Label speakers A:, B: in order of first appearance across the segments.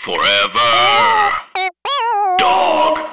A: Forever. Dog.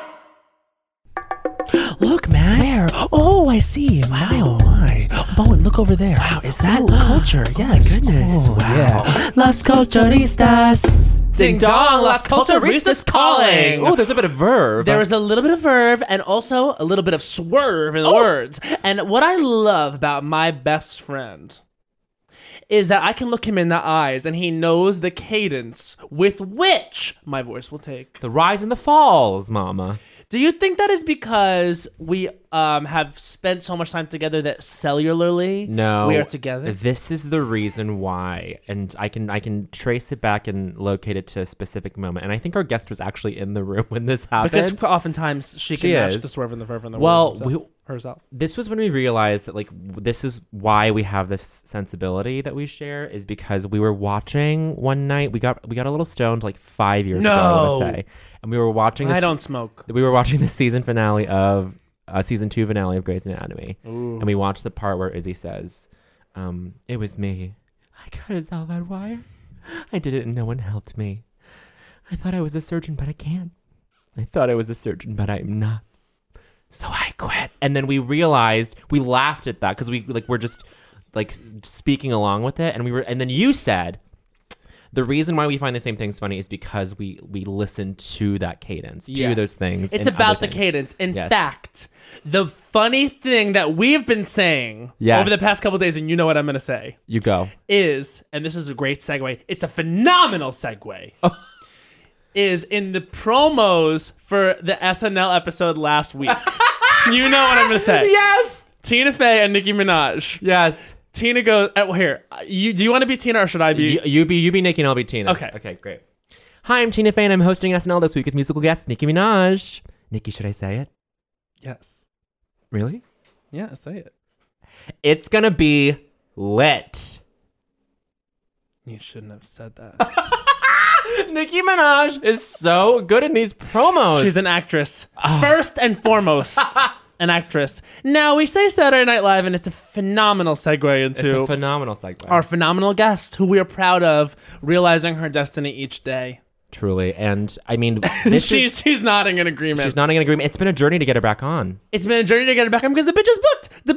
B: Look, man. Where? Oh, I see. My, oh, my. Bowen, look over there. Wow, is that culture? Yes.
C: My goodness.
B: Oh,
C: Wow.
B: Yeah. Las Culturistas.
C: Ding dong, Las Culturistas calling. Oh, there's a bit of verve.
B: There was a little bit of verve and also a little bit of swerve in the words. And what I love about my best friend is that I can look him in the eyes and he knows the cadence with which my voice will take.
C: the rise and the falls, mama.
B: Do you think that is because we have spent so much time together that cellularly
C: No,
B: we are together?
C: This is the reason why, and I can trace it back and locate it to a specific moment. And I think our guest was actually in the room when this happened.
B: Because oftentimes she can match
C: is.
B: the swerve and the verve and the
C: Well,
B: words herself.
C: This was when we realized that this is why we have this sensibility that we share, is because we were watching one night. We got a little stoned 5 years ago, I want to say, and we were watching.
B: I don't smoke.
C: We were watching the season finale of season 2 finale of Grey's Anatomy, and we watched the part where Izzy says, "It was me. I cut his that wire. I did it, and no one helped me. I thought I was a surgeon, but I can't. I thought I was a surgeon, but I'm not. So I quit." And then we realized, we laughed at that because we're just speaking along with it, and then you said, the reason why we find the same things funny is because we listen to that cadence, to those things.
B: It's
C: and
B: about
C: other
B: the
C: things.
B: cadence. In
C: Yes.
B: fact, the funny thing that we've been saying
C: Yes.
B: over the past couple of days, and you know what I'm going to say,
C: You go.
B: is, and this is a great segue, it's a phenomenal segue, is in the promos for the SNL episode last week. You know what I'm going to say.
C: Yes.
B: Tina Fey and Nicki Minaj.
C: Yes.
B: Tina goes, here, do you want to be Tina or should I be?
C: You be Nicki and I'll be Tina.
B: Okay.
C: Okay, great. Hi, I'm Tina Fey and I'm hosting SNL this week with musical guest Nicki Minaj. Nicki, should I say it?
B: Yes.
C: Really?
B: Yeah, say it.
C: It's gonna be lit.
B: You shouldn't have said that.
C: Nicki Minaj is so good in these promos.
B: She's an actress. First and foremost, an actress. Now, we say Saturday Night Live, and it's a phenomenal segue
C: It's
B: into
C: a phenomenal segue.
B: our phenomenal guest, who we are proud of, realizing her destiny each day.
C: Truly. And I mean,
B: She's nodding in agreement.
C: she's nodding in agreement. It's been a journey to get her back on.
B: It's been a journey to get her back on because the bitch is booked. The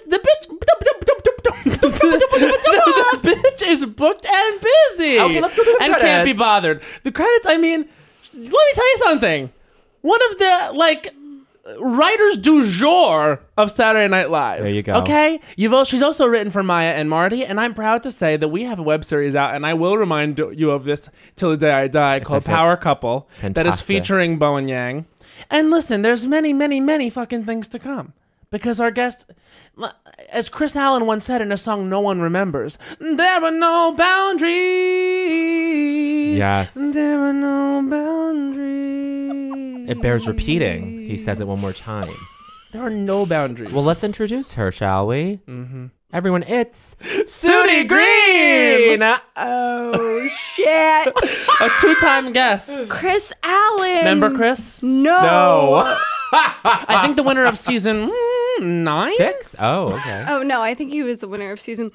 B: bitch is booked and busy.
C: Okay, let's go through the
B: and
C: credits.
B: can't be bothered. The credits, I mean, let me tell you something. One of the writers du jour of Saturday Night Live.
C: There you go.
B: Okay, she's also written for Maya and Marty, and I'm proud to say that we have a web series out, and I will remind you of this till the day I die, called Power Couple, that is
C: Fantastic.
B: featuring Bowen Yang. And listen, there's many, many, many fucking things to come. Because our guest, as Chris Allen once said in a song no one remembers, there are no boundaries.
C: Yes.
B: There are no boundaries.
C: It bears repeating. He says it one more time.
B: There are no boundaries.
C: Well, let's introduce her, shall we? Mm-hmm. Everyone, it's
B: Sudi Green!
D: Oh, shit.
B: A two-time guest.
D: Chris Allen.
B: Remember Chris?
D: No.
B: I think the winner of season 9?
C: 6? Oh, okay.
D: Oh, no. I think he was the winner of season.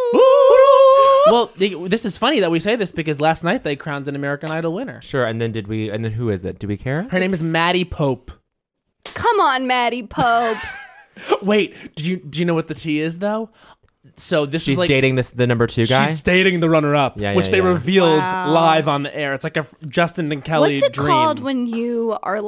B: Well, this is funny that we say this because last night they crowned an American Idol winner.
C: Sure, and then who is it? Do we care?
B: Her name is Maddie Pope.
D: Come on, Maddie Pope.
B: Wait, do you know what the T is though? So this
C: She's
B: is
C: dating the number 2 guy?
B: She's dating the runner-up,
C: Yeah,
B: which
C: yeah,
B: they
C: yeah.
B: revealed
D: Wow.
B: live on the air. It's like a Justin and Kelly
D: What's it
B: dream.
D: called when you are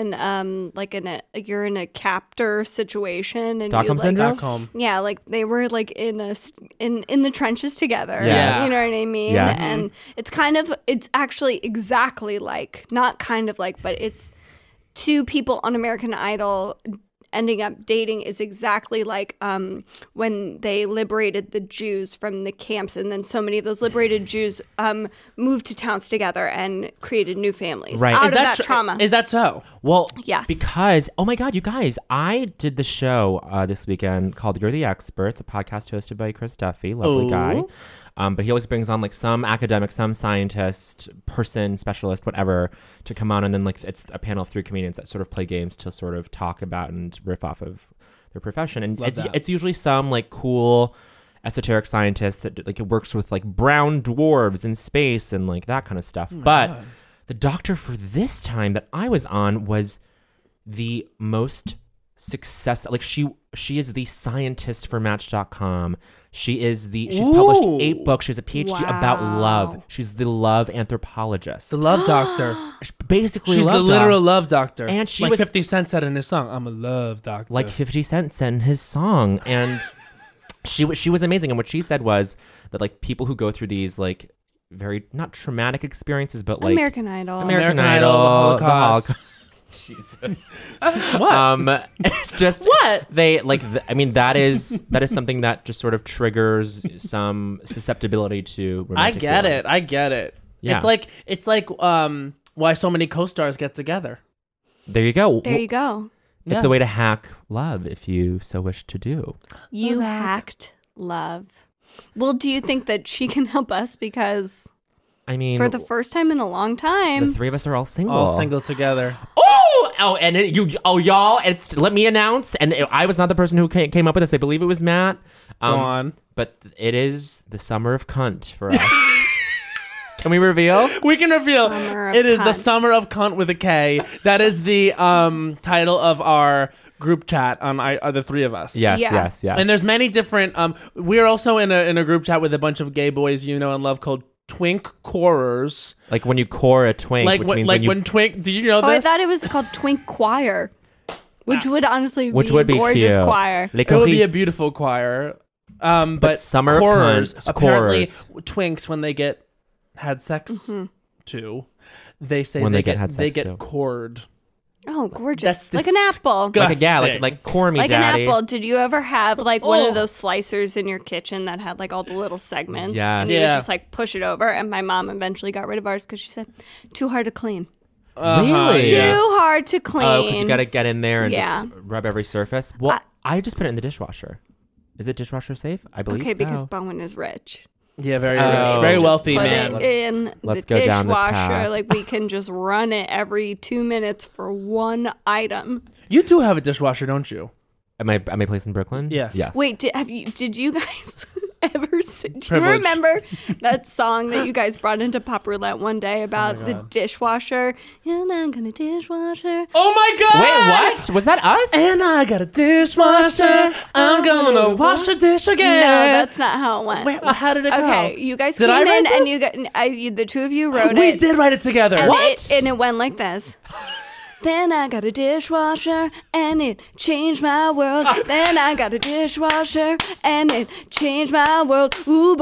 D: you're in a captor situation and
C: Stockholm
D: you
C: syndrome?
B: Stockholm.
D: Yeah, they were in the trenches together.
C: Yes.
D: You know what I mean?
C: Yes.
D: And it's actually exactly not kind of but it's two people on American Idol ending up dating is exactly like when they liberated the Jews from the camps, and then so many of those liberated Jews moved to towns together and created new families
C: Right.
D: out
C: Is
D: of that trauma.
B: Is that so?
C: Well,
D: Yes.
C: because, oh my God, you guys, I did the show this weekend called You're the Expert. It's a podcast hosted by Chris Duffy, lovely
B: Ooh.
C: guy. But he always brings on some academic, some scientist, person, specialist, whatever, to come on. And then it's a panel of 3 comedians that sort of play games to sort of talk about and riff off of their profession. And
B: Love that.
C: it's usually some cool esoteric scientist that it works with brown dwarves in space and that kind of stuff. But the doctor for this time that I was on was the most success. Like she is the scientist for Match.com. She's published 8 books. She has a PhD about love. She's the love anthropologist.
B: The love doctor.
C: Basically,
B: She's the
C: love
B: literal love doctor.
C: And she
B: like
C: was
B: 50 Cent said in his song, I'm a love doctor.
C: like 50 Cent said in his song. And she was amazing. And what she said was that like people who go through these like very not traumatic experiences, but like
D: American Idol.
B: American Idol,
C: the
B: Holocaust.
C: Jesus.
B: What?
C: It's just
B: What?
C: they like. I mean, that is something that just sort of triggers some susceptibility to.
B: I
C: Romantic
B: get
C: feelings.
B: it. I get it.
C: Yeah.
B: It's like why so many co-stars get together.
C: There you go.
D: There you go.
C: It's a way to hack love if you so wish to do.
D: You hacked love. Well, do you think that she can help us? Because
C: I mean,
D: for the first time in a long time,
C: the 3 of us are all single.
B: All single together.
C: Oh, and y'all. Let me announce. And I was not the person who came up with this. I believe it was Matt.
B: Go on.
C: But it is the summer of cunt for us. Can we reveal?
B: We can reveal.
D: Summer of
B: It is the
D: Cunt.
B: Summer of Cunt with a K. That is the title of our group chat on the 3 of us.
C: Yes,
D: Yeah.
C: yes, yes.
B: And there's many different. We're also in a group chat with a bunch of gay boys you know and love called Twink Corers.
C: like when you core a twink,
B: Like
C: which
B: when,
C: means
B: like
C: when you
B: when Twink. Did you know
D: oh, I
B: this?
D: thought it was called Twink Choir, which would honestly
C: which
D: be
C: would
D: a
C: be
D: gorgeous
C: cute.
D: choir.
C: Les
B: It would be a
C: choristes.
B: beautiful choir. But
C: Summer of
B: Corers,
C: Cunt,
B: apparently
C: Corers.
B: twinks when they get had sex too, they say
C: When
B: they
C: they get
B: get
C: had
B: they
C: sex,
B: get
C: too.
B: cored.
D: Oh, gorgeous!
B: That's
D: Like an apple.
B: disgusting.
C: like core me,
D: Like
C: daddy.
D: an apple. Did you ever have like one
B: Oh.
D: of those slicers in your kitchen that had like all the little segments?
C: Yes.
D: And you would
B: Yeah.
D: just like push it over. And my mom eventually got rid of ours because she said, too hard to clean.
C: Really?
B: Yeah.
D: Too hard to clean.
C: Oh, because you got to get in there and
D: Yeah.
C: just rub every surface. Well, I just put it in the dishwasher. Is it dishwasher safe? I believe
D: Okay,
C: so.
D: because Bowen is rich.
B: Yeah, very
C: So-
B: rich, very
C: Just
B: wealthy
D: Put
B: man.
D: it in
C: let's
D: the
C: go down this
D: dishwasher.
C: path.
D: Like we can just run it every 2 minutes for one item.
B: You do have a dishwasher, don't you?
C: Am I place in Brooklyn?
B: Yeah.
C: Yes.
D: Wait, did you guys ever see, do you
B: Privilege.
D: remember that song that you guys brought into Pop Roulette one day about the dishwasher? You're not gonna dishwasher.
B: Oh my god!
C: Wait, what? Was that us?
B: And I got a dishwasher. I'm gonna wash the dish again.
D: No, that's not how it went.
B: Wait, well, how did it go?
D: Okay, you guys
B: Did I
D: came
B: write
D: in and
B: this?
D: you got the 2 of you wrote
B: We
D: it.
B: did write it together.
D: And
B: What?
D: and it went like this. Then I got a dishwasher and it changed my world. Then I got a dishwasher and it changed my world. Ooh boy.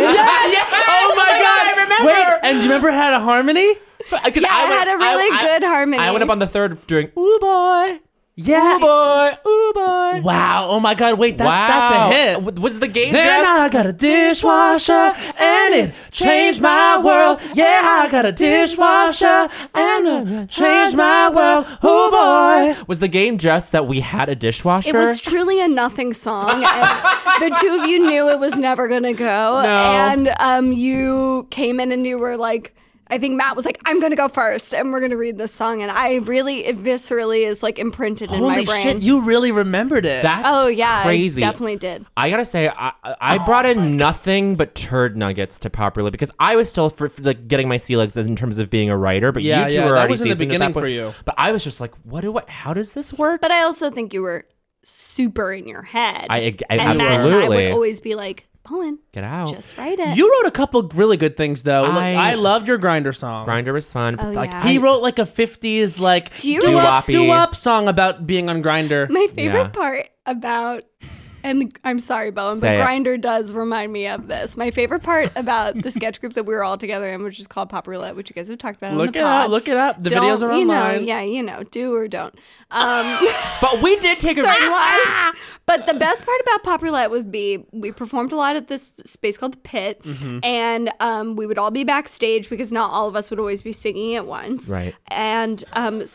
B: Oh my god!
C: I remember.
B: Wait, and do you remember it had a harmony?
C: Because
D: Yeah, it had a really good harmony.
C: I went up on the third doing "Ooh boy,
B: Yeah.
C: ooh boy, ooh boy."
B: Wow. Oh my god. Wait, that's a hit.
C: Was the game
B: Then
C: dress?
B: I got a dishwasher and it changed my world. Yeah, I got a dishwasher and it changed my world. Oh boy.
C: Was the game just that we had a dishwasher?
D: It was truly a nothing song. And the 2 of you knew it was never going to go.
C: No.
D: And you came in and you were like, I think Matt was like, I'm going to go first and we're going to read this song. And it viscerally is like imprinted in my
B: Holy
D: brain.
B: shit, you really remembered it.
C: That's
D: Oh, yeah.
C: crazy.
D: I definitely did.
C: I gotta say, I brought in nothing but turd nuggets to Pop Roulette because I was still for like getting my sea legs in terms of being a writer, but
B: Yeah,
C: you two
B: yeah,
C: were
B: that
C: already
B: was in the
C: seasoned at
B: beginning
C: that point.
B: for you.
C: But I was just like, how does this work?
D: But I also think you were super in your head.
C: I
D: and Matt and I
C: absolutely
D: would always be like, Bowen,
C: get out.
D: just write it.
B: You wrote a couple really good things though. Look,
C: I-
B: I loved your Grinder song.
C: Grinder was fun.
D: Oh,
C: like
D: yeah.
B: He wrote like a 50s like
D: Do you
C: Doo-wop-y.
B: doo-wop song about being on Grinder.
D: My favorite
C: Yeah.
D: part about, and I'm sorry, Bowen,
C: Say
D: but
C: it.
D: Grinder does remind me of this. My favorite part about the sketch group that we were all together in, which is called Pop Roulette, which you guys have talked about on
B: Look
D: the
B: it
D: pod.
B: up. Look it up. The
D: Don't,
B: videos are online.
D: do or don't.
C: but we did take a
D: Certain ones. But the best part about Pop Roulette was we performed a lot at this space called the Pit,
C: Mm-hmm.
D: and we would all be backstage because not all of us would always be singing at once.
C: Right.
D: And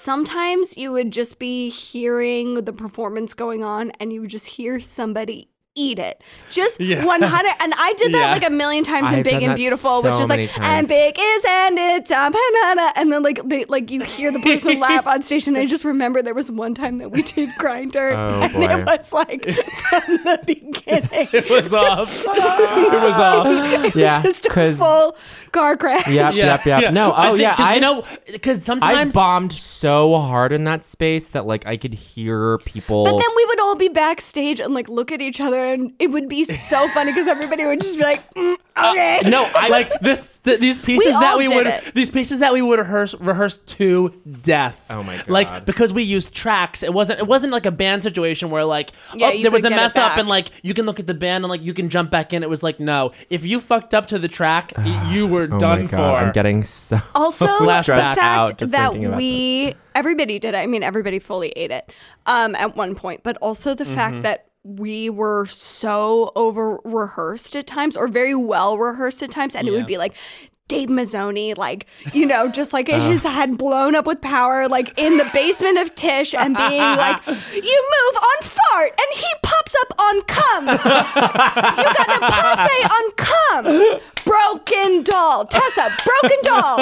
D: sometimes you would just be hearing the performance going on, and you would just hear somebody eat it. Just
B: Yeah.
D: 100. And I did that
B: Yeah.
D: like a million times in
C: I've
D: Big
C: done
D: and
C: that
D: Beautiful,
C: so
D: which is
C: many
D: like,
C: times.
D: and big is and it's banana. And then like you hear the person laugh on stage. And I just remember there was one time that we did Grinder.
C: Oh,
D: and
C: boy.
D: it was like from the beginning.
B: It was off. It was off.
C: Yeah,
D: Just a
C: 'cause-
D: full car crash.
C: Yep. No,
B: because
C: I
B: sometimes
C: bombed so hard in that space that like I could hear people.
D: But then we would all be backstage and like look at each other, and it would be so funny because everybody would just be like, okay.
C: no, I
B: like these pieces
D: all
B: that we
D: did
B: would
D: it.
B: these pieces that we would rehearse to death.
C: Oh my God.
B: Like because we used tracks. It wasn't like a band situation where like
D: Yeah, you
B: there was
D: could
B: a
D: get it
B: mess up
D: back.
B: and like you can look at the band and like you can jump back in. It was like no, if you fucked up to the track, you were
C: oh
B: done
C: my God,
B: for.
C: I'm getting so
D: Also, the
C: stressed out
D: fact
C: just
D: that
C: thinking about
D: everybody did it. I mean, everybody fully ate it at one point. But also the fact that we were so over rehearsed at times, or very well rehearsed at times, and it would be like Dave Mazzoni, like, you know, just like his head blown up with power, like in the basement of Tish, and being like, you move on fart, and he pops up on cum. You got to passe on cum. Broken doll. Tessa, broken doll.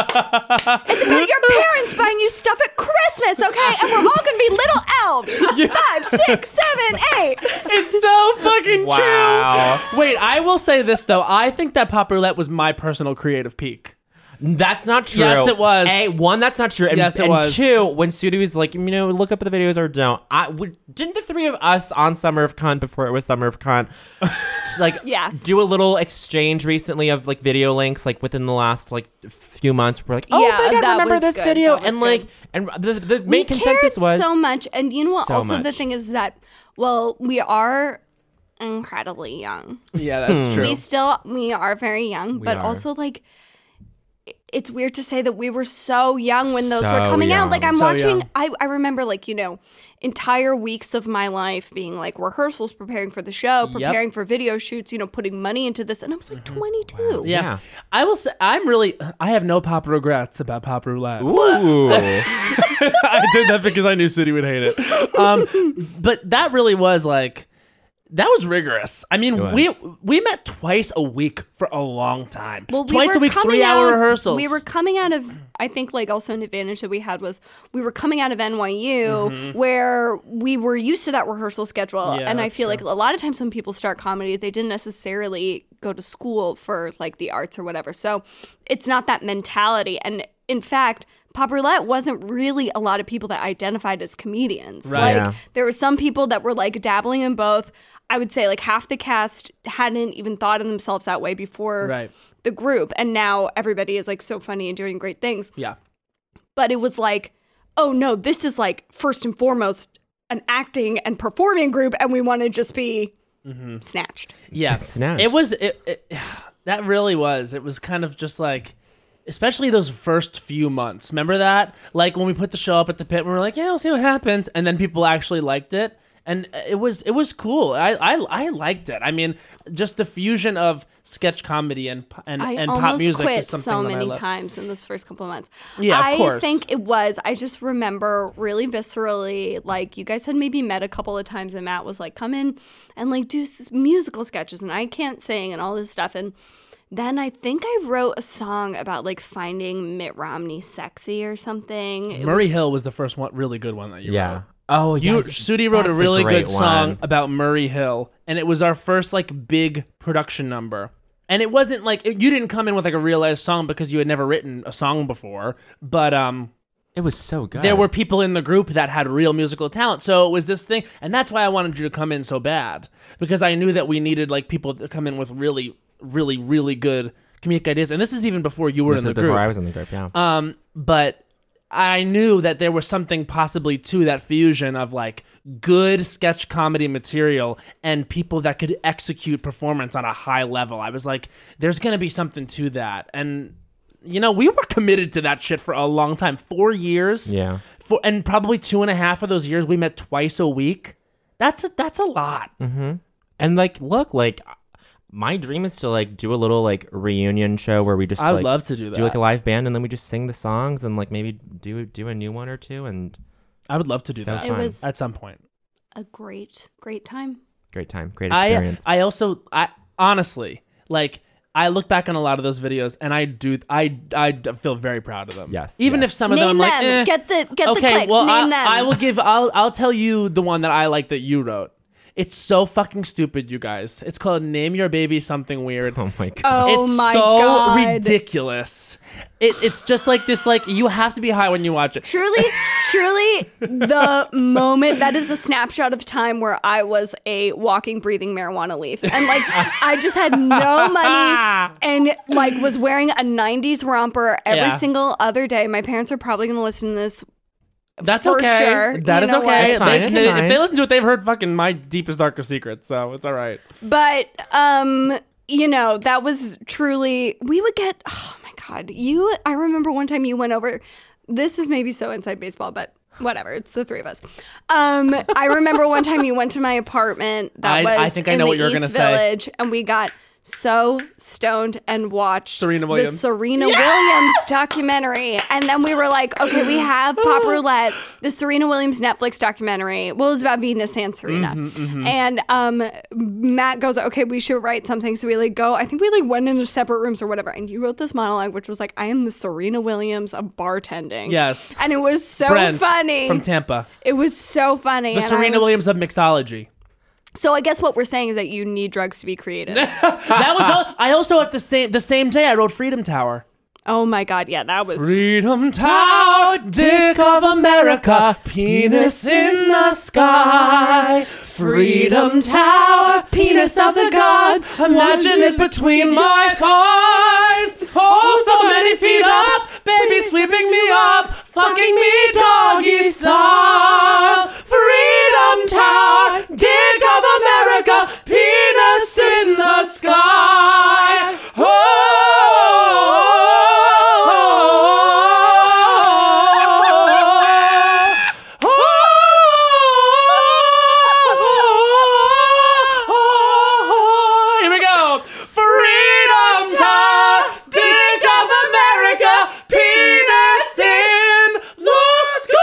D: It's about your parents buying you stuff at Christmas, okay? And we're all going to be little elves. 5, 6, 7, 8.
B: It's so fucking
C: Wow.
B: true. Wait, I will say this though. I think that Pop Roulette was my personal creative peak.
C: That's not true.
B: Yes, it was.
C: One, that's not true. And,
B: Yes, it
C: and
B: was.
C: two, when Sudie was like, you know, look up the videos or don't. Didn't the three of us on Summer of Cunt before it was Summer of Cunt, just, like,
D: Yes.
C: do a little exchange recently of like video links, like within the last like few months? We're like, oh
D: Yeah,
C: my God,
D: that
C: remember
D: was
C: this
D: good.
C: video?
D: That was
C: And like,
D: good.
C: and the
D: We
C: main consensus
D: cared
C: was
D: so much. And you know what?
C: So
D: Also, the
C: much.
D: thing is that, well, we are incredibly young.
B: Yeah, that's true.
D: We are very young, but
C: are.
D: also like it's weird to say that we were so young when those were
C: So
D: coming out.
C: young.
D: Like I'm
B: So
D: watching,
B: young.
D: I remember like, you know, entire weeks of my life being like rehearsals, preparing for the show, preparing for video shoots, you know, putting money into this. And I was like 22.
B: Yeah.
C: Yeah.
B: I will say I have no pop regrets about Pop Roulette.
C: ooh.
B: I did that because I knew Sudie would hate it. But that really was like that was rigorous. I mean,
C: It
B: we met twice a week for a long time.
D: Well,
B: twice a week, 3-hour rehearsals.
D: We were coming out of, I think, like also an advantage that we had was we were coming out of NYU where we were used to that rehearsal schedule.
B: Yeah,
D: And I
B: that's
D: feel
B: true.
D: like a lot of times when people start comedy, they didn't necessarily go to school for like the arts or whatever. So it's not that mentality. And in fact, Pop Roulette wasn't really a lot of people that identified as comedians.
B: Right.
D: Like
C: Yeah.
D: there were some people that were like dabbling in both. I would say like half the cast hadn't even thought of themselves that way before
B: Right.
D: the group, and now everybody is like so funny and doing great things.
B: Yeah.
D: But it was like, oh no, this is like first and foremost an acting and performing group, and we want to just be snatched.
B: Yeah.
C: Snatched.
B: It was that really was. It was kind of just like especially those first few months. Remember that? Like when we put the show up at the Pit, we were like, yeah, we'll see what happens. And then people actually liked it. And it was cool. I liked it. I mean, just the fusion of sketch comedy and
D: I
B: pop
D: almost
B: music
D: quit
B: is something
D: so
B: that I
D: many
B: love.
D: times in those first couple of months.
B: Yeah, of
D: I
B: course.
D: think it was. I just remember really viscerally, like you guys had maybe met a couple of times, and Matt was like, "Come in and like do musical sketches," and I can't sing and all this stuff. And then I think I wrote a song about like finding Mitt Romney sexy or something. It
B: Murray
D: was-
B: Hill was the first one, really good one that you
C: Yeah.
B: wrote.
C: Oh, yeah.
B: Sudie wrote a
C: That's
B: really
C: great
B: good song
C: one.
B: about Murray Hill, and it was our first like big production number. And it wasn't like you didn't come in with like a realized song because you had never written a song before, but
C: It was so good.
B: there were people in the group that had real musical talent. So it was this thing, and that's why I wanted you to come in so bad, because I knew that we needed like people to come in with really, really, really good comedic ideas. And this is even before you were
C: This
B: in the
C: was before
B: group.
C: I was in the group, yeah.
B: But I knew that there was something possibly to that fusion of like good sketch comedy material and people that could execute performance on a high level. I was like, there's going to be something to that. And, you know, we were committed to that shit for a long time. 4 years.
C: Yeah.
B: And probably 2.5 of those years we met twice a week. That's a lot.
C: And like, look, like, my dream is to like do a little like reunion show where we just
B: I'd
C: like,
B: love to do that.
C: do like a live band and then we just sing the songs and like maybe do a new one or two and
B: I would love to do
C: So
B: that
D: It
C: fun.
D: was
B: at some point.
D: a great time.
C: Great time. Great experience.
B: I also honestly, like, I look back on a lot of those videos and I feel very proud of them.
C: Yes,
B: Even
C: yes.
B: if some of
D: Name
B: them I'm like,
D: them. Get the
B: okay,
D: clicks.
B: well,
D: Name them.
B: I will give. I'll tell you the one that I like that you wrote. It's so fucking stupid, you guys. It's called Name Your Baby Something Weird.
C: Oh my god.
D: Oh
B: it's
D: my
B: so
D: God.
B: ridiculous. It's just like this. Like, you have to be high when you watch it.
D: Truly, the moment that is a snapshot of time where I was a walking, breathing marijuana leaf, and like I just had no money, and like was wearing a '90s romper every
B: Yeah.
D: single other day. My parents are probably going to listen to this.
B: That's
D: For
B: okay.
D: sure.
B: That
D: You
B: is
D: know
B: okay.
D: what?
C: It's fine, it's
B: If
C: fine.
B: they listen to it, they've heard fucking my deepest, darkest secrets. So it's all right.
D: But you know, that was truly. We would get. Oh my God, I remember one time you went over. This is maybe so inside baseball, but whatever. It's the three of us. I remember one time you went to my apartment that was
B: I think I
D: in
B: know
D: the
B: what you're
D: East
B: gonna say.
D: Village, and we got so stoned and watched
B: Serena Williams.
D: the Serena Williams documentary. And then we were like, okay, we have Pop Roulette, the Serena Williams Netflix documentary. Well, it's about Venus and Serena. And Matt goes, okay, we should write something. So we like go, I think we like went into separate rooms or whatever. And you wrote this monologue, which was like, I am the Serena Williams of bartending.
B: Yes.
D: And it was so
B: Brent
D: funny.
B: from Tampa.
D: It was so funny.
B: The
D: And
B: Serena Williams of mixology.
D: So I guess what we're saying is that you need drugs to be creative.
B: That was. I also at the same day I wrote Freedom Tower.
D: Oh my God, yeah, that was.
B: Freedom Tower, Dick of America, penis in the sky. Freedom Tower, penis of the gods, imagine it between my thighs. Oh, so many feet up, baby sweeping me up, fucking me doggy style. Freedom Tower, Dick of America, penis in the sky. Here we go. Freedom Tower, Dick of America, penis in the sky.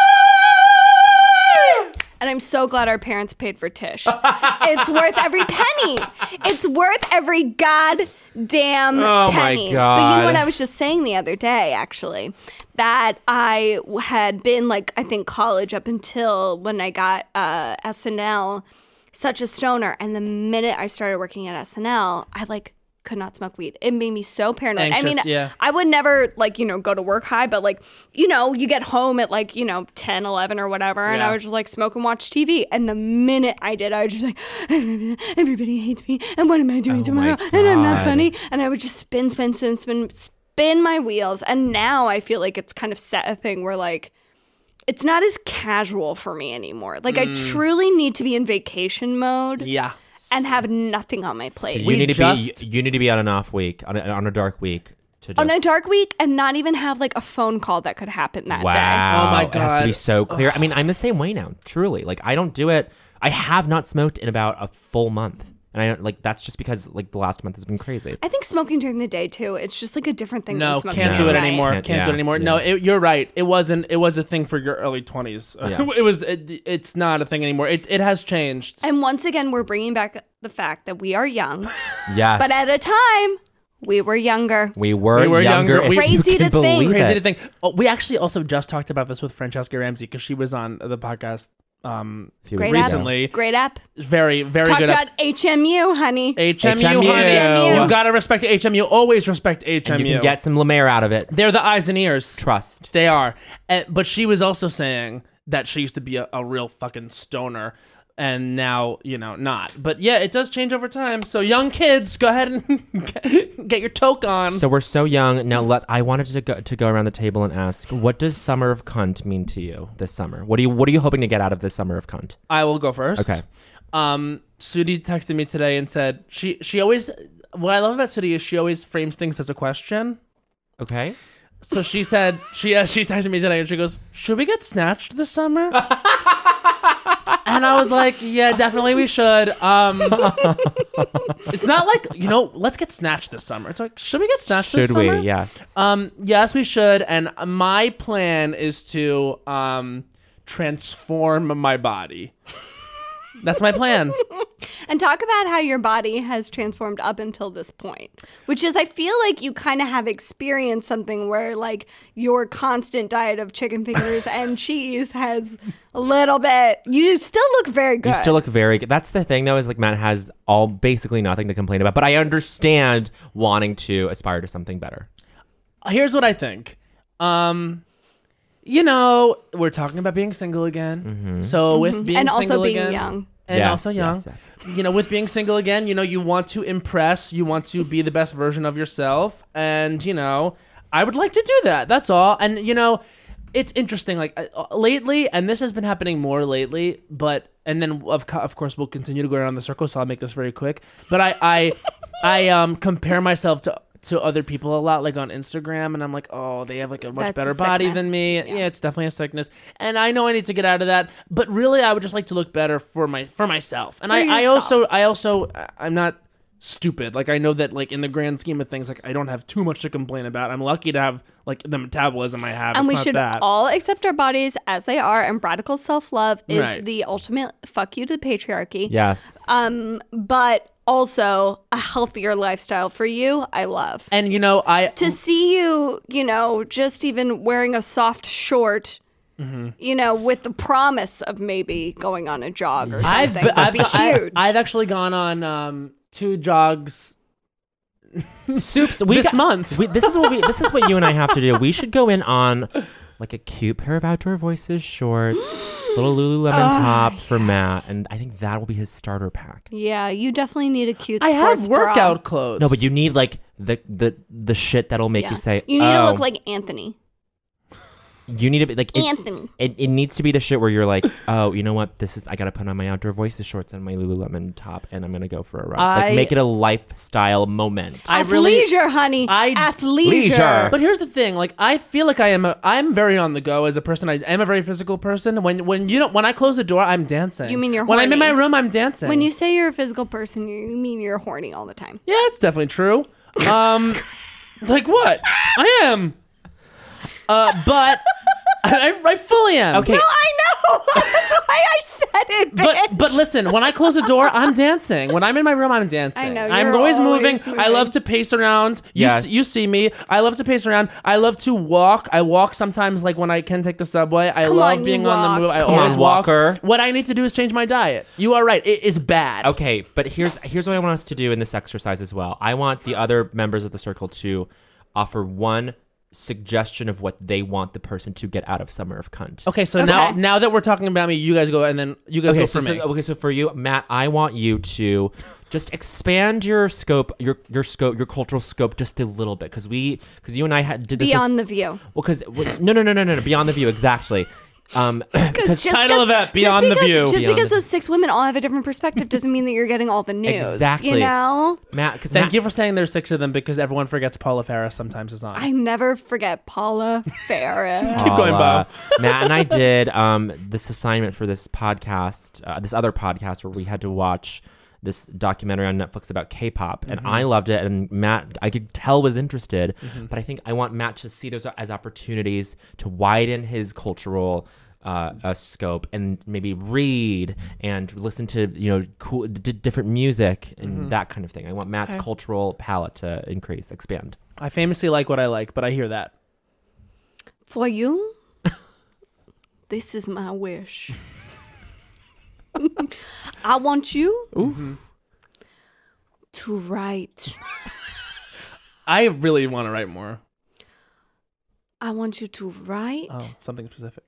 D: And I'm so glad our parents paid for Tish. It's worth every penny. It's worth every goddamn
C: Oh my
D: penny. But you
C: God.
D: know what I was just saying the other day, actually, that I had been like, I think college up until when I got SNL, such a stoner. And the minute I started working at SNL, I like could not smoke weed. It made me so paranoid. I mean,
B: Anxious, yeah.
D: I would never like, you know, go to work high, but like, you know, you get home at like, you know, 10, 11 or whatever. And
B: Yeah.
D: I would just like smoke and watch TV. And the minute I did, I was just like, everybody hates me. And what am I doing tomorrow? And I'm not
C: God.
D: funny. And I would just spin my wheels. And now I feel like it's kind of set a thing where like, it's not as casual for me anymore. Like I truly need to be in vacation mode
B: Yeah.
D: and have nothing on my plate.
C: You need to
B: just-
C: be. You need to be on an off week, on a dark week. To just,
D: On a dark week and not even have like a phone call that could happen that day.
C: Wow.
B: Oh my
C: It has to be
B: God.
C: so clear. I mean, I'm the same way now. Truly, like I don't do it. I have not smoked in about a full month, and I don't like. That's just because like the last month has been crazy.
D: I think smoking during the day too. It's just like a different thing.
B: No,
D: than smoking
B: can't do
D: at
B: it
D: night.
B: anymore.
C: Can't-
B: Can't do it
C: yeah,
B: anymore.
C: yeah.
B: No, you're right. It wasn't. It was a thing for your early 20s.
C: Yeah.
B: It's not a thing anymore. It has changed.
D: And once again, we're bringing back the fact that we are young,
C: Yes,
D: but at a time we were younger.
C: we were
B: younger.
C: younger. if you
D: Crazy
C: can
D: to think.
C: believe
B: Crazy
C: it.
B: to think. Oh, we actually also just talked about this with Francesca Ramsey because she was on the podcast
C: A few
D: Great
C: weeks
D: app.
C: ago.
B: recently.
D: Great app.
B: Very, very
D: Talked
B: good.
D: about HMU, honey.
B: HMU,
C: HMU.
B: honey. You gotta respect HMU. Always respect HMU.
C: And you can get some Lemaire out of it.
B: They're the eyes and ears.
C: Trust.
B: They are. But she was also saying that she used to be a real fucking stoner. And now, you know, not. But yeah, it does change over time. So young kids, go ahead and get your toke on.
C: So we're so young now. I wanted to go around the table and ask, what does summer of cunt mean to you this summer? What are you hoping to get out of this summer of cunt?
B: I will go first.
C: Okay.
B: Sudi texted me today and said she always. What I love about Sudi is she always frames things as a question.
C: Okay.
B: So she said she texted me today and she goes, "Should we get snatched this summer?" And I was like, "Yeah, definitely we should." It's not like, you know, let's get snatched this summer. It's like, should we get snatched this
C: Should
B: summer?
C: we? Yes.
B: Yes, we should. And my plan is to transform my body. That's my plan.
D: And talk about how your body has transformed up until this point, which is, I feel like you kind of have experienced something where like your constant diet of chicken fingers and cheese has a little bit, you still look very good.
C: You still look very good. That's the thing, though, is like Matt has basically nothing to complain about. But I understand wanting to aspire to something better.
B: Here's what I think. You know, we're talking about being single again. So with being
D: and
B: single
D: also being
B: again,
D: young.
B: and
C: Yes,
B: also young,
C: yes.
B: you know, with being single again, you know, you want to impress, you want to be the best version of yourself, and you know, I would like to do that. That's all. And you know, it's interesting. Like lately, and this has been happening more lately, but and then of course we'll continue to go around the circle. So I'll make this very quick. But I compare myself to other people a lot, like on Instagram, and I'm like, oh, they have like a much
D: That's
B: better
D: a
B: body
D: sickness.
B: than me.
D: Yeah.
B: Yeah, it's definitely a sickness, and I know I need to get out of that. But really, I would just like to look better for myself. And
D: For
B: I
D: yourself.
B: also I'm not stupid. Like I know that like in the grand scheme of things, like I don't have too much to complain about. I'm lucky to have like the metabolism I have.
D: And
B: It's
D: we
B: not
D: should
B: that.
D: all accept our bodies as they are, and radical self-love is
B: Right.
D: the ultimate fuck you to the patriarchy.
C: Yes.
D: But also a healthier lifestyle for you, I love.
B: And you know,
D: To see you, you know, just even wearing a soft short, you know, with the promise of maybe going on a jog or something would be huge.
B: I've actually gone on 2 jogs
C: Soups.
B: this month.
C: This is what you and I have to do. We should go in on like a cute pair of Outdoor Voices shorts, little Lululemon top for Matt, and I think that will be his starter pack.
D: Yeah, you definitely need a cute
B: I
D: sports
B: have
D: bra.
B: workout clothes.
C: No, but you need like the shit that'll make
D: Yeah.
C: you say,
D: You need to
C: oh.
D: look like Anthony.
C: You need to be like
D: Anthony.
C: It needs to be the shit where you're like, oh, you know what? I gotta put on my Outdoor Voices shorts and my Lululemon top, and I'm gonna go for a run. Like make it a lifestyle moment.
D: Athleisure, honey. Athleisure.
C: Leisure.
B: But here's the thing, like I feel like I'm very on the go as a person. I am a very physical person. When I close the door, I'm dancing.
D: You mean you're
B: when I'm in my
D: horny.
B: room, I'm dancing.
D: When you say you're a physical person, you mean you're horny all the time.
B: Yeah, it's definitely true. Like what? I am. But I fully am.
C: Okay.
D: No, I know. That's why I said it, bitch.
B: But listen, when I close the door, I'm dancing. When I'm in my room, I'm dancing.
D: I know,
B: I'm
D: you're
B: always moving.
D: always
B: I love to pace around.
C: Yes.
B: You see me. I love to pace around. I love to walk. I walk sometimes, like when I can take the subway. I
D: Come
B: love
D: on,
B: being
D: you
B: on the
D: walk.
B: move. I
C: Come
B: always
C: on,
B: walk.
C: walker.
B: What I need to do is change my diet. You are right. It is bad.
C: Okay, but here's what I want us to do in this exercise as well. I want the other members of the circle to offer one suggestion of what they want the person to get out of Summer of Cunt.
B: Okay, so
D: Okay.
B: now that we're talking about me, you guys go, and then you guys go for me.
C: So for you, Matt, I want you to just expand your scope, your cultural scope just a little bit, because you and I did this
D: Beyond the View.
C: well, because no, Beyond the View, exactly. Because
B: Title of that, Beyond the View.
D: Just
C: Beyond
D: because
C: the-
D: those 6 women all have a different perspective doesn't mean that you're getting all the news.
C: Exactly.
D: You know?
C: Matt, because
B: Thank you for saying there's 6 of them, because everyone forgets Paula Ferris sometimes is on.
D: I never forget Paula Farah.
B: Keep going, Bob.
C: Matt and I did this assignment for this podcast, this other podcast, where we had to watch this documentary on Netflix about K-pop, and I loved it, and Matt, I could tell, was interested, but I think I want Matt to see those as opportunities to widen his cultural scope, and maybe read and listen to cool different music and that kind of thing. I want Matt's cultural palette to expand.
B: I famously like what I like, but I hear that.
D: For you, this is my wish. I want you to write.
B: I really want to write more.
D: I want you to write
B: Oh, something specific.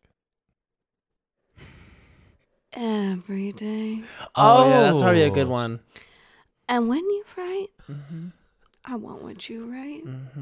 D: every day.
B: Oh, yeah, that's probably a good one.
D: And when you write, I want what you write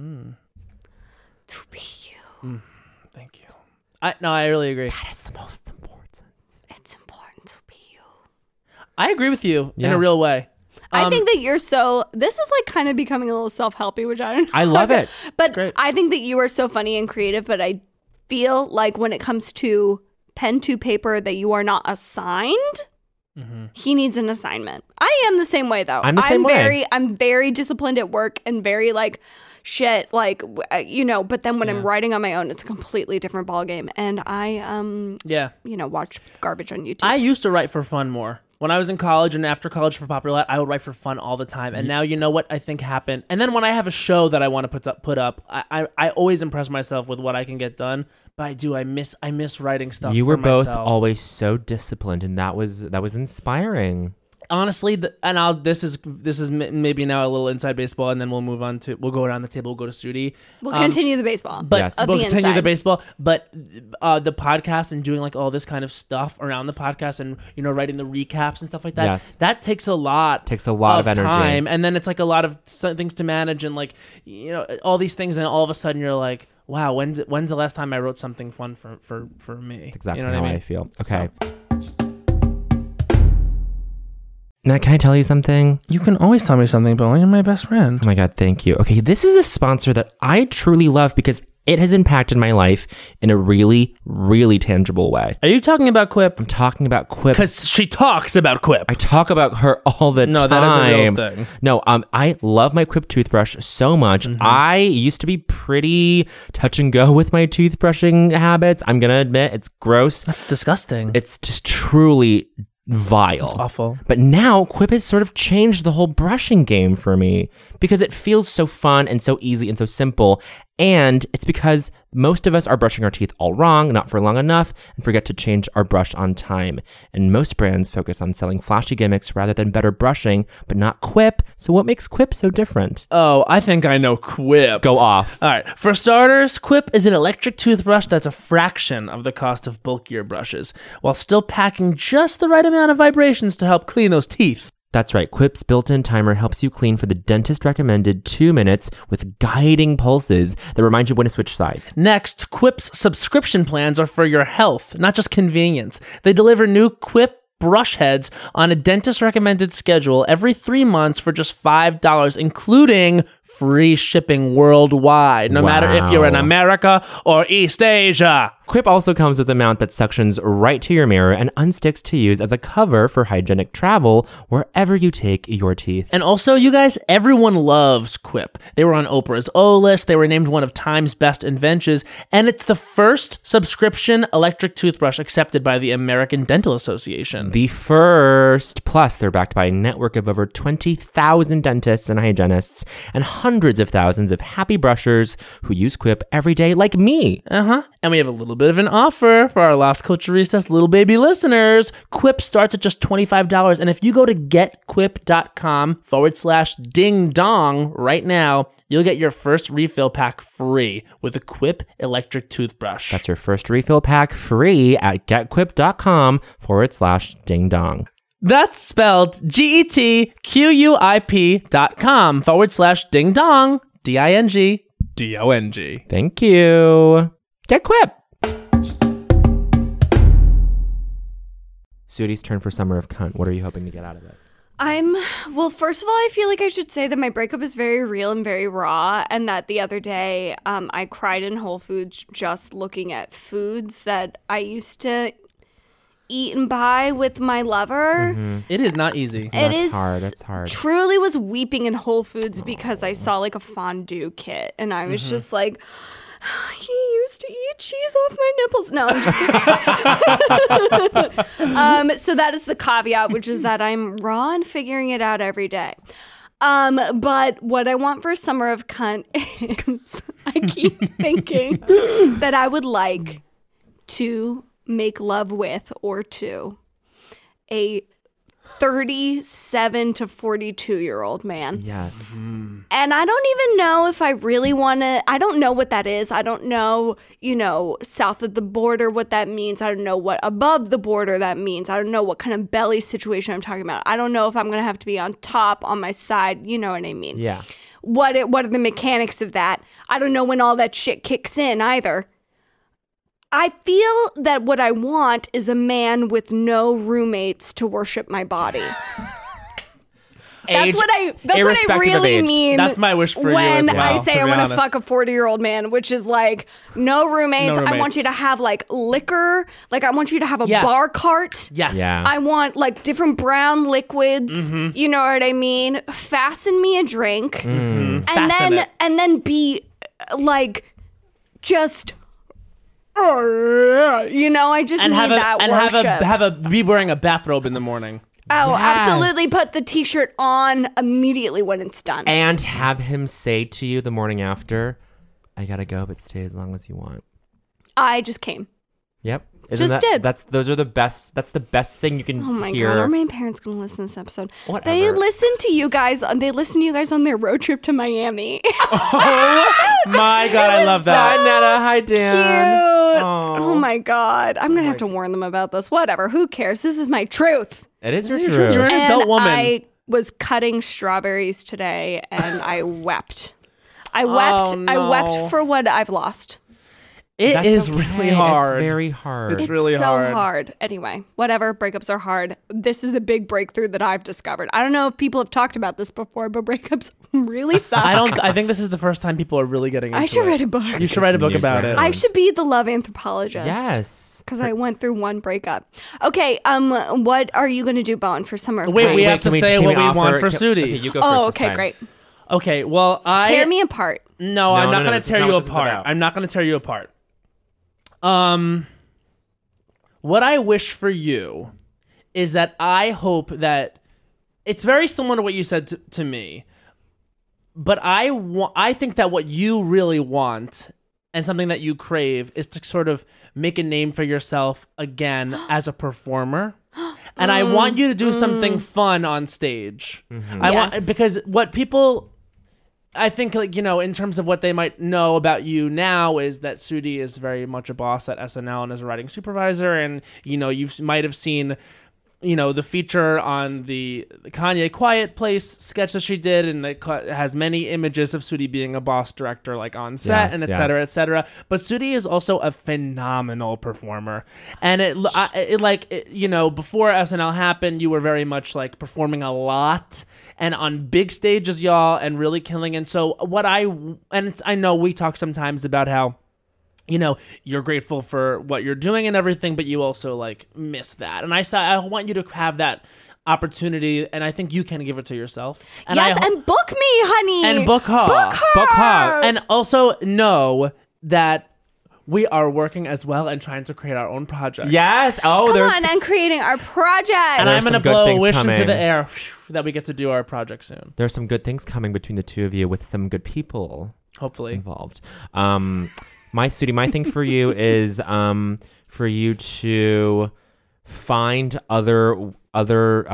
D: to be you.
B: Thank you. I really agree.
C: That is the most important.
D: It's important to be you.
B: I agree with you in
C: Yeah.
B: a real way.
D: I think that you're so. This is like kind of becoming a little self-helpy, which I don't know.
C: I love it.
D: But
B: great.
D: I think that you are so funny and creative. But I feel like when it comes to pen to paper, that you are not assigned. He needs an assignment. I am the same way though.
C: I'm the same way.
D: I'm very disciplined at work and very like shit, like But then when I'm writing on my own, it's a completely different ballgame. And I
B: Yeah.
D: watch garbage on YouTube.
B: I used to write for fun more when I was in college and after college for Popular Light, I would write for fun all the time. And now you know what I think happened. And then when I have a show that I want to put up, I always impress myself with what I can get done. But I miss writing stuff.
C: You were
B: for
C: both
B: myself.
C: always so disciplined, and that was inspiring.
B: Honestly, this is maybe now a little inside baseball, and then we'll go around the table, we'll go to Sudi.
D: We'll continue the baseball.
B: But
C: Yes.
B: we'll
D: the
B: continue
D: inside.
B: the baseball. But the podcast and doing like all this kind of stuff around the podcast, and writing the recaps and stuff like that.
C: Yes.
B: That takes a lot.
C: Takes a lot of energy.
B: time, and then it's like a lot of things to manage, and like all these things, and all of a sudden you're like, wow, when's the last time I wrote something fun for me?
C: That's exactly
B: You know
C: how
B: what I mean?
C: I feel. Okay. Matt, can I tell you something?
B: You can always tell me something, Bowen. You're my best friend.
C: Oh my God, thank you. Okay, this is a sponsor that I truly love because it has impacted my life in a really, really tangible way.
B: Are you talking about Quip?
C: I'm talking about Quip.
B: Because she talks about Quip.
C: I talk about her all the
B: No,
C: time.
B: that is a real thing.
C: No, I love my Quip toothbrush so much.
B: Mm-hmm.
C: I used to be pretty touch and go with my toothbrushing habits. I'm gonna admit it's gross.
B: That's disgusting.
C: It's just truly vile.
B: Awful.
C: But now Quip has sort of changed the whole brushing game for me because it feels so fun and so easy and so simple. And it's because most of us are brushing our teeth all wrong, not for long enough, and forget to change our brush on time. And most brands focus on selling flashy gimmicks rather than better brushing, but not Quip. So what makes Quip so different?
B: Oh, I think I know Quip.
C: Go off.
B: All right. For starters, Quip is an electric toothbrush that's a fraction of the cost of bulkier brushes, while still packing just the right amount of vibrations to help clean those teeth.
C: That's right. Quip's built-in timer helps you clean for the dentist recommended 2 minutes with guiding pulses that remind you when to switch sides.
B: Next, Quip's subscription plans are for your health, not just convenience. They deliver new Quip brush heads on a dentist recommended schedule every 3 months for just $5, including free shipping worldwide, no matter if you're in
C: Wow.
B: America or East Asia.
C: Quip also comes with a mount that suctions right to your mirror and unsticks to use as a cover for hygienic travel wherever you take your teeth.
B: And also, you guys, everyone loves Quip. They were on Oprah's O list. They were named one of Time's best inventions. And it's the first subscription electric toothbrush accepted by the American Dental Association.
C: The first. Plus, they're backed by a network of over 20,000 dentists and hygienists and hundreds of thousands of happy brushers who use Quip every day like me.
B: And we have a little bit of an offer for our Las Culturistas little baby listeners. Quip starts at just $25. And if you go to getquip.com/ding dong right now, you'll get your first refill pack free with a Quip electric toothbrush.
C: That's your first refill pack free at getquip.com/ding dong.
B: That's spelled GETQUIP.com/ding dong, DINGDONG.
C: Thank you. Get Quip. Sudi's turn for Summer of Cunt. What are you hoping to get out of it?
D: Well, first of all, I feel like I should say that my breakup is very real and very raw, and that the other day I cried in Whole Foods just looking at foods that I used to eat and buy with my lover.
B: It is not easy.
C: That's hard. That's hard.
D: Truly was weeping in Whole Foods because I saw like a fondue kit, and I was just like, he used to eat cheese off my nipples. No, I'm just kidding. So that is the caveat, which is that I'm raw and figuring it out every day. But what I want for Summer of Cunt is I keep thinking that I would like to make love with or to a 37 to 42-year-old man.
C: Yes.
D: And I don't even know if I really want to. I don't know what that is. I don't know, south of the border what that means. I don't know what above the border that means. I don't know what kind of belly situation I'm talking about. I don't know if I'm going to have to be on top, on my side. You know what I mean?
C: Yeah.
D: What are the mechanics of that? I don't know when all that shit kicks in either. I feel that what I want is a man with no roommates to worship my body. That's what I
C: irrespective of
D: really
C: age.
D: mean.
B: That's my wish for you
D: when
B: as well,
D: I say
B: to
D: I
B: be
D: want to
B: honest.
D: fuck a 40-year-old man, which is like no roommates.
B: No
D: I want
B: roommates.
D: you to have like liquor. Like I want you to have a
B: Yeah.
D: bar cart.
B: Yes.
C: Yeah.
D: I want like different brown liquids.
B: Mm-hmm.
D: You know what I mean? Fasten me a drink,
B: Fasten
D: and
B: it.
D: then be like just. I just
B: And
D: need that worship.
B: be wearing a bathrobe in the morning.
D: Oh,
C: Yes.
D: absolutely. Put the t-shirt on immediately when it's done.
C: And have him say to you the morning after, I gotta go, but stay as long as you want.
D: I just came.
C: Yep.
D: Did.
C: Those are the best. That's the best thing you can
D: Oh my
C: hear.
D: God, are my parents going to listen to this episode?
C: Whatever.
D: They listen to you guys on their road trip to Miami.
B: My God, I love that.
C: Hi, Netta. Hi, Dan.
D: Cute.
C: Aw.
D: Oh my God. I'm going to have to warn them about this. Whatever. Who cares? This is my truth.
C: It is your
B: You're
C: truth.
B: an
D: And
B: adult woman.
D: I was cutting strawberries today and I wept. I wept.
B: Oh,
D: I
B: no.
D: wept for what I've lost.
B: It
C: That's
B: is
C: okay.
B: really hard.
C: It's very hard.
B: It's really
D: so
B: hard.
D: hard. Anyway, whatever. Breakups are hard. This is a big breakthrough that I've discovered. I don't know if people have talked about this before, but breakups really suck.
B: I think this is the first time people are really getting into
D: I should
B: it.
D: write a book.
B: You should write a book
C: New
B: about it.
C: ground.
D: I should be the love anthropologist.
C: Yes.
D: Because I went through one breakup. Okay, what are you going to do, Bowen, for summer? of
B: Wait,
D: Kind?
B: we have to say what we want for
C: Okay,
B: Sudi.
C: you go first.
D: Oh,
C: this
D: okay,
C: time.
D: great.
B: Okay, well,
D: Tear me apart.
B: No, I'm not
C: no,
B: going
C: this
B: to
C: is
B: tear
C: not
B: you
C: what this is
B: apart.
C: about.
B: I'm not going to tear you apart. What I wish for you is that I hope that it's very similar to what you said to me, but I think that what you really want and something that you crave is to sort of make a name for yourself again as a performer. And I want you to do something fun on stage. I want,
D: Yes.
B: because what people, I think, like, in terms of what they might know about you now is that Sudi is very much a boss at SNL and is a writing supervisor. And, you might have seen, the feature on the Kanye Quiet Place sketch that she did, and it has many images of Sudi being a boss director, like on set,
C: Yes,
B: and et cetera,
C: yes.
B: et cetera. But Sudi is also a phenomenal performer. And before SNL happened, you were very much like performing a lot and on big stages, y'all, and really killing. And so I know we talk sometimes about how, you're grateful for what you're doing and everything, but you also like miss that. And I want you to have that opportunity, and I think you can give it to yourself. And
D: Yes, and book me, honey.
B: and book her.
D: Book her.
B: And also know that we are working as well and trying to create our own project.
C: Yes. Oh,
D: Come
C: there's
D: on, and creating our project.
B: And
C: There's
B: I'm going to
C: some good
B: blow a
C: things
B: wish into
C: coming.
B: the air that we get to do our project soon.
C: there's some good things coming between the two of you with some good people
B: Hopefully.
C: involved. My thing for you is for you to find other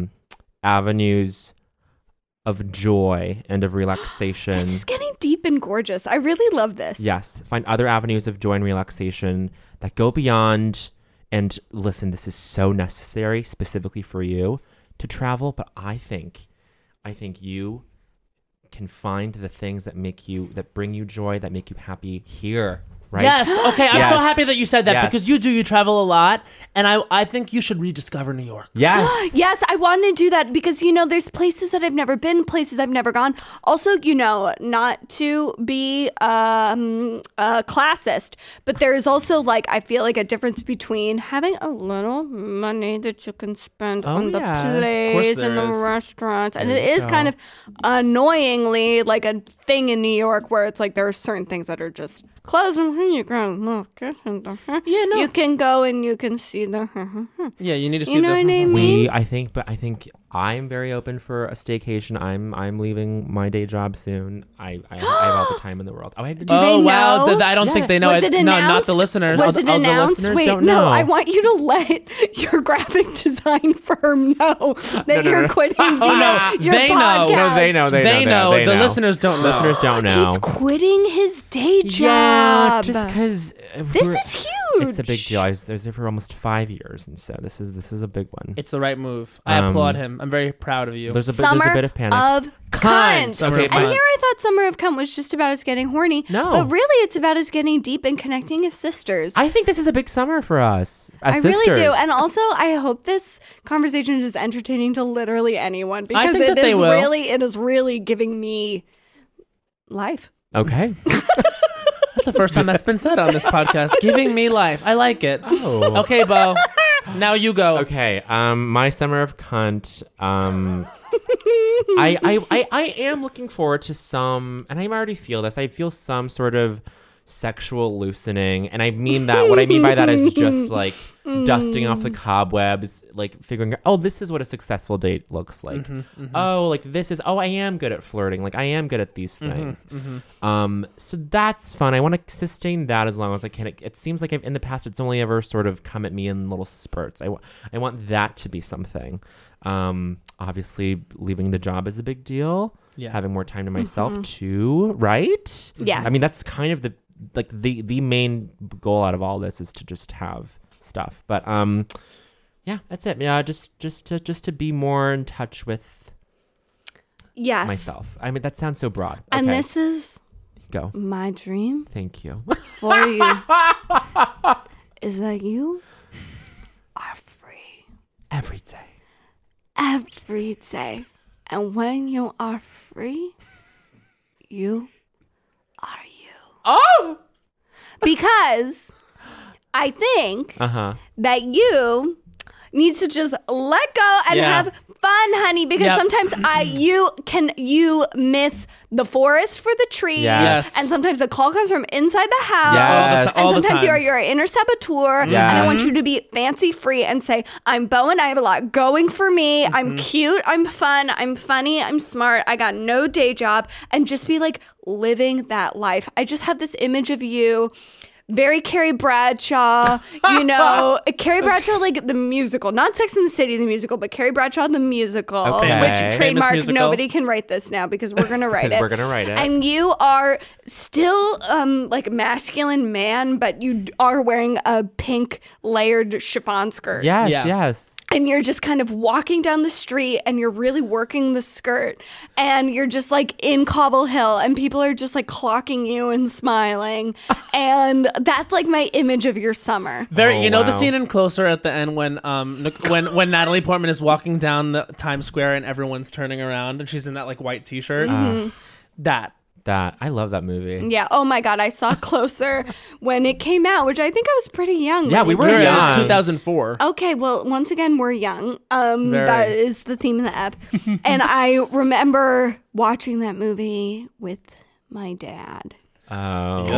C: avenues of joy and of relaxation.
D: This is getting deep and gorgeous. I really love this.
C: Yes, find other avenues of joy and relaxation that go beyond. And listen, this is so necessary specifically for you to travel, but I think you can find the things that bring you joy, that make you happy here, right?
B: Yes. Okay. I'm so
C: Yes.
B: happy that you said that
C: Yes.
B: because you travel a lot, and I think you should rediscover New York.
C: Yes.
D: Yes, I want to do that because, there's places that I've never been, places I've never gone. Also, not to be classist, but there is also, I feel like a difference between having a little money that you can spend on the
C: yeah. Of
D: place
B: there
D: and the
B: is.
D: restaurants. And
C: There
D: it
C: you
D: is
C: go.
D: kind of annoyingly like a thing in New York where it's like there are certain things that are just closed and you can look.
B: Yeah, no.
D: You can go and you can see the.
B: Yeah, you need to see.
D: You know what I mean?
C: I think I'm very open for a staycation. I'm leaving my day job soon. I have all the time in the world. Oh, I had to do
D: Do they
B: Oh wow!
D: know?
B: I don't think they know.
D: Was it announced?
B: No, not the listeners.
D: Was it
C: the
D: announced?
C: listeners
D: Wait,
C: don't
D: no.
C: know.
D: I want you to let your graphic design firm know that
C: no,
D: you're
C: no.
D: quitting
B: Oh, no.
D: your
B: They know.
D: podcast.
C: No, they know.
B: They know.
C: They
B: The
C: know.
B: listeners don't know.
C: Listeners don't know.
D: He's quitting his day job.
C: Yeah, just because
D: This is huge.
C: It's a big deal. I was there for almost 5 years, and so this is a big one.
B: It's the right move. I applaud him. I'm very proud of you.
C: There's a
D: Summer
C: bit of panic.
D: of cunt.
B: Summer of
D: And
B: cunt.
D: here I thought Summer of Cunt was just about us getting horny.
C: No.
D: But really it's about us getting deep and connecting as sisters.
C: I think this is a big summer for us as
D: I
C: sisters.
D: really do. And also, I hope this conversation is entertaining to literally anyone because
B: think that they will.
D: it is really giving me life.
C: Okay.
B: That's the first time that's been said on this podcast. Giving me life. I like it.
C: Oh.
B: Okay, Bo. Now you go.
C: Okay. My summer of cunt. I am looking forward to some, and I already feel this. I feel some sort of sexual loosening, and I mean that. What I mean by that is just like dusting off the cobwebs, like figuring out, oh, this is what a successful date looks like. Oh, like this is, oh, I am good at flirting. Like I am good at these things. So that's fun. I want to sustain that as long as I can. It seems like in the past, it's only ever sort of come at me in little spurts. I want that to be something. Obviously leaving the job is a big deal.
B: Yeah.
C: Having more time to myself too, right?
D: Yes.
C: I mean, that's kind of the main goal out of all this is to just have stuff. But yeah, that's it. Yeah, just to be more in touch with myself. I mean, that sounds so broad.
D: And
C: Okay,
D: this is
C: go.
D: my dream
C: Thank you.
D: for you is that you are free
C: Every day.
D: every day. And when you are free, you are you.
C: Oh.
D: Because I think that you need to just let go and
B: Yeah.
D: have fun, honey, because
B: Yep.
D: sometimes you miss the forest for the trees,
C: Yes.
D: and sometimes the call comes from inside the house,
C: Yes.
B: All
D: and
B: the
D: sometimes
B: time.
D: you're an inner saboteur,
C: Yeah.
D: and I want you to be fancy free and say, I'm Bowen, I have a lot going for me, I'm cute, I'm fun, I'm funny, I'm smart, I got no day job, and just be like living that life. I just have this image of you, very Carrie Bradshaw, you know, Carrie Bradshaw, like the musical, not Sex and the City, the musical, but Carrie Bradshaw, the musical,
C: Okay.
D: which
C: Famous
D: trademark,
B: musical.
D: nobody can write this now because we're going to write
C: Because
D: it.
C: we're gonna write it.
D: And you are still like a masculine man, but you are wearing a pink layered chiffon skirt.
C: Yes.
B: Yeah.
C: Yes.
D: And you're just kind of walking down the street and you're really working the skirt and you're just like in Cobble Hill and people are just like clocking you and smiling. And that's like my image of your summer.
B: Very,
C: Oh,
B: you know the
C: wow.
B: scene in Closer at the end when when Natalie Portman is walking down the Times Square and everyone's turning around and she's in that like white T-shirt. That
C: That I love that movie.
D: Yeah. Oh my God. I saw Closer when it came out, which I think I was pretty young.
C: Yeah,
D: when
C: we
D: it
C: were
D: came
B: it
D: out.
B: was
C: young.
B: 2004.
D: Okay, well, once again, we're young.
B: Very.
D: That is the theme of the app. And I remember watching that movie with my dad.
C: Oh.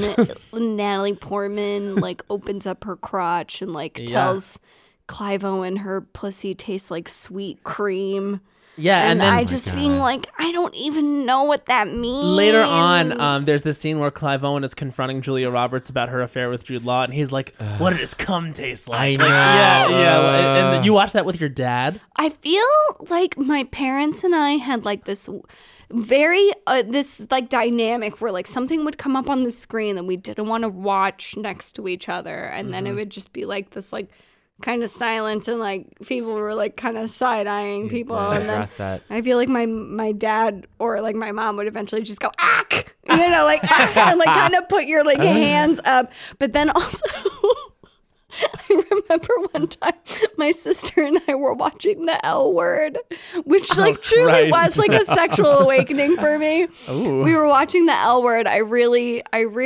D: And Natalie Portman like opens up her crotch and like tells Clive Owen her pussy tastes like sweet cream.
B: Yeah,
D: And
B: then
D: I just being like, I don't even know what that means.
B: later on, there's this scene where Clive Owen is confronting Julia Roberts about her affair with Jude Law, and he's like, "What does cum taste like?"
C: I
B: Like,
C: know.
B: yeah. And you watched that with your dad.
D: I feel like my parents and I had like this very this like dynamic where like something would come up on the screen that we didn't want to watch next to each other, and then it would just be like this like kind of silence, and like people were like kind of side-eyeing people, and then
C: Address that.
D: I feel like my dad or like my mom would eventually just go ack, you know, like ack, and like kind of put your like hands up, but then also I remember one time my sister and I were watching The L Word, which like truly
B: Christ.
D: was like a sexual awakening for me.
B: Ooh.
D: We were watching The L Word. I really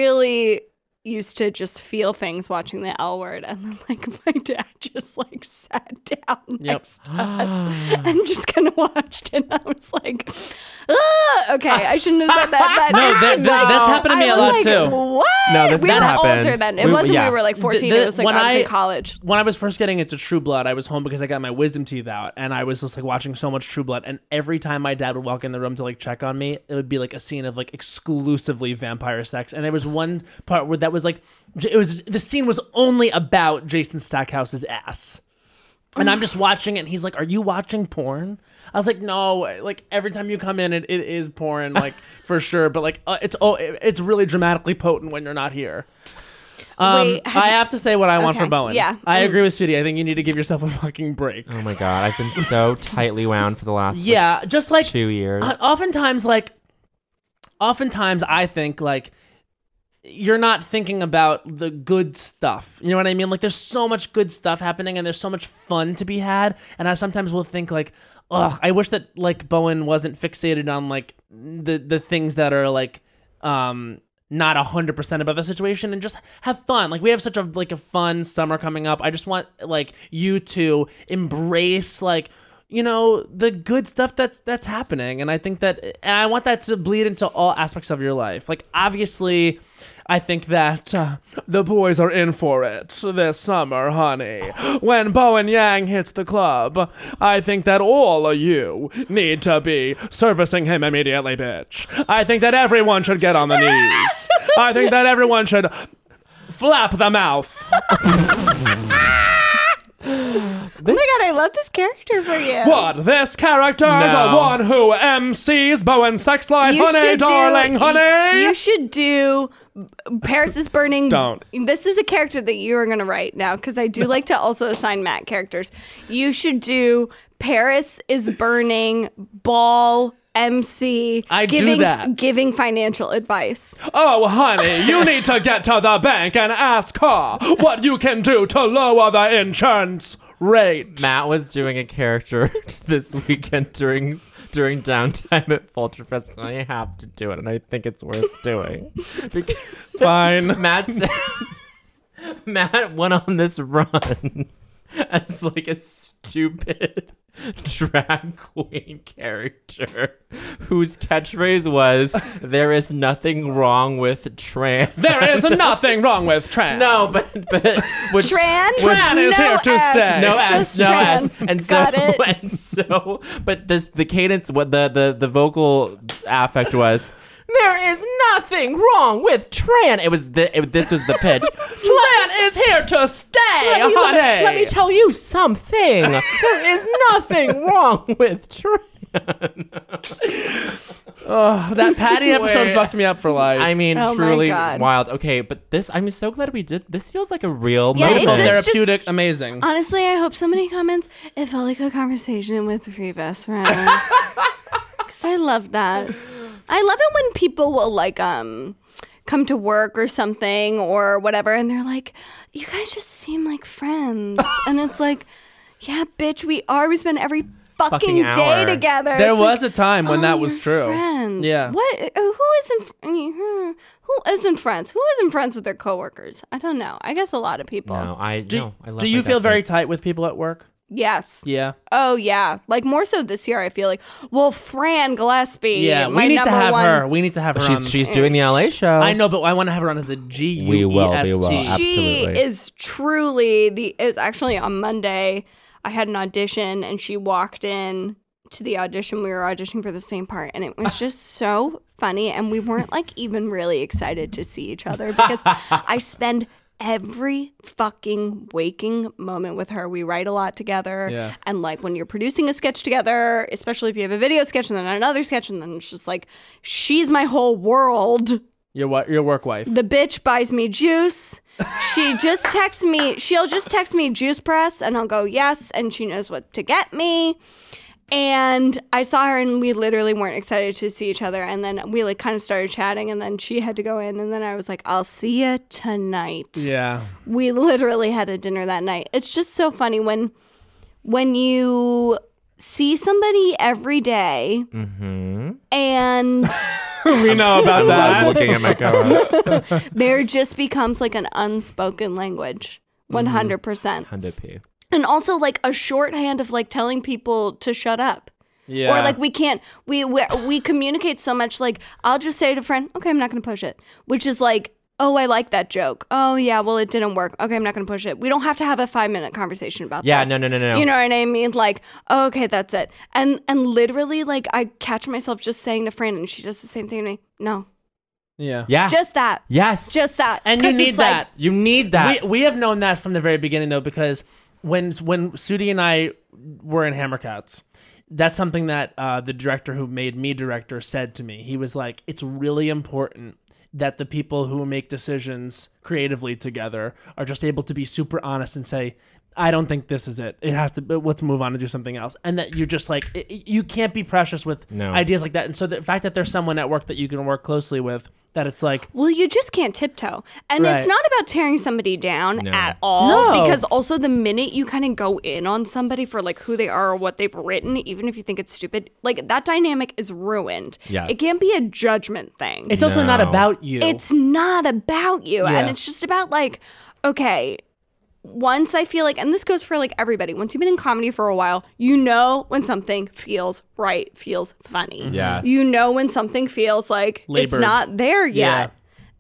D: used to just feel things watching The L Word, and then like my dad just like sat down next to us and just kind of watched, and I was like, okay, I shouldn't have said that. But
B: No,
D: it's
B: this
D: just, like,
B: happened to me
D: I
B: a
D: was
B: lot,
D: like,
B: too.
D: What?
C: No, this
D: we
C: did
D: were
C: happen.
D: older then. It
C: We-
D: wasn't
C: yeah.
D: we were like 14.
B: The-
D: It was like
B: when
D: I was in
B: I-
D: college.
B: When I was first getting into True Blood, I was home because I got my wisdom teeth out, and I was just like watching so much True Blood. And every time my dad would walk in the room to like check on me, it would be like a scene of like exclusively vampire sex. And there was one part where that was like, the scene was only about Jason Stackhouse's ass. And I'm just watching it, and he's like, "Are you watching porn?" I was like, "No." Like every time you come in, it is porn, like for sure. But like, it's really dramatically potent when you're not here.
D: Wait,
B: I have to say what I want
D: Okay,
B: for Bowen.
D: yeah.
B: I agree with Sudie. I think you need to give yourself a fucking break.
C: Oh my God, I've been so tightly wound for the last
B: Yeah, just like
C: 2 years.
B: oftentimes I think like you're not thinking about the good stuff. You know what I mean? Like there's so much good stuff happening and there's so much fun to be had. And I sometimes will think like, ugh, I wish that like Bowen wasn't fixated on like the things that are like not 100% about the situation, and just have fun. Like we have such a like a fun summer coming up. I just want like you to embrace like, you know, the good stuff that's happening. And I think that, and I want that to bleed into all aspects of your life. Like obviously I think that the boys are in for it this summer, honey. When Bowen Yang hits the club, I think that all of you need to be servicing him immediately, bitch. I think that everyone should get on the knees. I think that everyone should flap the mouth.
D: Oh my god, I love this character for you.
B: What? This character?
C: No.
B: The one who MCs Bowen's sex life? Honey, darling, honey?
D: You should do Paris is Burning.
B: Don't.
D: This is a character that you are going to write now, because I do like to also assign Matt characters. You should do Paris is Burning Ball MC.
B: I do that.
D: Giving financial advice.
B: Oh, honey, you need to get to the bank and ask her what you can do to lower the insurance rate.
C: Matt was doing a character this weekend during downtime at Folterfest, and I have to do it, and I think it's worth doing. Because
B: Fine.
C: Matt went on this run as like a stupid drag queen character whose catchphrase was, "There is nothing wrong with trans."
B: There is nothing wrong with trans.
C: No, but which,
D: Tran?
B: Tran is
D: No
B: here to
D: S.
B: stay.
C: no S,
D: Just
C: no
D: trans.
C: S, and so
D: Got it.
C: and so, but the cadence, what the vocal affect was. There is nothing wrong with Tran. This was the pitch.
B: Tran is here to stay, honey.
C: Let me tell you something. There is nothing wrong with Tran.
B: Oh, that Patty episode
C: Wait.
B: fucked me up for life.
C: I mean,
D: Oh my
C: truly
D: God.
C: wild. Okay, but this, I'm so glad we did. This feels like a real
D: Yeah, it
C: moment.
D: does.
B: therapeutic,
D: just-
B: amazing.
D: Honestly, I hope somebody comments, it felt like a conversation with three best friends. Because I love that. I love it when people will like come to work or something or whatever, and they're like, you guys just seem like friends. And it's like, yeah, bitch, we are. We spend every fucking day
C: hour.
D: together.
B: There
D: It's
B: was
D: like,
B: a time when that was
D: you're
B: true.
D: Friends.
B: Yeah.
D: What? Who isn't friends? Who isn't friends with their coworkers? I don't know. I guess a lot of people.
C: No, I love
B: Do you
C: my
B: feel
C: best
B: very
C: friends.
B: tight with people at work?
D: Yes.
B: Yeah.
D: Oh yeah, like more so this year. I feel like, well, Fran Gillespie.
B: Yeah,
D: my
B: we need to
D: number
B: have
D: one-
B: her. We need to have her on.
C: She's doing the LA show.
B: I know, but I want to have her on as a G-U-E-S-T.
C: We will.
D: She
C: Absolutely.
D: is truly is actually on Monday. I had an audition, and she walked in to the audition. We were auditioning for the same part, and it was just so funny. And we weren't like even really excited to see each other because I spend every fucking waking moment with her. We write a lot together.
B: Yeah.
D: And like when you're producing a sketch together, especially if you have a video sketch and then another sketch, and then it's just like, she's my whole world.
B: Your work wife.
D: The bitch buys me juice. She'll just text me juice press, and I'll go yes, and she knows what to get me. And I saw her, and we literally weren't excited to see each other. And then we like kind of started chatting, and then she had to go in, and then I was like, I'll see you tonight.
B: Yeah.
D: We literally had a dinner that night. It's just so funny when you see somebody every day and
B: We know about
C: I'm
B: that.
C: looking at my camera.
D: there just becomes like an unspoken language. 100%.
C: 100p.
D: And also like a shorthand of like telling people to shut up.
B: Yeah.
D: Or like we communicate so much, like I'll just say to a friend, okay, I'm not going to push it. Which is like, oh, I like that joke. Oh yeah, well it didn't work. Okay, I'm not going to push it. We don't have to have a 5-minute conversation about
C: Yeah,
D: this.
C: no.
D: You know what I mean? Like, oh, okay, that's it. And literally like I catch myself just saying to Fran, and she does the same thing to me. No.
B: Yeah.
C: Yeah.
D: Just that.
C: yes.
D: Just that.
B: And you
D: 'Cause
B: need
D: it's like,
B: that.
C: you need that.
B: We have known that from the very beginning, though, because when Sudi and I were in Hammercats, that's something that the director who made me director said to me. He was like, it's really important that the people who make decisions creatively together are just able to be super honest and say, I don't think this is it. It has to, let's move on and do something else. And that you're just like, you can't be precious with
C: No.
B: ideas like that. And so the fact that there's someone at work that you can work closely with, that it's like,
D: well, you just can't tiptoe. And
B: Right.
D: it's not about tearing somebody down
C: No.
D: at all.
B: No.
D: Because also the minute you kind of go in on somebody for like who they are or what they've written, even if you think it's stupid, like that dynamic is ruined.
C: Yes.
D: It can't be a judgment thing.
B: it's also not
C: No.
B: about you.
D: It's not about you.
B: Yeah.
D: And it's just about like, okay, once I feel like, and this goes for like everybody, once you've been in comedy for a while, you know when something feels right, feels funny.
C: Yes.
D: You know when something feels like
B: Labored.
D: it's not there yet.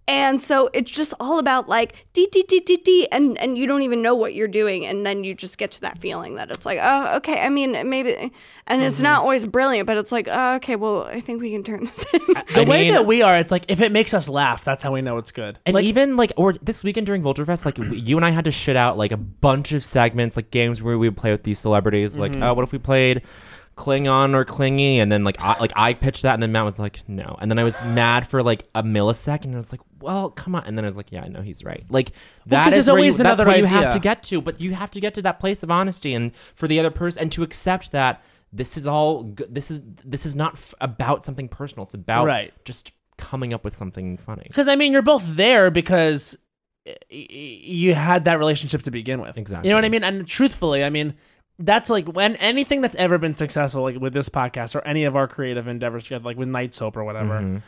D: And so it's just all about like D, and you don't even know what you're doing. And then you just get to that feeling that it's like, oh, okay, I mean, maybe, and it's not always brilliant, but it's like, oh, okay, well, I think we can turn this in.
B: The way that we are, it's like, if it makes us laugh, that's how we know it's good.
C: And even like, or this weekend during Vulture Fest, like you and I had to shit out like a bunch of segments, like games where we would play with these celebrities. Like, oh, what if we played Klingon or Clingy? And then I pitched that, and then Matt was like, no. And then I was mad for like a millisecond, and I was like, well, come on. And then I was like, yeah, I know he's right. Like that is where that's where you have to get to, but you have to get to that place of honesty and for the other person, and to accept that this is all this is not about something personal. It's about just coming up with something funny.
B: Because I mean, you're both there because you had that relationship to begin with.
C: Exactly.
B: You know what I mean? And truthfully, I mean, that's like when anything that's ever been successful, like with this podcast or any of our creative endeavors together, like with Night Soap or whatever,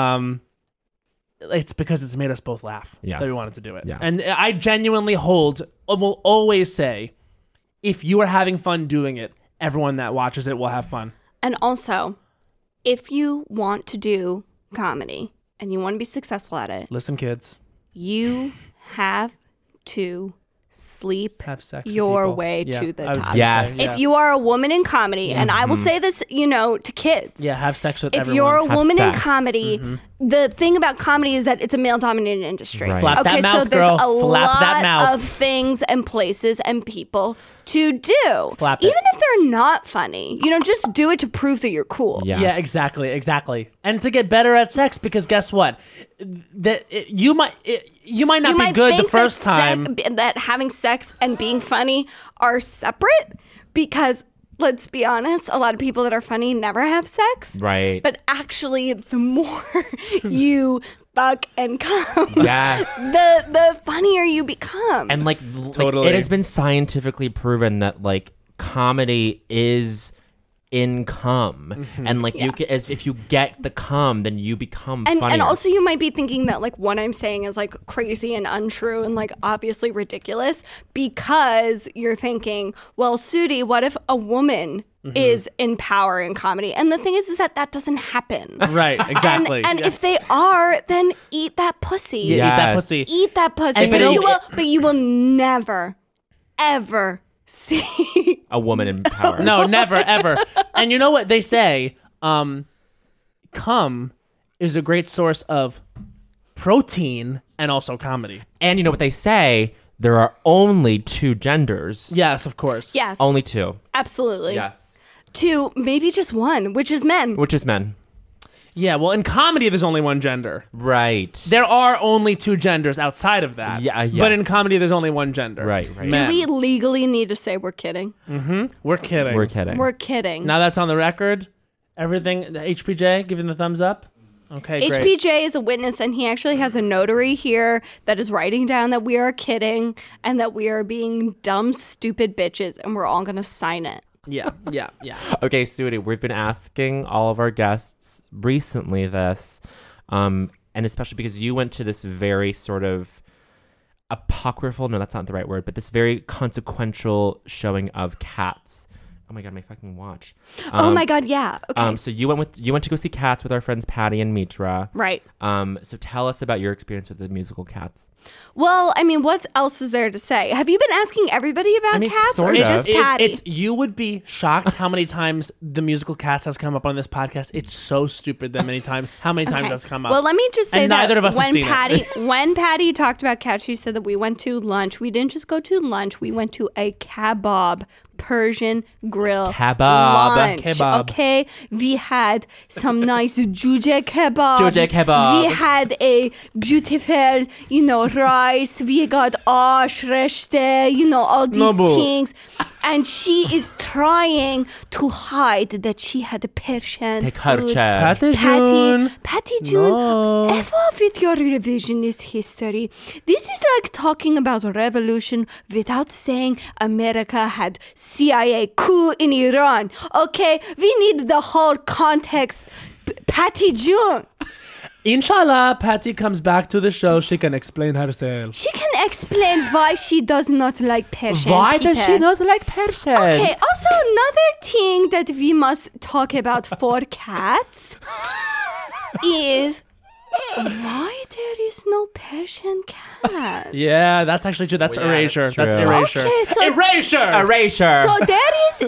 B: it's because it's made us both laugh that we wanted to do it.
C: Yeah.
B: And I genuinely will always say, if you are having fun doing it, everyone that watches it will have fun.
D: And also, if you want to do comedy and you want to be successful at it,
B: listen, kids,
D: you have to sleep
B: have sex with
D: your
B: people.
D: way
B: Yeah,
D: to the
B: I was
D: top.
B: gonna
C: Yes.
B: say,
D: If you are a woman in comedy, and I will say this, to kids.
B: yeah, have sex with
D: If
B: everyone.
D: you're a
C: Have
D: woman in
C: sex.
D: comedy, the thing about comedy is that it's a male-dominated industry.
C: Right.
B: Flap that
D: Okay,
B: mouth,
D: so there's
B: girl.
D: a
B: Flap that
D: lot
B: mouth.
D: of things and places and people to do.
B: Flap it.
D: Even if they're not funny, just do it to prove that you're cool.
C: Yes.
B: Yeah, exactly. And to get better at sex, because guess what? You might not be good the
D: think
B: first
D: that
B: time.
D: that having sex and being funny are separate, because let's be honest, a lot of people that are funny never have sex.
C: Right.
D: But actually, the more you fuck and come,
C: Yes.
D: the funnier you become.
C: And like
B: Totally.
C: it has been scientifically proven that like comedy is income, and like you can, as if you get the cum, then you become funnier.
D: And also you might be thinking that like what I'm saying is like crazy and untrue and like obviously ridiculous, because you're thinking, well, Sudi, what if a woman is in power in comedy? And the thing is that doesn't happen.
B: Right, exactly.
D: And if they are, then eat that pussy.
B: Eat that
C: Yes.
B: pussy.
D: Eat that pussy.
B: And
D: But you will never, ever see.
C: a woman in power.
B: No, never, ever. And you know what they say? Cum is a great source of protein and also comedy.
C: And you know what they say? There are only two genders.
B: Yes, of course.
D: Yes.
C: Only two.
D: Absolutely.
C: Yes.
D: Two, maybe just one, which is men.
C: Which is men.
B: Yeah, well, in comedy, there's only one gender.
C: Right.
B: There are only two genders outside of that.
C: Yeah, yes.
B: But in comedy, there's only one gender.
C: Right.
D: Do
B: Men.
D: we legally need to say we're kidding?
B: We're kidding.
C: We're kidding.
D: We're kidding.
B: Now that's on the record. Everything, the HPJ, giving the thumbs up. Okay, great.
D: HPJ is a witness, and he actually has a notary here that is writing down that we are kidding and that we are being dumb, stupid bitches, and we're all going to sign it.
B: Yeah.
C: Okay, Sudi, we've been asking all of our guests recently this, and especially because you went to this very sort of apocryphal, no, that's not the right word, but this very consequential showing of Cats. Oh my God, my fucking watch.
D: Oh my God, yeah. Okay.
C: So you went to go see Cats with our friends Patty and Mitra.
D: Right.
C: So tell us about your experience with the musical Cats.
D: Well, I mean, what else is there to say? Have you been asking everybody about Cats or
C: sorta.
D: just Patty?
B: You would be shocked how many times the musical Cats has come up on this podcast. It's so stupid that how many times that's come up.
D: Well, let me just say
B: And
D: that
B: neither of us have
D: when
B: seen
D: Patty
B: it.
D: when Patty talked about Cats, she said that we went to lunch. We didn't just go to lunch. We went to a kebab, Persian grill
C: Kebab.
D: lunch.
B: Kebab.
D: Okay, we had some nice juje kebab.
C: Juje kebab.
D: We had a beautiful, rice. We got ash reshte, all these
B: Nobu.
D: things. And she is trying to hide that she had a Persian food.
B: Patty June.
D: Patty June,
B: No.
D: F off with your revisionist history. This is like talking about a revolution without saying America had CIA coup in Iran. Okay, we need the whole context. Patty June.
B: Inshallah, Patty comes back to the show. She can explain herself.
D: She can explain why she does not like Persian
C: Why does she
D: people.
C: not like Persian?
D: Okay, also another thing that we must talk about for Cats is Why there is no Persian cat?
B: Yeah, that's actually true. That's
C: Well, yeah,
B: erasure.
C: that's true.
B: That's erasure.
D: Okay, so
B: Erasure.
C: Erasure.
D: so there is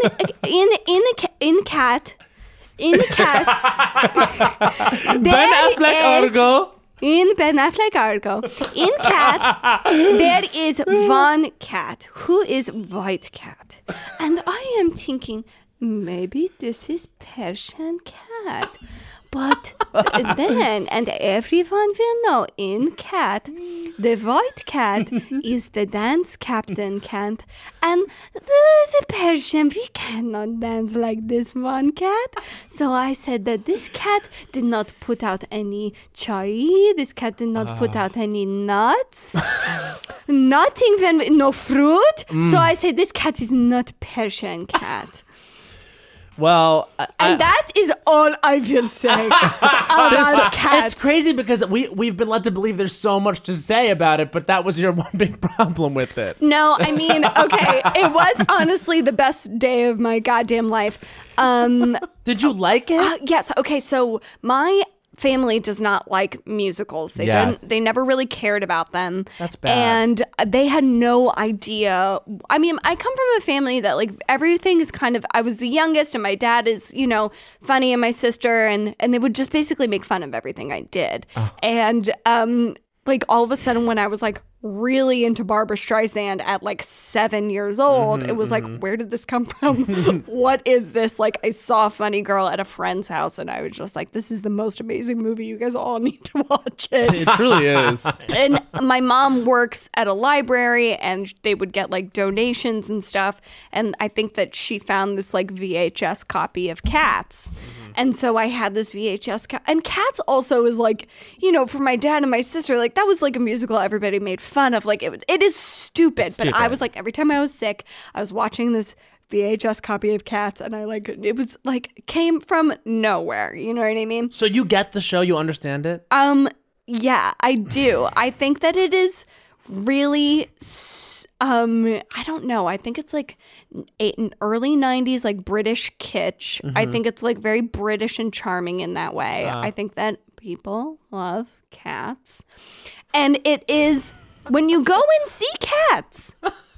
D: in cat.
B: Ben Affleck article.
D: In Ben Affleck article, in cat, there is one cat who is white cat. And I am thinking, maybe this is Persian cat. But then, and everyone will know, in cat, the white cat is the dance captain cat. And the Persian, we cannot dance like this one cat. So I said that this cat did not put out any chai. This cat did not put out any nuts. Nothing, no fruit. So I said this cat is not Persian cat.
B: Well,
D: And that is all I will say about cats.
B: it's crazy because we've been led to believe there's so much to say about it, but that was your one big problem with it.
D: No, I mean, okay, it was honestly the best day of my goddamn life.
B: Did you like it?
D: Yes, okay, so my family does not like musicals. They
C: Yes.
D: they never really cared about them.
B: That's bad.
D: And they had no idea. I mean, I come from a family that like everything is kind of, I was the youngest and my dad is, funny, and my sister, and they would just basically make fun of everything I did. And like all of a sudden when I was like really into Barbra Streisand at like 7 years old, it was like, where did this come from? What is this? Like, I saw Funny Girl at a friend's house and I was just like, this is the most amazing movie. You guys all need to watch it.
B: It truly is.
D: And my mom works at a library and they would get like donations and stuff. And I think that she found this like VHS copy of Cats. And so I had this VHS and Cats also is like, for my dad and my sister, like that was like a musical everybody made fun of. Like it is stupid. But I was like, every time I was sick, I was watching this VHS copy of Cats and it was like came from nowhere. You know what I mean?
B: So you get the show, you understand it?
D: Yeah, I do. I think that it is really, I don't know. I think it's like early 90s, like British kitsch. I think it's like very British and charming in that way. I think that people love cats. And it is, when you go and see Cats,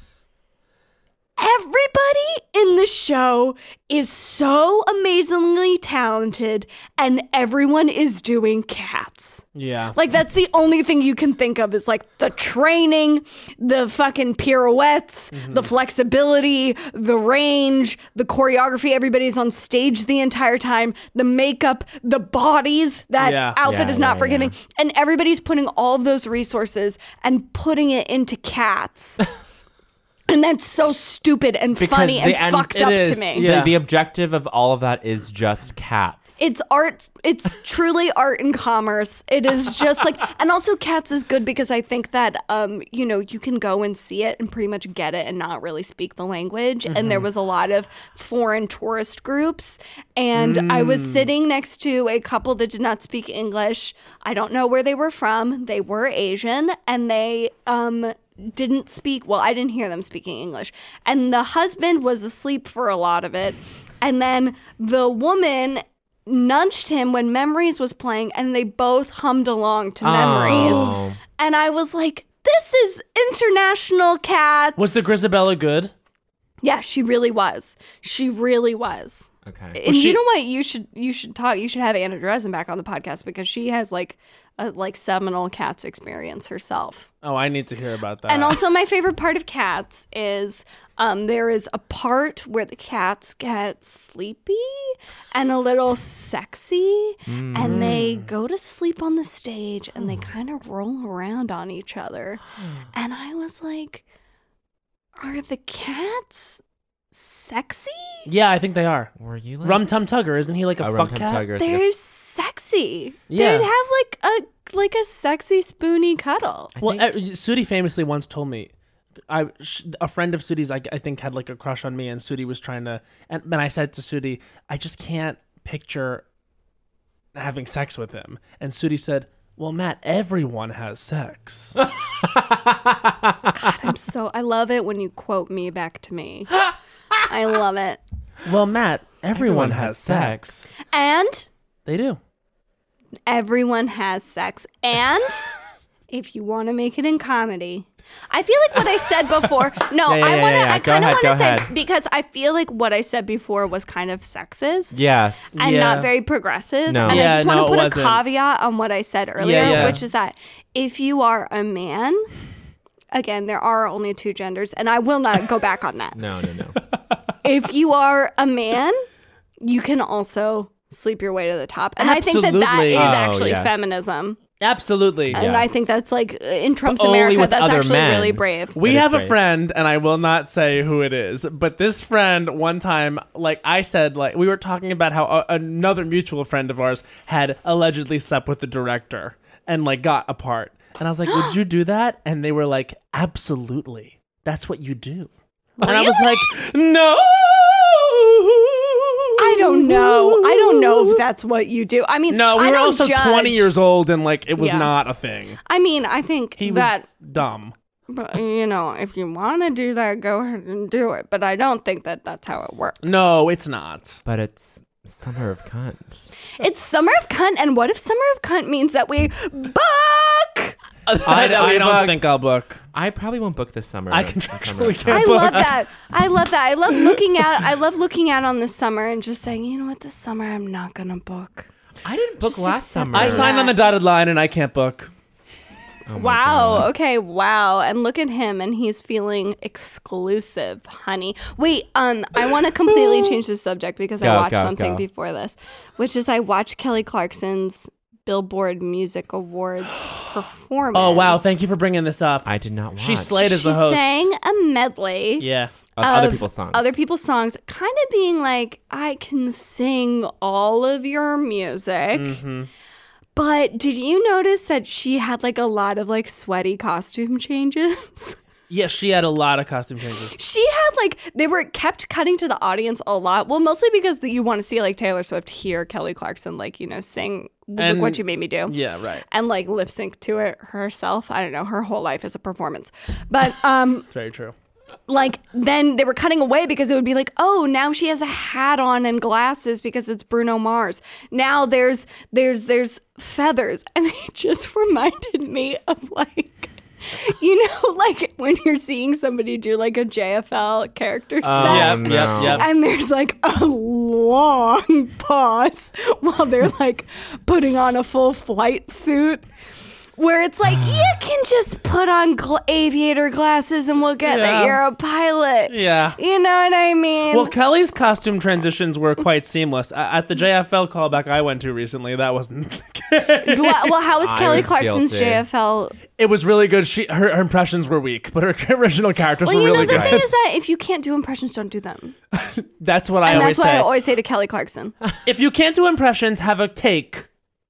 D: everybody in the show is so amazingly talented and everyone is doing Cats.
B: Yeah.
D: Like, that's the only thing you can think of is like the training, the fucking pirouettes, the flexibility, the range, the choreography. Everybody's on stage the entire time, the makeup, the bodies. That outfit is not forgiving. And everybody's putting all of those resources and putting it into Cats. And that's so stupid and funny and fucked up to me.
B: Yeah.
C: The objective of all of that is just cats.
D: It's art. It's truly art and commerce. It is just like, and also Cats is good because I think that, you can go and see it and pretty much get it and not really speak the language. And there was a lot of foreign tourist groups. And I was sitting next to a couple that did not speak English. I don't know where they were from. They were Asian and they, didn't speak, well, I didn't hear them speaking English. And the husband was asleep for a lot of it. And then the woman nudged him when Memories was playing and they both hummed along to Memories. And I was like, this is international Cats.
B: Was the Grisabella good?
D: Yeah, she really was. She really was.
C: Okay.
D: And you know what? You should have Anna Dresden back on the podcast because she has like a seminal Cats experience herself.
B: Oh, I need to hear about that.
D: And also my favorite part of Cats is there is a part where the cats get sleepy and a little sexy and they go to sleep on the stage and they kind of roll around on each other. And I was like, are the cats sexy?
B: Yeah, I think they are.
C: Were you like
B: Rum Tum Tugger, isn't he like a
C: Rum
B: fuck
C: Tum
B: cat?
C: Tugger?
D: They're sexy.
B: Yeah.
D: They'd have like a sexy spoony cuddle.
B: Well, Sudi famously once told me, a friend of Sudi's, I think, had like a crush on me, and Sudi was trying to, and I said to Sudi, I just can't picture having sex with him. And Sudi said, well, Matt, everyone has sex.
D: God, I love it when you quote me back to me. I love it.
B: Well, Matt, everyone has sex.
D: And
B: They do.
D: everyone has sex. And if you want to make it in comedy, I feel like what I said before. No,
C: Yeah.
D: I
C: Go
D: kind of
C: ahead,
D: want
C: go
D: to say,
C: ahead.
D: because I feel like what I said before was kind of sexist.
C: Yes.
D: And
B: Yeah.
D: not very progressive.
C: No.
D: And
B: Yeah,
D: I just want
B: no,
D: to
B: it
D: put a
B: wasn't.
D: caveat on what I said earlier,
B: Yeah.
D: which is that if you are a man, again, there are only two genders, and I will not go back on that.
C: No.
D: If you are a man, you can also sleep your way to the top. And I think that
B: Absolutely.
D: is
C: Oh,
D: actually
C: yes.
D: feminism.
B: Absolutely.
D: And I think that's like in Trump's
C: Only
D: America,
C: with
D: that's
C: other
D: actually
C: men.
D: really brave.
B: We
C: That is
B: have a
C: great.
B: friend, and I will not say who it is, but this friend one time, like I said, like we were talking about how another mutual friend of ours had allegedly slept with the director and like got apart. And I was like, would you do that? And they were like, absolutely. That's what you do. And I was like, no.
D: I don't know. I don't know if that's what you do. I mean,
B: No, we
D: I
B: were
D: don't
B: also
D: judge.
B: 20 years old, and like it was
D: Yeah.
B: not a thing.
D: I mean, I think
B: He was
D: that,
B: dumb.
D: but, you know, if you want to do that, go ahead and do it. But I don't think that that's how it works.
B: No, it's not.
C: But it's Summer of Cunt.
D: It's Summer of Cunt, and what if Summer of Cunt means that we book?
B: I don't think I'll book.
C: I probably won't book this summer.
B: I
C: Summer
B: contractually
C: of Cunt.
B: can't
D: I
B: book.
D: love that. I love that. I love looking out on this summer and just saying, you know what, this summer I'm not gonna book.
C: I didn't book
D: Just
C: last
D: accept
C: summer.
B: I
D: it.
B: signed on the dotted line, and I can't book.
C: Oh my
D: Wow.
C: God.
D: Okay. Wow. And look at him, and he's feeling exclusive, honey. Wait. I want to completely change the subject because I
C: Go,
D: watched
C: go,
D: something
C: go.
D: before this, which is I watched Kelly Clarkson's Billboard Music Awards performance.
B: Oh wow! Thank you for bringing this up.
C: I did not watch.
B: She slayed as
D: She
B: the host.
D: sang a medley.
B: Yeah.
C: of other
D: of
C: people's songs.
D: Other people's songs, kind of being like, I can sing all of your music.
B: Mm-hmm.
D: But did you notice that she had like a lot of like sweaty costume changes?
B: Yeah, she had a lot of costume changes.
D: She had like, they were kept cutting to the audience a lot. Well, mostly because you want to see like Taylor Swift hear Kelly Clarkson like, you know, sing Look
B: And-
D: What You Made Me Do.
B: Yeah, right.
D: And like lip sync to it herself. I don't know. Her whole life is a performance. But
B: Very true.
D: like then they were cutting away because it would be like, oh, now she has a hat on and glasses because it's Bruno Mars. Now there's feathers, and it just reminded me of like, you know, like when you're seeing somebody do like a JFL character set.
B: Yep,
C: no.
B: yep.
D: And there's like a long pause while they're like putting on a full flight suit. Where it's like, you can just put on aviator glasses and we'll get
B: Yeah.
D: that you're a pilot.
B: Yeah.
D: You know what I mean?
B: Well, Kelly's costume transitions were quite seamless. At the JFL callback I went to recently, that wasn't the case.
D: Well, how was
C: I
D: Kelly
C: was
D: Clarkson's
C: guilty.
D: JFL?
B: It was really good. Her impressions were weak, but her original characters
D: Well,
B: were
D: you know,
B: really
D: the
B: good.
D: thing is that if you can't do impressions, don't do them.
B: That's what I
D: And
B: always
D: that's what
B: say.
D: I always say to Kelly Clarkson.
B: If you can't do impressions, have a take.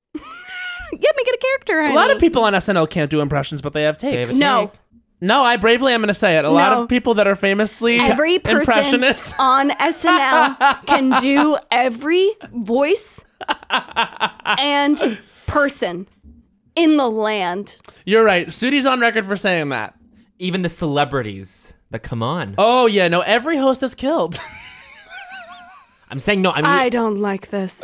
D: Yeah, make it a character, honey.
B: A lot of people on SNL can't do impressions, but they have
C: They have
B: takes.
C: a
D: No.
C: take.
B: No, I bravely am going to say it. A lot
D: No.
B: of people that are famously
D: Every person
B: impressionists.
D: on SNL can do every voice and person in the land.
B: You're right. Sudi's on record for saying that.
C: Even the celebrities that come on.
B: Oh, yeah. No, every host is killed.
C: I'm saying no. I mean,
D: I don't like this.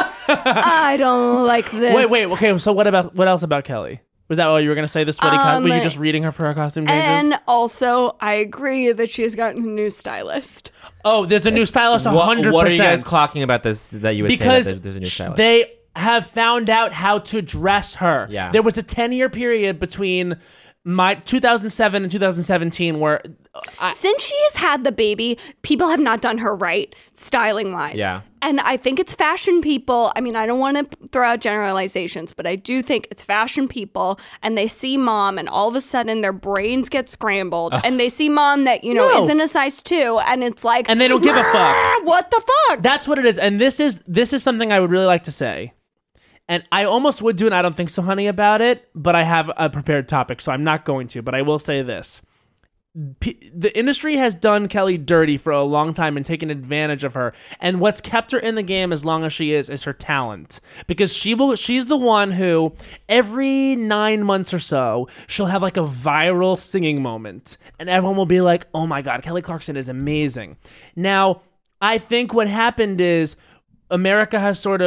D: I don't like this.
B: Wait. Okay, so what else about Kelly? Was that what you were going to say, the sweaty costume? Were you just reading her for her costume changes?
D: And also, I agree that she has gotten a new stylist.
B: Oh, there's a new stylist, 100%.
C: what are you guys clocking about this? That you would
B: Because
C: say that there's a new stylist.
B: they have found out how to dress her.
C: Yeah.
B: There was a 10-year period between my 2007 and 2017 where
D: Since she has had the baby, people have not done her right, styling wise.
C: Yeah.
D: And I think it's fashion people. I mean, I don't want to throw out generalizations, but I do think it's fashion people, and they see mom, and all of a sudden their brains get scrambled, and they see mom that, you know,
B: No.
D: isn't a size 2, and it's like,
B: And they don't give a fuck.
D: What the fuck?
B: that's what it is. And this is something I would really like to say. And I almost would do an I don't think so, honey, about it, but I have a prepared topic, so I'm not going to. But I will say this. The industry has done Kelly dirty for a long time and taken advantage of her. And what's kept her in the game as long as she is her talent. Because she's the one who, every 9 months or so, she'll have like a viral singing moment. And everyone will be like, oh my God, Kelly Clarkson is amazing. Now, I think what happened is America has sort of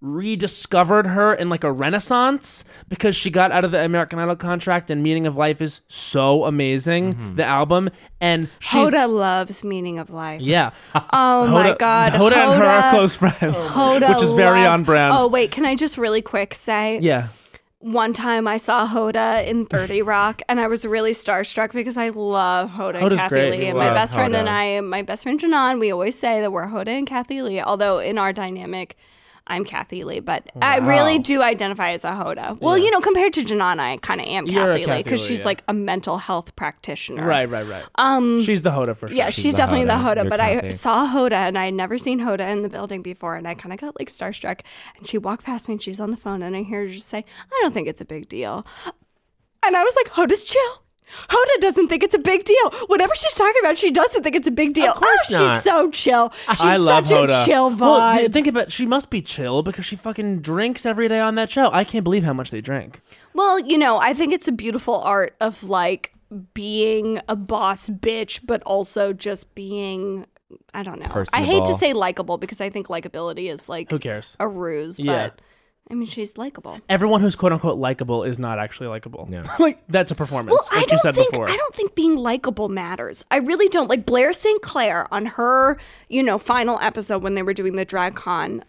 B: rediscovered her in like a renaissance because she got out of the American Idol contract, and Meaning of Life is so amazing, the album. And she's
D: Hoda loves Meaning of Life.
B: yeah.
D: Oh my God.
B: Hoda and her are close friends,
D: Hoda
B: which is very
D: loves-
B: on brand.
D: Oh, wait. Can I just really quick say?
B: Yeah.
D: One time I saw Hoda in 30 Rock, and I was really starstruck because I love Hoda and
B: Hoda's
D: Kathy
B: great.
D: Lee.
B: We
D: And my
C: love
D: best friend
C: Hoda.
D: and I, my best friend Janan, we always say that we're Hoda and Kathy Lee, although in our dynamic, I'm Kathy Lee, but I really do identify as a Hoda. Well, you know, compared to Janan, I kind of am
B: You're a
D: Kathy Lee
B: Kathy
D: because
B: Lee,
D: she's
B: yeah.
D: like a mental health practitioner.
B: Right. She's the Hoda for sure.
D: Yeah, she's
C: the
D: definitely the
C: Hoda.
D: Hoda,
C: You're
D: but I
C: Kathy.
D: saw Hoda and I had never seen Hoda in the building before, and I kind of got like starstruck. And she walked past me and she's on the phone, and I hear her just say, "I don't think it's a big deal." And I was like, "Hoda's chill. Hoda doesn't think it's a big deal. Whatever she's talking about, she doesn't think it's a big deal.
C: Of course not.
D: She's so chill. She's
B: I love
D: such
B: Hoda.
D: a chill vibe."
B: Well, think about, she must be chill because she fucking drinks every day on that show. I can't believe how much they drink.
D: Well, you know, I think it's a beautiful art of like being a boss bitch, but also just being, I don't know. I hate to
C: Personable.
D: say likable because I think likability is like
B: Who cares?
D: a ruse,
B: Yeah.
D: but I mean, she's likable.
B: Everyone who's quote unquote likable is not actually likable.
C: No.
B: Like, that's a performance.
D: Well,
B: like you said before.
D: I don't think being likable matters. I really don't. Like Blair St. Clair on her, you know, final episode when they were doing the DragCon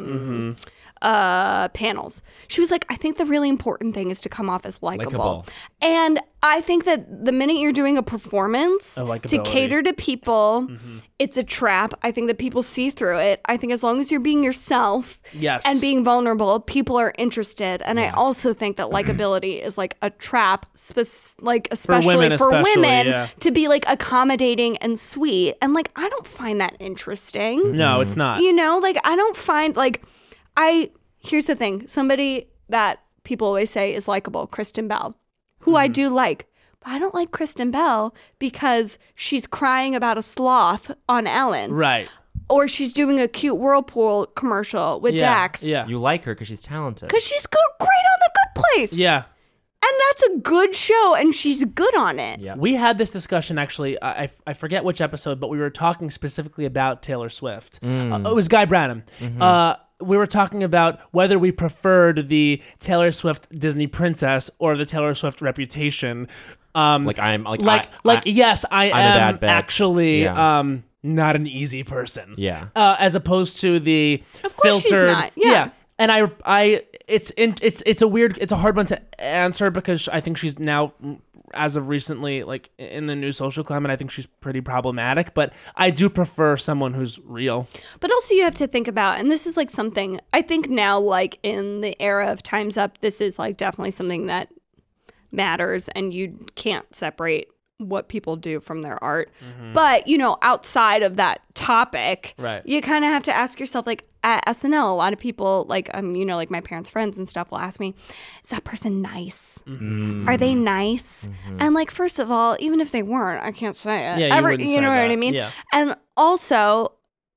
D: panels, she was like, I think the really important thing is to come off as likable.
C: Likeable.
D: And I think that the minute you're doing a performance to
B: likability.
D: cater to people, it's a trap. I think that people see through it. I think as long as you're being yourself
B: Yes.
D: and being vulnerable, people are interested. And I also think that likability is like a trap, like especially for women
B: yeah.
D: to be like accommodating and sweet. And like, I don't find that interesting.
B: No, it's not.
D: You know, like I don't find like here's the thing. Somebody that people always say is likable, Kristen Bell, who I do like. But I don't like Kristen Bell because she's crying about a sloth on Ellen.
B: Right.
D: Or she's doing a cute Whirlpool commercial with Dax.
B: Yeah.
C: You like her because she's talented.
D: Because she's good, great on The Good Place.
B: Yeah.
D: And that's a good show, and she's good on it.
C: Yeah.
B: We had this discussion actually. I forget which episode, but we were talking specifically about Taylor Swift. It was Guy Branum. We were talking about whether we preferred the Taylor Swift Disney princess or the Taylor Swift reputation.
C: Like I'm like
B: Yes, I
C: I'm a
B: am
C: bad bitch.
B: actually
C: Yeah.
B: not an easy person.
C: Yeah.
B: As opposed to the
D: Of course she's
B: filtered.
D: not. Yeah.
B: And it's a hard one to answer because I think she's now, as of recently, like in the new social climate, I think she's pretty problematic. But I do prefer someone who's real.
D: But also you have to think about, and this is like something, I think now like in the era of Time's Up, this is like definitely something that matters and you can't separate what people do from their art. But, you know, outside of that topic,
B: Right.
D: you kind of have to ask yourself, like at SNL, a lot of people, like, you know, like my parents' friends and stuff will ask me, is that person nice? Are they nice? And like, first of all, even if they weren't, I can't say it.
B: Yeah, you wouldn't say
D: know what
B: that.
D: I mean?
B: Yeah.
D: And also,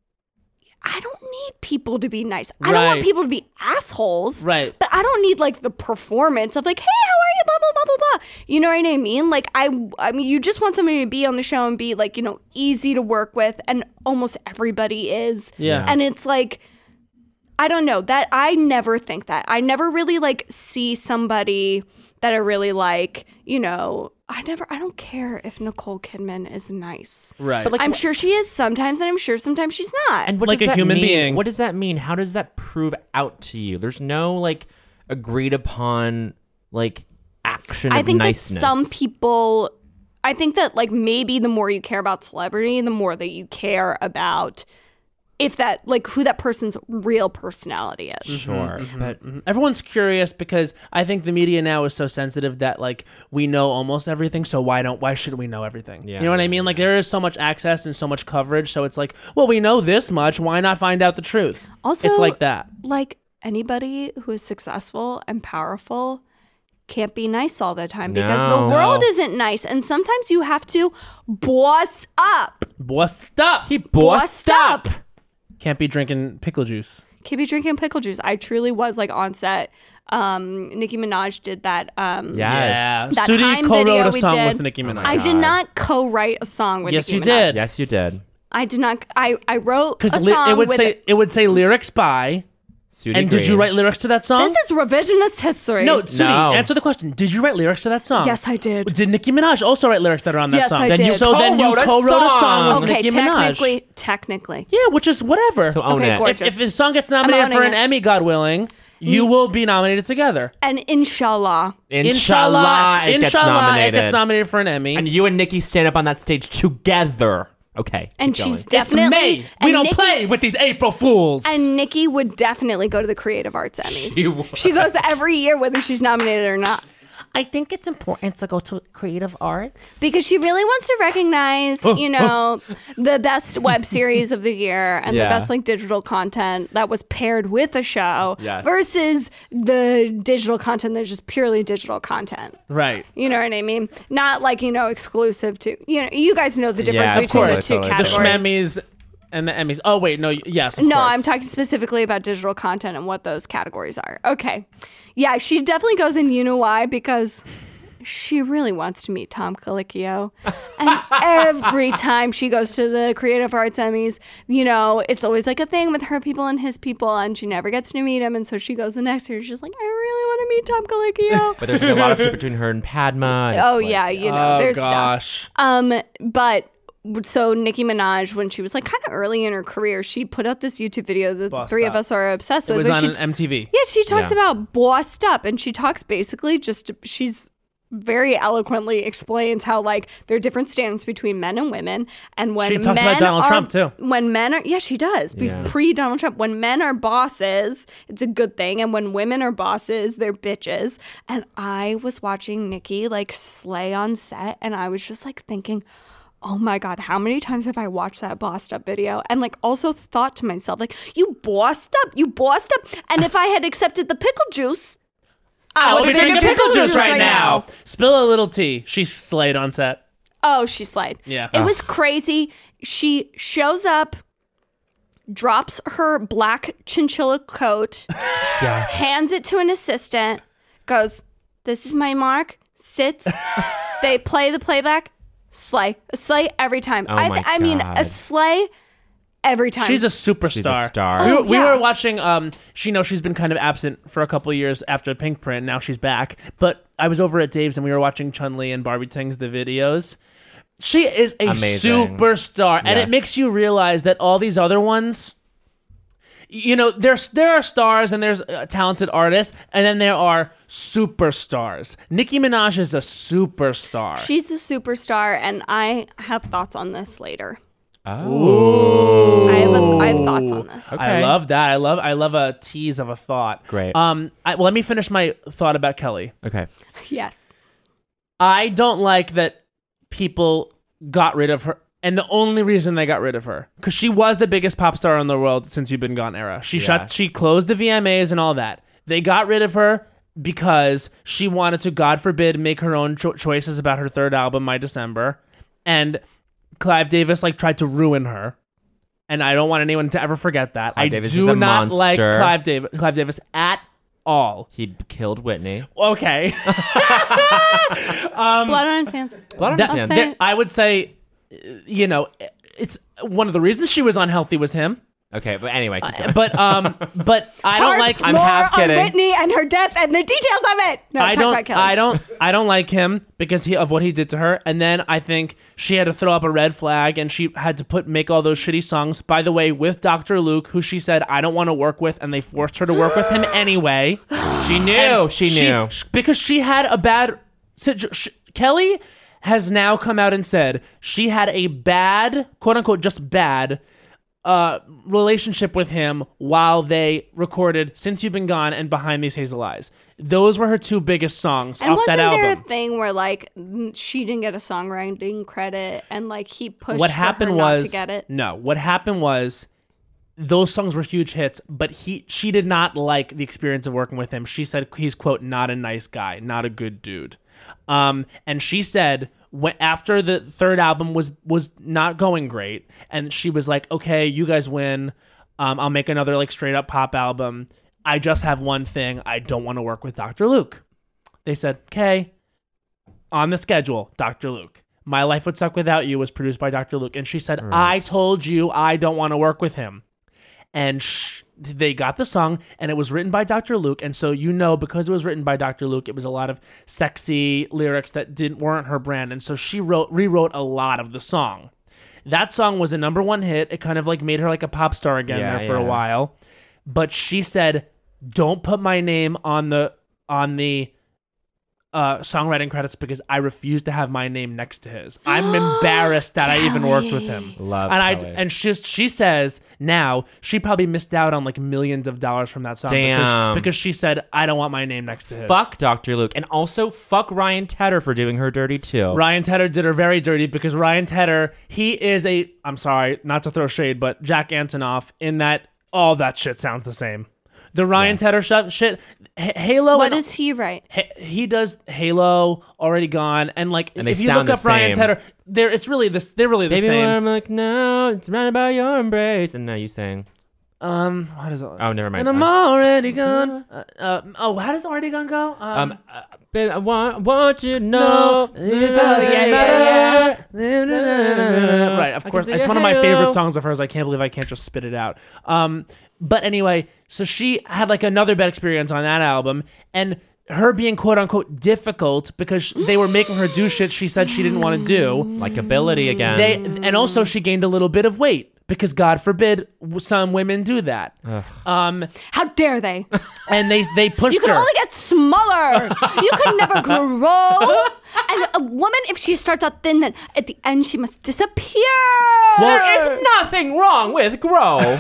D: I don't need people to be nice. I don't want
B: Right.
D: people to be assholes.
B: Right.
D: But I don't need like the performance of like, hey, how are you? Blah blah blah blah blah. You know what I mean? Like I mean, you just want somebody to be on the show and be like, you know, easy to work with, and almost everybody is.
B: Yeah.
D: And it's like, I don't know, that I never think that. I never really like see somebody that I really like, you know. I don't care if Nicole Kidman is nice.
B: Right.
C: But, like,
D: I'm sure she is sometimes, and I'm sure sometimes she's not.
C: And what
B: Like
C: does
B: a
C: that
B: human
C: mean?
B: being.
C: What does that mean? How does that prove out to you? There's no like agreed upon like action
D: I
C: of
D: think
C: niceness.
D: that some people, I think that like maybe the more you care about celebrity, the more that you care about if that, like who that person's real personality is.
C: Sure, but
B: Everyone's curious because I think the media now is so sensitive that like we know almost everything. So why should we know everything?
C: Yeah,
B: You know what I
C: yeah,
B: mean? Like there is so much access and so much coverage. So it's like, well, we know this much. Why not find out the truth?
D: Also,
B: it's like that.
D: Like anybody who is successful and powerful can't be nice all the time because the
C: No.
D: world isn't nice. And sometimes you have to boss up.
B: What's up?
C: he bossed up.
B: Can't be drinking pickle juice.
D: Can't be drinking pickle juice. I truly was like on set. Nicki Minaj did that.
C: Yes.
B: Yeah.
D: That
B: Sudi
D: Haim
B: co-wrote
D: video
B: a
D: we
B: song
D: did.
B: with Nicki Minaj.
D: I did not co-write a song with
B: Yes,
D: Nicki
B: you
D: Minaj.
B: did.
C: Yes, you did.
D: I did not. I wrote a
B: Because
D: song
B: it would
D: with
B: say lyrics by
C: Sudi
B: And did you
C: Green.
B: write lyrics to that song?
D: This is revisionist history.
B: No, Sudi,
C: No.
B: answer the question. Did you write lyrics to that song?
D: Yes, I did.
B: Did Nicki Minaj also write lyrics that are on that
D: Yes,
B: song?
D: I
B: then
D: did.
B: You, so then you
C: Co-wrote a
B: co-wrote a song with
C: song.
D: Okay,
B: Nicki Minaj.
D: technically.
B: Yeah, which is whatever.
C: So own
D: Okay,
C: it.
D: gorgeous.
B: If the song gets nominated
D: owning
B: for an
D: it.
B: Emmy, God willing, you will be nominated together.
D: And inshallah.
C: Inshallah, it gets nominated.
B: it gets nominated for an Emmy.
C: And you and Nikki stand up on that stage together. Okay.
D: And
C: keep going.
D: she's
B: It's
D: definitely
B: May. We
D: and
B: don't
D: Nicki-
B: play with these April Fools.
D: And Nikki would definitely go to the Creative Arts Emmys.
C: She would.
D: She goes every year whether she's nominated or not.
E: I think it's important to go to creative arts.
D: Because she really wants to recognize, the best web series of the year and
C: Yeah.
D: the best like digital content that was paired with a show
C: Yes.
D: versus the digital content that's just purely digital content.
B: right.
D: You know what I mean? Not like, exclusive to, you guys know the difference
C: Yeah, of
D: between
C: course,
D: those two
C: totally.
B: The
D: categories.
B: Schmemmys and the Emmys. Oh, wait. No, yes. Of
D: No,
B: course.
D: I'm talking specifically about digital content and what those categories are. Okay. Yeah, she definitely goes in, you know why? Because she really wants to meet Tom Colicchio. And every time she goes to the Creative Arts Emmys, it's always like a thing with her people and his people, and she never gets to meet him. And so she goes the next year. She's like, I really want to meet Tom Colicchio.
C: But there's like a lot of shit between her and Padma. It's
D: Oh,
C: like-
D: yeah,
B: Oh,
D: there's
B: gosh.
D: stuff. But so Nicki Minaj, when she was like kind of early in her career, she put out this YouTube video that the
B: Bossed
D: three
B: Up.
D: of us are obsessed
B: It
D: with.
B: was
D: where
B: on
D: she
B: MTV.
D: Yeah, she talks
C: Yeah.
D: about bossed up, and she talks basically she's very eloquently explains how like there are different standards between men and women, and when
B: She talks
D: men
B: about Donald
D: are-
B: Trump, too.
D: When men are, she does.
C: Yeah.
D: Pre Donald Trump, when men are bosses, it's a good thing, and when women are bosses, they're bitches. And I was watching Nicki like slay on set, and I was just like thinking, oh my God, how many times have I watched that bossed up video? And like also thought to myself, like, you bossed up. And if I had accepted the pickle juice, I
B: I'll
D: would
B: be
D: be
B: drinking pickle juice right now. Spill a little tea. She slayed on set.
D: Oh, she slayed.
B: Yeah.
D: It was crazy. She shows up, drops her black chinchilla coat,
C: Yes.
D: hands it to an assistant, goes, this is my mark, sits, they play the playback, slay. A slay every time.
C: Oh my
D: I mean, a
C: God.
D: slay every time.
B: She's a superstar.
C: She's a star.
B: We,
D: Oh,
B: we
D: yeah.
B: were watching. She's been kind of absent for a couple of years after Pink Print. Now she's back. But I was over at Dave's and we were watching Chun-Li and Barbie Tings the videos. She is a
C: Amazing.
B: superstar, and it
C: Yes.
B: makes you realize that all these other ones. There are stars and there's talented artists, and then there are superstars. Nicki Minaj is a superstar.
D: She's a superstar, and I have thoughts on this later.
C: Oh.
D: I have thoughts on this.
C: Okay.
B: I love that. I love a tease of a thought.
C: Great.
B: Let me finish my thought about Kelly.
C: Okay.
D: Yes.
B: I don't like that people got rid of her. And the only reason they got rid of her, because she was the biggest pop star in the world since You've Been Gone era. She closed the VMAs and all that. They got rid of her because she wanted to, God forbid, make her own choices about her third album, My December. And Clive Davis tried to ruin her. And I don't want anyone to ever forget that.
C: Clive
B: I
C: Davis
B: do
C: is a
B: not like
C: monster.
B: Clive Davis at all.
C: He killed Whitney.
B: Okay.
D: Blood on his hands.
C: Blood on
B: That-
C: his hands.
D: say-
B: I would say, it's one of the reasons she was unhealthy was him.
C: Okay, but anyway. keep going.
B: But I don't like.
C: I'm
D: more
C: half kidding.
D: on Whitney and her death and the details of it. No,
B: I
D: talk about Kelly.
B: I don't like him because of what he did to her. And then I think she had to throw up a red flag, and she had to make all those shitty songs. By the way, with Dr. Luke, who she said I don't want to work with, and they forced her to work with him anyway.
C: She knew.
B: And
C: She knew.
B: because she had a bad. Kelly has now come out and said she had a bad, quote unquote, just bad relationship with him while they recorded Since You've Been Gone and Behind These Hazel Eyes. Those were her two biggest songs
D: And
B: off
D: wasn't
B: that
D: there
B: album.
D: a thing where she didn't get a songwriting credit and he pushed
B: What
D: for
B: happened
D: her
B: was
D: not to get it?
B: no. What happened was those songs were huge hits, but she did not like the experience of working with him. She said he's quote not a nice guy, not a good dude. And she said after the third album was not going great, and she was like, okay, you guys win. I'll make another straight up pop album. I just have one thing. I don't want to work with Dr. Luke. They said, okay, on the schedule, Dr. Luke. My Life Would Suck Without You was produced by Dr. Luke. And she said, I told you I don't want to work with him. and they got the song, and it was written by Dr. Luke. And so, because it was written by Dr. Luke, it was a lot of sexy lyrics that weren't her brand. And so she rewrote a lot of the song. That song was a #1 hit. It kind of like made her like a pop star again there for a while. But she said, "Don't put my name on the songwriting credits because I refuse to have my name next to his. I'm embarrassed that I even worked with him."
C: Love
B: and
C: Kelly.
B: and she says now she probably missed out on like millions of dollars from that song because she said, "I don't want my name next to his."
C: Fuck Dr. Luke. And also fuck Ryan Tedder for doing her dirty too.
B: Ryan Tedder did her very dirty because Ryan Tedder, he is I'm sorry, not to throw shade, but Jack Antonoff in that all that shit sounds the same. The Ryan Tedder shit, Halo.
D: What does he write?
B: He does Halo, Already Gone, and like
C: And they
B: if you
C: sound
B: look up
C: the
B: Ryan
C: same.
B: Tedder, they're really the
C: Baby,
B: same.
C: I'm like, no, it's surrounded by your embrace. And now you sing.
B: What is it?
C: Oh, never mind.
B: And I'm already gone. How does Already Gone go?
C: Baby, I want you to know.
B: Right, of course. It's one of my favorite songs of hers. I can't believe I can't just spit it out. But anyway, so she had like another bad experience on that album, and her being quote unquote difficult because they were making her do shit she said she didn't want to do.
C: Likeability again.
B: And also she gained a little bit of weight because God forbid some women do that.
D: How dare they?
B: And they pushed
D: You can
B: her.
D: only get smaller. You can never grow. And a woman, if she starts out thin, then at the end she must disappear.
C: There is nothing wrong with grow.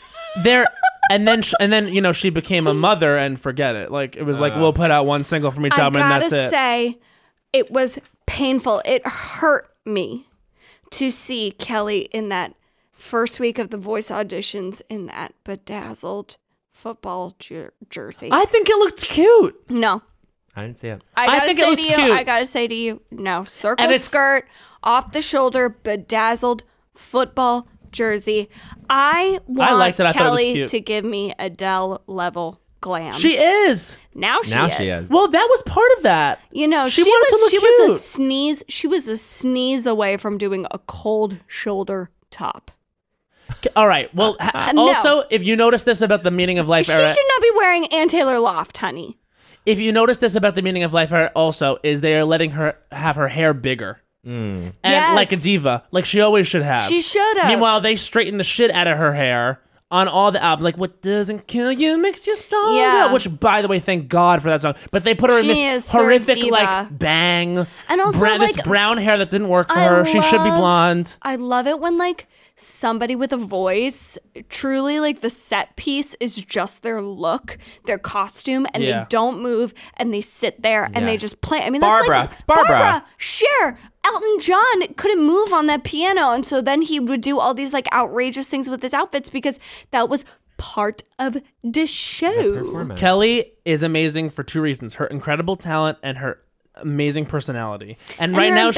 B: And then she became a mother and forget it. Like it was like we'll put out one single from each album and that's it.
D: I gotta say, it was painful. It hurt me to see Kelly in that first week of the Voice auditions in that bedazzled football jersey.
B: I think it looked cute.
D: No.
C: I didn't see it.
D: I
B: think it looks cute.
D: I gotta say to you, no. Circle
B: And it's-
D: skirt, off the shoulder, bedazzled football jersey. I want
B: liked it. I thought it was
D: Kelly
B: cute.
D: to give me Adele level glam.
B: She is.
D: now she is.
B: Well, that was part of that.
D: You know,
B: She
D: she
B: wanted to look
D: was a
B: cute.
D: sneeze. She was a sneeze away from doing a cold shoulder top.
B: All right. Well,
D: no.
B: also, if you notice this about the Meaning of Life
D: She
B: era,
D: should not be wearing Ann Taylor Loft, honey.
B: if you notice this about the Meaning of Life era, also is they are letting her have her hair bigger. And
D: Yes.
B: like a diva, like she always should have.
D: She should have.
B: Meanwhile, they straighten the shit out of her hair on all the albums. Like, what doesn't kill you makes you stronger.
D: Yeah.
B: Which, by the way, thank God for that song. But they put her in
D: She
B: this
D: is Sir
B: horrific,
D: Diva.
B: like, bang.
D: And also,
B: this
D: like,
B: brown hair that didn't work for
D: I
B: her. She should be
D: love-
B: blonde.
D: I love it when like somebody with a voice, truly like the set piece is just their look, their costume, and
B: Yeah.
D: they don't move and they sit there and
C: Yeah.
D: they just play. I mean,
C: Barbara.
D: that's like
C: It's Barbara.
D: Cher. Elton John couldn't move on that piano, and so then he would do all these like outrageous things with his outfits because that was part of the show.
C: Performance.
B: Kelly is amazing for two reasons: her incredible talent and her amazing personality. And right
D: her
B: now,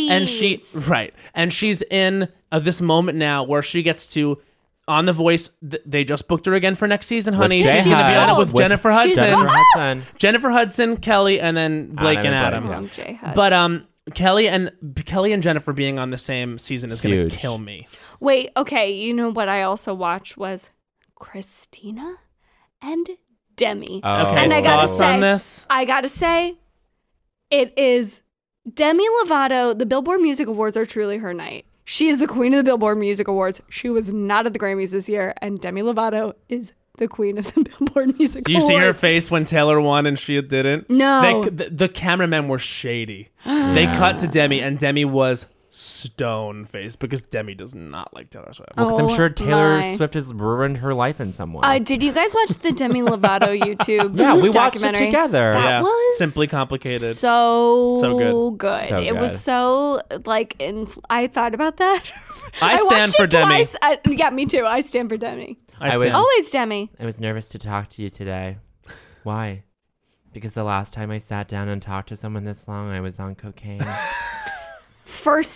B: and she's in this moment now where she gets to. On The Voice, they just booked her again for next season, honey.
C: J.
B: She's gonna be on it with
D: Hud.
B: Jennifer
D: She's
B: Hudson.
D: gold.
C: Jennifer Hudson.
B: Kelly, and then Blake and
C: Adam
B: Adam.
C: and
D: Oh, J. Hud.
B: But Kelly and Jennifer being on the same season is going
C: Huge.
B: to kill me.
D: Wait, okay, you know what I also watched was Christina and Demi.
C: Oh.
B: Okay,
D: And I gotta
B: thoughts
D: say-
B: on this?
D: I gotta say, it is Demi Lovato. The Billboard Music Awards are truly her night. She is the queen of the Billboard Music Awards. She was not at the Grammys this year, and Demi Lovato is the queen of the Billboard Music
B: Do you
D: Awards.
B: see her face when Taylor won and she didn't?
D: No.
B: The cameramen were shady. They cut to Demi, and Demi was stone faced because Demi does not like Taylor Swift.
C: Because I'm
D: Oh
C: sure Taylor
D: my.
C: Swift has ruined her life in some way.
D: Did you guys watch the Demi Lovato YouTube
C: Yeah, we watched it
D: documentary?
C: together.
D: That
B: Yeah,
D: was
B: Simply Complicated.
D: So
B: good.
D: good.
C: So
D: it was
C: good.
D: so like. I thought about that.
B: I stand
D: watched
B: for
D: it
B: Demi.
D: twice. Yeah, me too. I stand for Demi.
B: I
C: was-
B: stand.
D: Always Demi.
C: I was nervous to talk to you today. Why? Because the last time I sat down and talked to someone this long, I was on cocaine.
D: First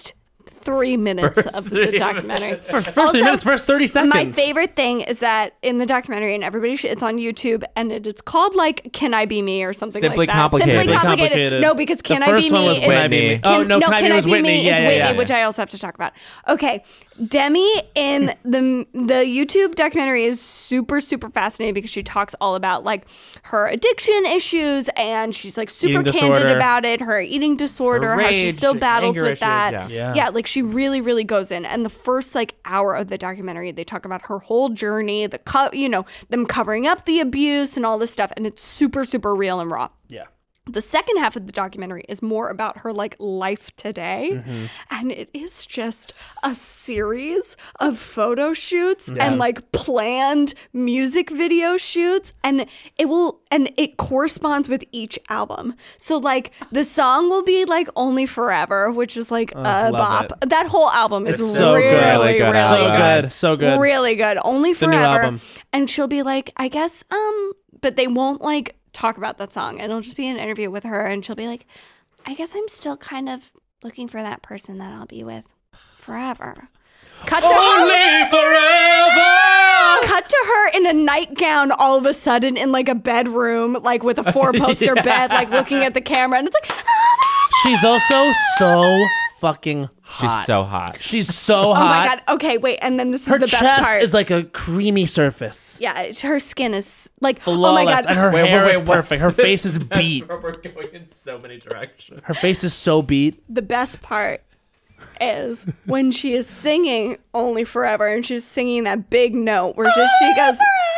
D: 3 minutes of the documentary.
B: First 3 minutes, first 30 seconds.
D: My favorite thing is that in the documentary, and it's on YouTube, and it's called like "Can I Be Me" or something
C: Simply
D: like that.
C: Complicated.
D: Simply
B: Simply
D: complicated.
B: Complicated.
D: No, because
B: The
D: "Can I
B: first
D: Be
B: one
D: Me"
B: was
D: is
C: Whitney.
B: Oh, no,
D: Can I Be Me
B: Yeah,
D: is
B: yeah,
D: Whitney,
B: yeah.
D: which I also have to talk about. Okay, Demi in the YouTube documentary is super, super fascinating because she talks all about like her addiction issues, and she's like super
B: Eating
D: candid
B: disorder.
D: about it, her eating disorder,
C: Her
D: how she
C: rage,
D: still battles
C: anger
D: with
C: issues,
D: that.
B: Yeah.
D: Like she really, really goes in. And the first like hour of the documentary, they talk about her whole journey, them covering up the abuse and all this stuff, and it's super, super real and raw.
B: Yeah.
D: The second half of the documentary is more about her like life today,
B: Mm-hmm.
D: and it is just a series of photo shoots and like planned music video shoots, and it corresponds with each album. So like the song will be like "Only Forever," which is like a
B: love
D: bop.
B: it.
D: That whole album is
B: It's so
D: really,
B: good.
C: Really good
D: really
C: album.
B: So good. So good.
D: really good. Only
B: The new
D: Forever.
B: album.
D: And she'll be like, I guess, but they won't like talk about that song. And it'll just be an interview with her, and she'll be like, I guess I'm still kind of looking for that person that I'll be with forever. Cut to her.
B: Forever.
D: Cut to her in a nightgown all of a sudden in like a bedroom, like with a 4-poster bed, like looking at the camera, and it's like,
B: She's also so fucking
C: She's
B: hot.
C: so hot.
B: She's so
D: oh
B: hot.
D: my god. Okay, wait, and then this is
B: Her
D: the best
B: chest
D: part.
B: is like a creamy surface.
D: Yeah, her skin is like,
B: Flawless.
D: oh my god.
B: And her
C: Wait,
B: hair
C: wait,
B: is
C: wait, what's
B: perfect. Her
C: this?
B: face is beat.
C: We're going in so many directions.
B: Her face is so beat.
D: The best part is when she is singing "Only Forever" and she's singing that big note where she goes,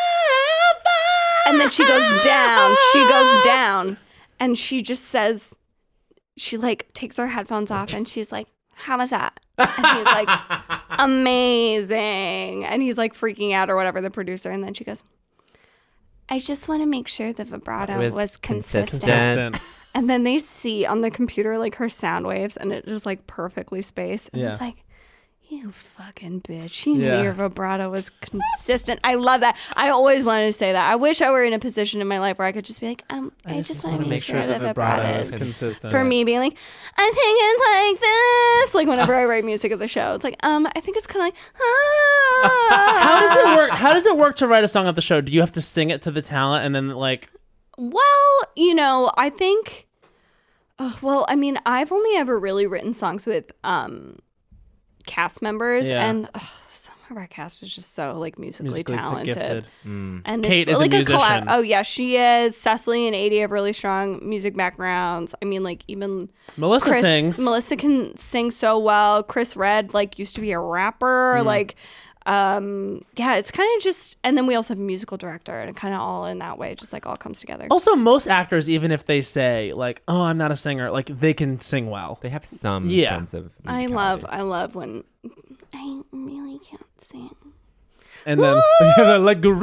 D: and then she goes down, and she just says, she like takes her headphones off and she's like, "How was that?" And he's like, "Amazing," and he's like freaking out or whatever, the producer, and then she goes, "I just want to make sure the vibrato
C: Was
D: was consistent."
B: Consistent.
D: And then they see on the computer like her sound waves, and it just like perfectly spaced. And
B: Yeah.
D: it's like, you fucking bitch. You knew
B: Yeah.
D: your vibrato was consistent. I love that. I always wanted to say that. I wish I were in a position in my life where I could just be like, I just want to make sure the vibrato is
B: consistent.
D: for me being like, I think it's like this. Like whenever I write music of the show, it's like, I think it's kind of like,
B: How does it work? How does it work to write a song at the show? Do you have to sing it to the talent and then like?
D: Well, I think, I mean, I've only ever really written songs with cast members,
B: Yeah.
D: and some of our cast is just so like musically
B: Musically
D: talented.
B: gifted.
D: And
B: Kate
D: it's
B: is a
D: like
B: musician.
D: collab. Oh yeah, she is. Cecily and Adie have really strong music backgrounds. I mean, like even
B: Melissa
D: Chris,
B: sings.
D: Melissa can sing so well. Chris Redd like used to be a rapper. Like, yeah, it's kind of just. And then we also have a musical director, and kind of all in that way, just like all comes together.
B: Also, most actors, even if they say like, "Oh, I'm not a singer," like they can sing well.
C: They have some
B: Yeah.
C: sense of
D: I
C: musicality.
D: love when I really can't sing.
B: And then they're like, "Guru."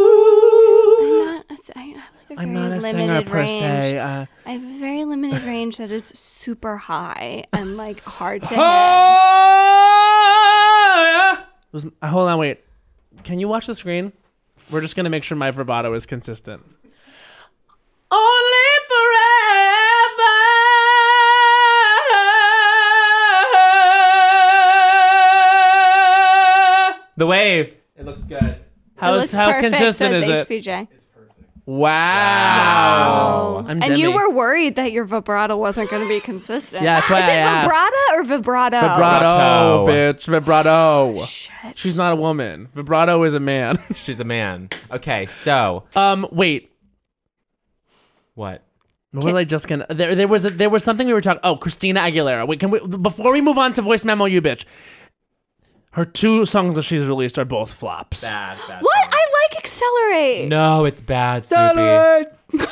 D: I have like a
B: I'm
D: very
B: not a singer
D: limited
B: per
D: range.
B: se.
D: I have a very limited range that is super high and like hard to hit.
B: Hold on, wait. Can you watch the screen? We're just gonna make sure my vibrato is consistent. Only forever.
C: The wave.
B: It looks good.
D: It
B: How
D: looks
B: how
D: perfect,
B: consistent
D: says
B: is it?
D: HPJ.
B: Wow. I'm
D: And you
B: Demi.
D: were worried that your vibrato wasn't going to be consistent.
B: Yeah, that's why
D: Is
B: I
D: it
B: asked.
D: vibrato or vibrato?
B: Vibrato,
C: Vibrato.
B: bitch. Vibrato.
D: Shit.
B: She's not a woman. Vibrato is a man.
C: She's a man. Okay, so
B: Wait.
C: what?
B: What was I just gonna? There was something we were talking. Oh, Christina Aguilera. Wait, can we before we move on to voice memo, you bitch? Her 2 songs that she's released are both flops.
C: Bad.
D: What? I like Accelerate.
C: No, it's bad, Soupy.
D: No, you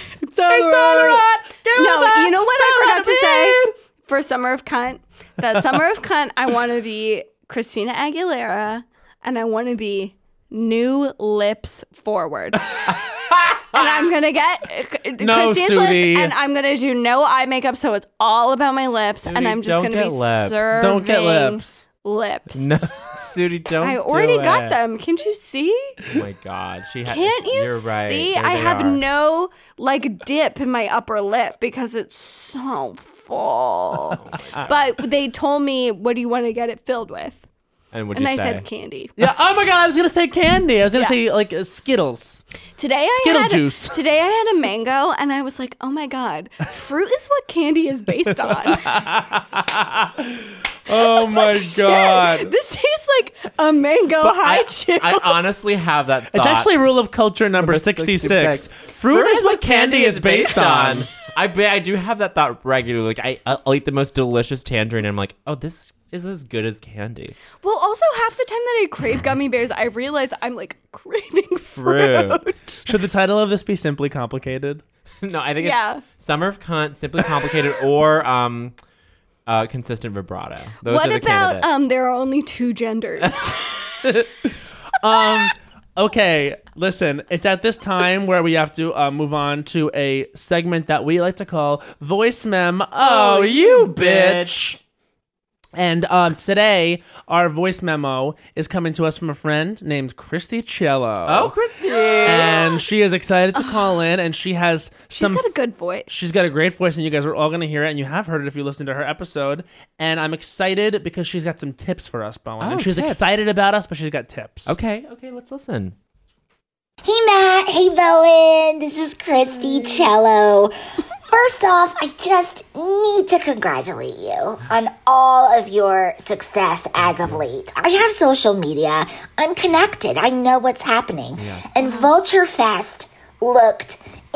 D: know what I forgot to say for Summer of Cunt? That Summer of Cunt, I want to be Christina Aguilera, and I want to be New Lips Forward. And I'm going to get
B: No,
D: Christina's
B: Sudi.
D: lips, and I'm going to do no eye makeup, so it's all about my lips, and I'm just
C: don't
D: going to be
C: get lips.
D: serving
B: Don't get lips.
D: lips.
C: No, Sudi, don't.
D: I already
C: do
D: got
C: it.
D: them. Can't you see?
C: Oh my God, she has.
D: Can't you
C: You're right.
D: see?
C: There
D: I
C: they
D: have
C: are.
D: no like dip in my upper lip because it's so awful. But they told me, what do you want to get it filled with?
C: And what'd
D: And
C: you
D: I
C: say?
D: said candy.
B: Yeah. Oh my god, I was gonna say candy. I was gonna
D: Yeah.
B: say like Skittles.
D: Today
B: Skittle juice.
D: Today I had a mango, and I was like, "Oh my god, fruit is what candy is based on."
B: Oh my god.
D: This tastes like a mango high chew.
C: I honestly have that thought.
B: It's actually rule of culture number 66. Fruit is what candy is based on.
C: I do have that thought regularly. Like I'll eat the most delicious tangerine, and I'm like, oh, this is as good as candy.
D: Well, also half the time that I crave gummy bears, I realize I'm like craving fruit.
B: Should the title of this be Simply Complicated?
C: No, I think
D: Yeah.
C: it's Summer of Cunt, Simply Complicated, or Consistent Vibrato. Those
D: What
C: are the
D: about
C: candidates.
D: there are only two genders?
B: Okay, listen, it's at this time where we have to move on to a segment that we like to call Voice Mem. Oh, you bitch. And today, our voice memo is coming to us from a friend named Christy Cello.
C: Oh, Christy!
B: And she is excited to call in, and she has
D: She's
B: some.
D: got a good voice.
B: She's got a great voice, and you guys are all going to hear it, and you have heard it if you listen to her episode. And I'm excited because she's got some tips for us, Bowen.
C: Oh,
B: and she's
C: tips.
B: excited about us, but she's got tips.
C: Okay, let's listen.
F: Hey Matt, hey Bowen, this is Christy Cello. First off, I just need to congratulate you on all of your success as of late. I have social media, I'm connected, I know what's happening. And Vulture Fest looked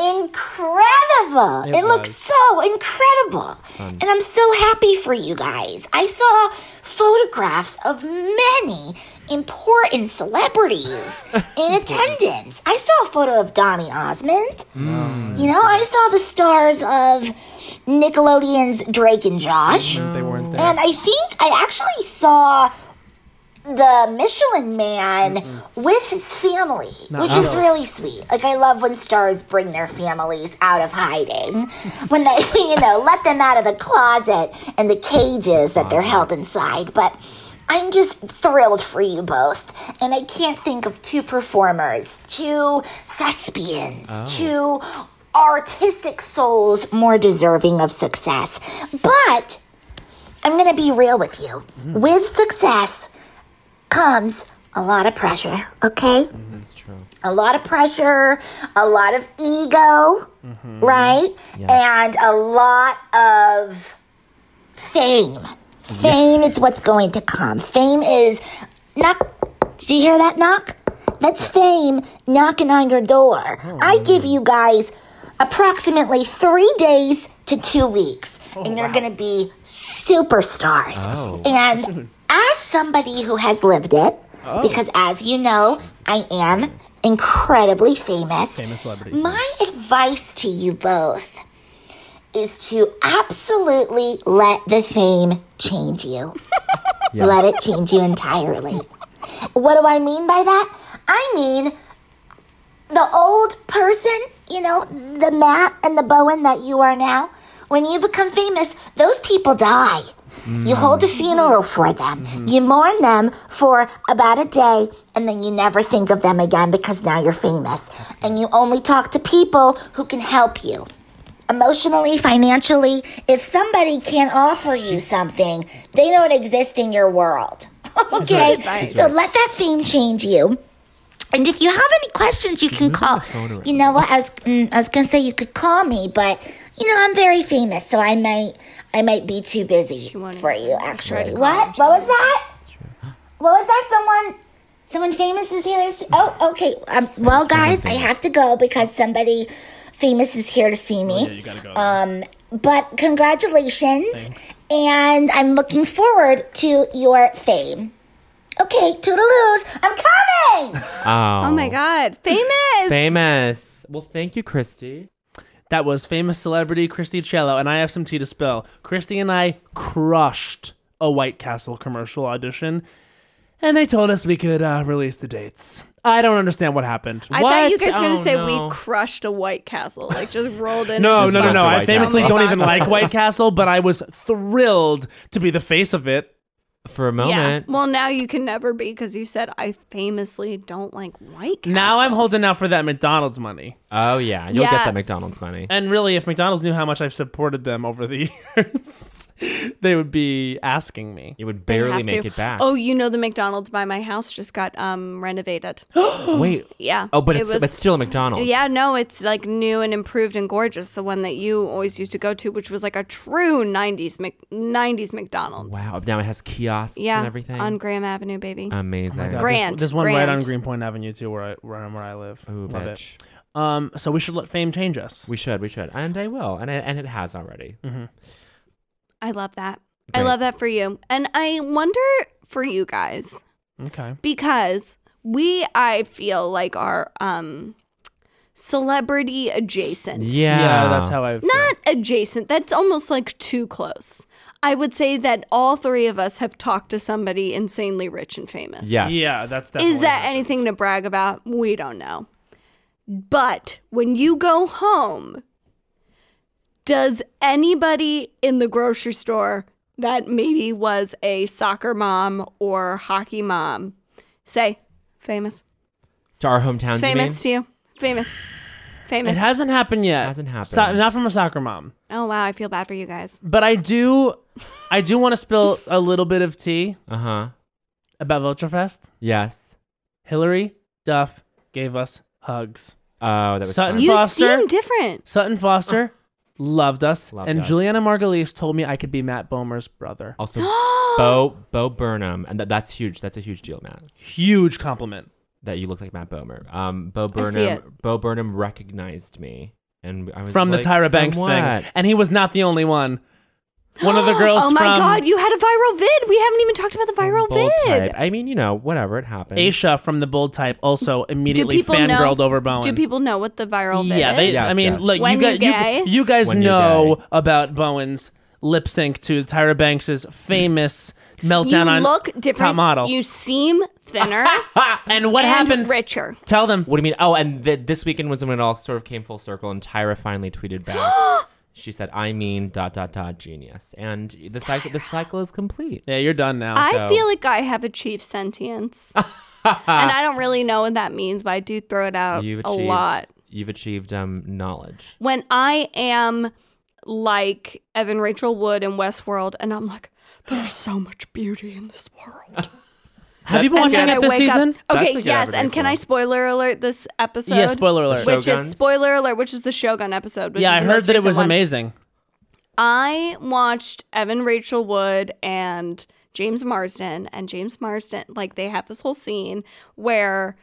F: incredible. It looked so incredible. And I'm so happy for you guys. I saw photographs of many important celebrities in attendance. I saw a photo of Donny Osmond. You know, I saw the stars of Nickelodeon's Drake and Josh.
B: They weren't there.
F: And I think I actually saw the Michelin Man with his family, which is really sweet. Like, I love when stars bring their families out of hiding. When they, let them out of the closet and the cages that they're held inside. But I'm just thrilled for you both. And I can't think of two performers, two thespians, two artistic souls more deserving of success. But I'm going to be real with you. With success comes a lot of pressure, okay?
C: That's true.
F: A lot of pressure, a lot of ego, right? And a lot of fame. Fame is what's going to come. Fame is knock. Did you hear that knock? That's fame knocking on your door. I give you guys approximately 3 days to 2 weeks, and you're going to be superstars. And as somebody who has lived it, because as you know, I am incredibly famous.
B: Famous celebrity.
F: My advice to you both is to absolutely let the fame change you. Let it change you entirely. What do I mean by that? I mean, the old person, the Matt and the Bowen that you are now, when you become famous, those people die. You hold a funeral for them. You mourn them for about a day, and then you never think of them again because now you're famous. And you only talk to people who can help you. Emotionally, financially, if somebody can't offer you something, they don't exist in your world. Okay? So let that fame change you. And if you have any questions, you can call. You know what? I was going to say you could call me, but, I'm very famous, so I might be too busy for you, actually. What? What was that? What was that? Someone famous is here to see? Oh, okay. Well, guys, I have to go because somebody famous is here to see me.
B: Yeah, you gotta go.
F: But congratulations, and I'm looking forward to your fame. Okay, toodaloos, I'm coming!
D: Oh my God, famous!
C: Famous. Well, thank you, Christy.
B: That was famous celebrity Christy Cello, and I have some tea to spill. Christy and I crushed a White Castle commercial audition, and they told us we could release the dates. I don't understand what happened.
D: I thought you guys were
C: Oh,
D: going to say
C: no.
D: we crushed a White Castle, like just rolled in.
B: No.
D: and just
C: went to
B: I
C: White
B: famously
C: Castle.
B: don't even like White Castle, but I was thrilled to be the face of it.
C: For a
D: Yeah.
C: moment.
D: Well, now you can never be because you said I famously don't like White Castle.
B: Now I'm holding out for that McDonald's money.
C: Oh yeah, you'll get
D: Yes.
C: that McDonald's money.
B: And really, if McDonald's knew how much I've supported them over the years, they would be asking me.
C: You would
D: They
C: barely
D: have
C: make
D: to.
C: it back.
D: Oh, you know the McDonald's by my house just got renovated.
C: Wait.
D: Yeah.
C: Oh, but
D: it
C: it's still a McDonald's.
D: Yeah, no, it's like new and improved and gorgeous. The one that you always used to go to, which was like a true 90s McDonald's.
C: Wow. Now it has kiosks
D: Yeah,
C: and everything.
D: on Graham Avenue, baby.
C: Amazing.
B: God,
D: Grand.
B: There's one right on
D: Grand.
B: Greenpoint Avenue too, where I live.
C: Ooh,
B: Love
C: bitch.
B: it. So we should let fame change us.
C: We should, and I will, and it has already.
D: I love that. I
C: Great.
D: love that for you. And I wonder for you guys,
B: Okay.
D: because I feel like are celebrity adjacent.
B: Yeah, that's how I feel.
D: Not adjacent. That's almost like too close. I would say that all three of us have talked to somebody insanely rich and famous.
C: Yes.
B: Yeah, that's definitely.
D: Is that
B: happened.
D: anything to brag about? We don't know. But when you go home, does anybody in the grocery store that maybe was a soccer mom or hockey mom say, famous?
C: to our hometowns.
D: Famous to you? Famous. Famous.
B: It hasn't happened yet.
C: Hasn't happened.
B: Not from a soccer mom.
D: Oh, wow. I feel bad for you guys.
B: But I do want to spill a little bit of tea
C: Uh huh.
B: about Vulturefest.
C: Yes.
B: Hillary Duff gave us hugs.
C: Oh, that was
B: Sutton
C: fun.
D: You
B: Foster?
D: seem different.
B: Sutton Foster loved us.
C: Loved
B: and
C: us.
B: Juliana Margulies told me I could be Matt Bomer's brother.
C: Also, Bo Burnham, and that's huge. That's a huge deal, Matt.
B: Huge compliment.
C: That you look like Matt Bomer.
D: I see it.
C: Bo Burnham recognized me, and I was
B: From
C: like,
B: the Tyra
C: "From
B: Banks
C: what?"
B: thing. And he was not the only one. One of the girls
D: Oh my
B: from
D: God, you had a viral vid. We haven't even talked about the viral
C: Bold
D: vid.
C: type. I mean, whatever, it happened.
B: Aisha from the Bold Type also immediately
D: people
B: fangirled
D: know-
B: over Bowen.
D: Do people know what the viral vid
B: Yeah,
D: is?
C: Yes,
B: I mean,
C: yes.
B: look,
D: When
B: you
D: you
B: guys,
D: gay?
B: you guys
C: When you
B: know
C: gay.
B: about Bowen's lip sync to Tyra Banks' famous meltdown
D: You
B: on
D: look different.
B: Top Model.
D: You seem thinner
B: And what
D: and
B: happened?
D: richer.
B: Tell them.
C: What do you mean? Oh, and this weekend was when it all sort of came full circle, and Tyra finally tweeted back. She said, "I mean, ... genius," and the cycle is complete.
B: Yeah, you're done now.
D: I
C: So-
D: feel like I have achieved sentience. And I don't really know what that means, but I do throw it out
C: You've
D: a
C: achieved,
D: lot.
C: You've achieved knowledge.
D: When I am like Evan Rachel Wood in Westworld, and I'm like, there's so much beauty in this world.
B: Have you been
C: That's
B: watching
C: okay.
B: it this season?
D: Okay,
C: That's a good
D: yes,
C: Evan
D: and can I
C: Rachel.
D: spoiler alert this episode?
B: Yeah, spoiler alert.
C: The
D: Which
C: Shoguns?
D: is spoiler alert, which is the Shogun episode. Which
B: Yeah,
D: is
B: I
D: the
B: heard
D: most
B: that it
D: recent
B: was
D: one.
B: amazing.
D: I watched Evan Rachel Wood and James Marsden, like they have this whole scene where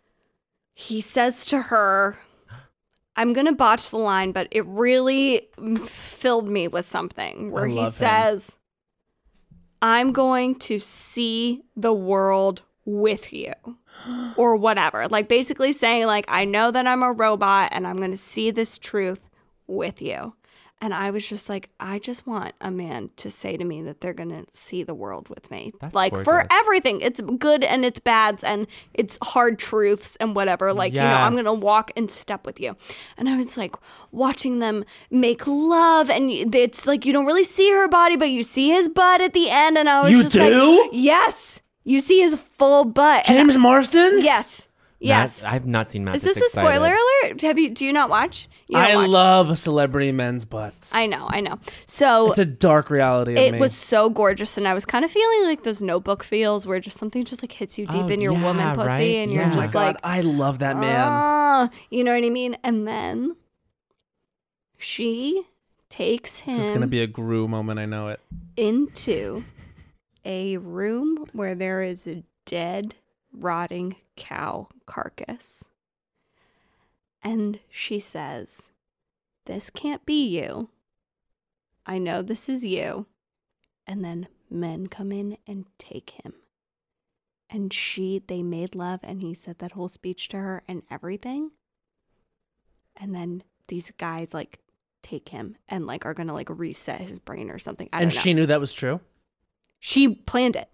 D: he says to her, I'm going to botch the line, but it really filled me with something where
B: I
D: he
B: love him.
D: says, I'm going to see the world with you or whatever. Like basically saying like, I know that I'm a robot and I'm going to see this truth with you. And I was just like, I just want a man to say to me that they're going to see the world with me.
C: That's
D: like for
C: gorgeous.
D: everything. It's good and it's bads and it's hard truths and whatever. Like, I'm going to
C: Yes.
D: walk in step with you. And I was like watching them make love. And it's like, you don't really see her body, but you see his butt at the end. And I was
B: You
D: just
B: do?
D: like, yes. You see his full butt. And
B: James Marsden?
D: yes. Yes.
C: Matt, I've not seen Matt.
D: Is
C: this
D: this a
C: excited.
D: spoiler alert? Do you not watch? You don't
B: I
D: watch.
B: love celebrity men's butts.
D: I know. So
B: It's a dark reality of
D: it
B: me.
D: was so gorgeous, and I was kind of feeling like those Notebook feels, where just something just like hits you deep
C: Oh,
D: in your
C: yeah,
D: woman pussy,
C: right?
D: and
C: Yeah.
D: you're
C: Oh my
D: just
B: God,
D: like,
B: I love that man.
D: ah, you know what I mean? And then she takes
B: This is gonna
D: him
B: be a Gru moment. I know it.
D: into a room where there is a dead, rotting cow carcass, and she says, "This can't be you. I know this is you." And then men come in and take him. And they made love, and he said that whole speech to her and everything. And then these guys like take him and like are gonna like reset his brain or something. I
B: And
D: don't know.
B: she knew that was true.
D: She planned it.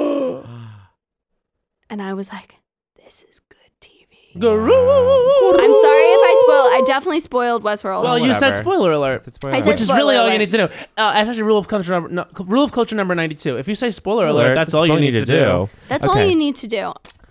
D: And I was like, this is good TV.
B: Guru.
D: I'm sorry if I spoiled. I definitely spoiled Westworld.
B: Well, you said
C: Whatever.
B: spoiler alert.
C: It's spoiler
D: I said
C: alert.
B: Which is
D: spoiler
B: really all you
D: alert.
B: need to know. It's actually rule of culture number 92. If you say spoiler alert, that's all you need to do.
D: That's all
C: Okay.
D: you need to do.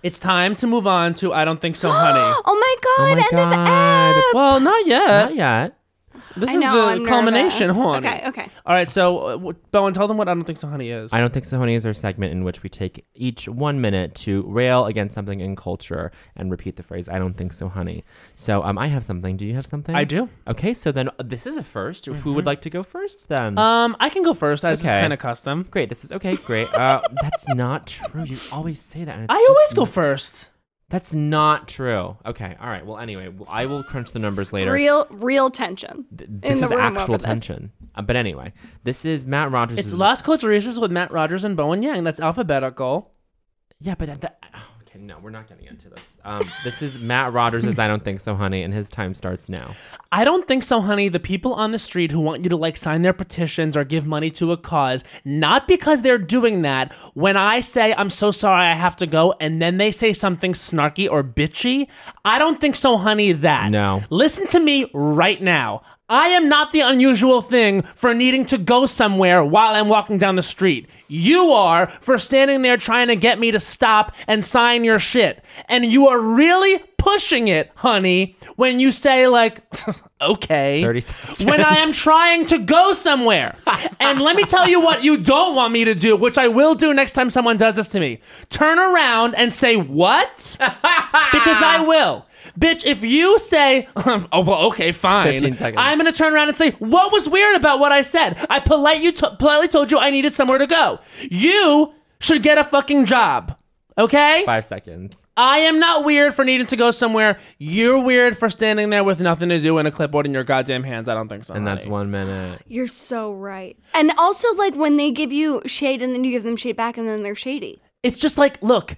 B: It's time to move on to I Don't Think So, Honey.
D: Oh my God,
C: Oh my
D: end of
C: God.
D: F.
B: Well, not yet.
C: Not yet.
B: This
D: I
B: is
D: know, I'm
B: the culmination.
D: nervous.
B: Hold on.
D: Okay.
B: All right, so Bowen, tell them what I Don't Think So, Honey is.
C: I Don't Think So, Honey is our segment in which we take each 1 minute to rail against something in culture and repeat the phrase, I don't think so, honey. So I have something. Do you have something?
B: I do.
C: Okay, so then this is a first. Who would like to go first then?
B: I can go first, as
C: Okay.
B: is kind of custom.
C: Great. This is okay. Great. That's not true. You always say that. And it's
B: I
C: just
B: always go first.
C: That's not true. Okay. All right. Well, anyway, I will crunch the numbers later.
D: Real tension.
C: This
D: in
C: is
D: the room
C: actual
D: over this.
C: tension. But anyway, this is Matt Rogers.
B: It's Las Culturistas with Matt Rogers and Bowen Yang. That's alphabetical.
C: Yeah, but okay, no, we're not getting into this. This is Matt Rogers' I Don't Think So, Honey, and his time starts now.
B: I don't think so, honey. The people on the street who want you to sign their petitions or give money to a cause, not because they're doing that. When I say, I'm so sorry, I have to go, and then they say something snarky or bitchy, I don't think so, honey, that.
C: No.
B: Listen to me right now. I am not the unusual thing for needing to go somewhere while I'm walking down the street. You are for standing there trying to get me to stop and sign your shit. And you are really pushing it, honey, when you say okay,
C: 30 seconds.
B: when I am trying to go somewhere. And let me tell you what you don't want me to do, which I will do next time someone does this to me. Turn around and say, what? Because I will. Bitch, if you say, oh, well, okay, fine.
C: 15 seconds.
B: I'm going to turn around and say, what was weird about what I said? I politely told you I needed somewhere to go. You should get a fucking job. Okay?
C: 5 seconds.
B: I am not weird for needing to go somewhere. You're weird for standing there with nothing to do and a clipboard in your goddamn hands. I don't think so.
C: And that's
B: honey.
C: 1 minute.
D: You're so right. And also, when they give you shade and then you give them shade back and then they're shady.
B: It's just look,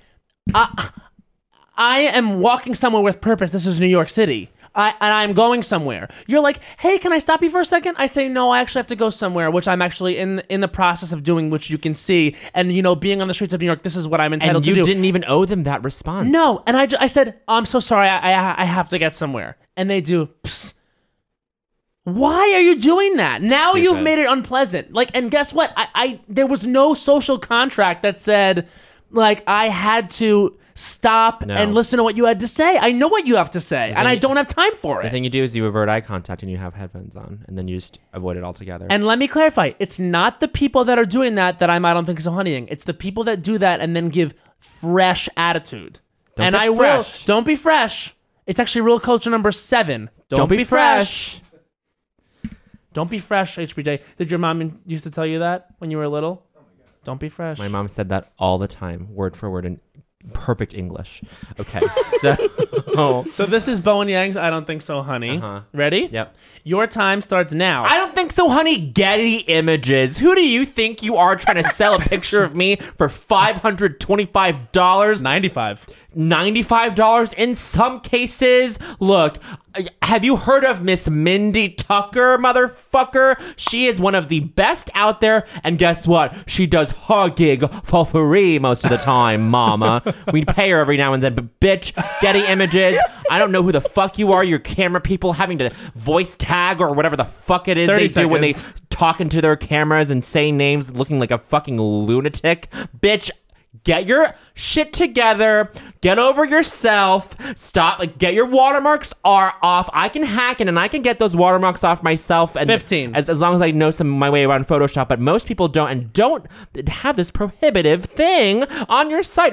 B: I am walking somewhere with purpose. This is New York City. And I'm going somewhere. You're like, hey, can I stop you for a second? I say, no, I actually have to go somewhere, which I'm actually in the process of doing, which you can see. And, being on the streets of New York, this is what I'm entitled to
C: And
B: do.
C: you didn't even owe them that response.
B: No. And I said, I'm so sorry. I have to get somewhere. And they do, psst. Why are you doing that? Now
C: Stupid.
B: you've made it unpleasant. And guess what? There was no social contract that said, I had to stop and listen to what you had to say. I know what you have to say, and I don't have time for
C: The
B: it.
C: thing you do is you avert eye contact and you have headphones on, and then you just avoid it altogether.
B: And let me clarify, it's not the people that are doing that I don't think so honeying. It's the people that do that and then give fresh attitude.
C: Don't
B: and
C: get
B: I
C: fresh.
B: will. Don't be fresh. It's actually rule culture number 7. Don't be fresh. Don't be fresh, HBJ. Did your mom used to tell you that when you were little? Oh my God. Don't be fresh.
C: My mom said that all the time, word for word, in perfect English. Okay,
B: So this is Bowen Yang's I Don't Think So, Honey.
C: Uh-huh.
B: Ready?
C: Yep.
B: Your time starts now.
C: I don't think so, honey. Getty Images. Who do you think you are trying to sell a picture of me for $525?
B: 95.
C: $95 in some cases. Look, have you heard of Miss Mindy Tucker, motherfucker? She is one of the best out there, and guess what? She does her gig for free most of the time, mama. We pay her every now and then, but bitch, Getty Images, I don't know who the fuck you are, your camera people having to voice tag or whatever the fuck it is
B: 30
C: they do when they
B: seconds.
C: talk into their cameras and say names looking like a fucking lunatic. Bitch, get your shit together. Get over yourself. Stop. Get your watermarks off. I can hack it and I can get those watermarks off myself. And
B: 15.
C: As long as I know my way around Photoshop. But most people don't and don't have this prohibitive thing on your site.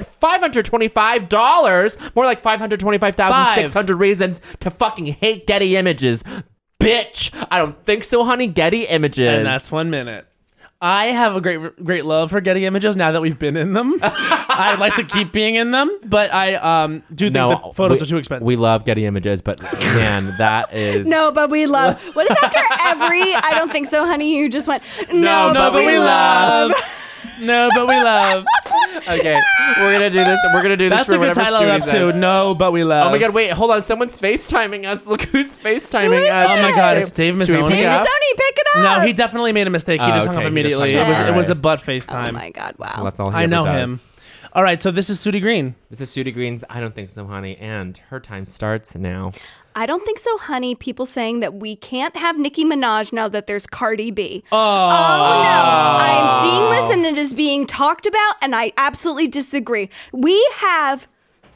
C: $525. More like 525,600 reasons to fucking hate Getty Images. Bitch. I don't think so, honey. Getty Images.
B: And that's 1 minute. I have a great love for Getty Images now that we've been in them. I'd like to keep being in them, but I do think the photos are too expensive.
C: We love Getty Images, but man, that is...
D: No, but we love. What if after every I don't think so, honey, you just went, no,
B: No, but we love. No, but we love.
C: Okay, we're gonna do this. We're gonna do this
B: That's
C: for
B: a good
C: whatever
B: title
C: Stewie
B: up
C: says.
B: too. No, but we love.
C: Oh my god, wait, hold on. Someone's FaceTiming us. Look who's FaceTiming us.
B: Oh my god, it's Dave
C: Should we
B: Mazzoni.
C: pick it up?
D: Sony, pick it up.
B: No, he definitely made a mistake. He just hung up
C: okay, he
B: immediately.
C: just hung up.
B: It was a
C: Alright.
B: butt FaceTime.
D: Oh my God, wow.
C: Well, that's all he
B: I
C: ever
B: know
C: does.
B: him. All right, so this is Sudie Green.
C: This is Sudie Green's I Don't Think So, Honey, and her time starts now.
D: I don't think so, honey. People saying that we can't have Nicki Minaj now that there's Cardi B.
B: Oh,
D: no. I am seeing this and it is being talked about, and I absolutely disagree. We have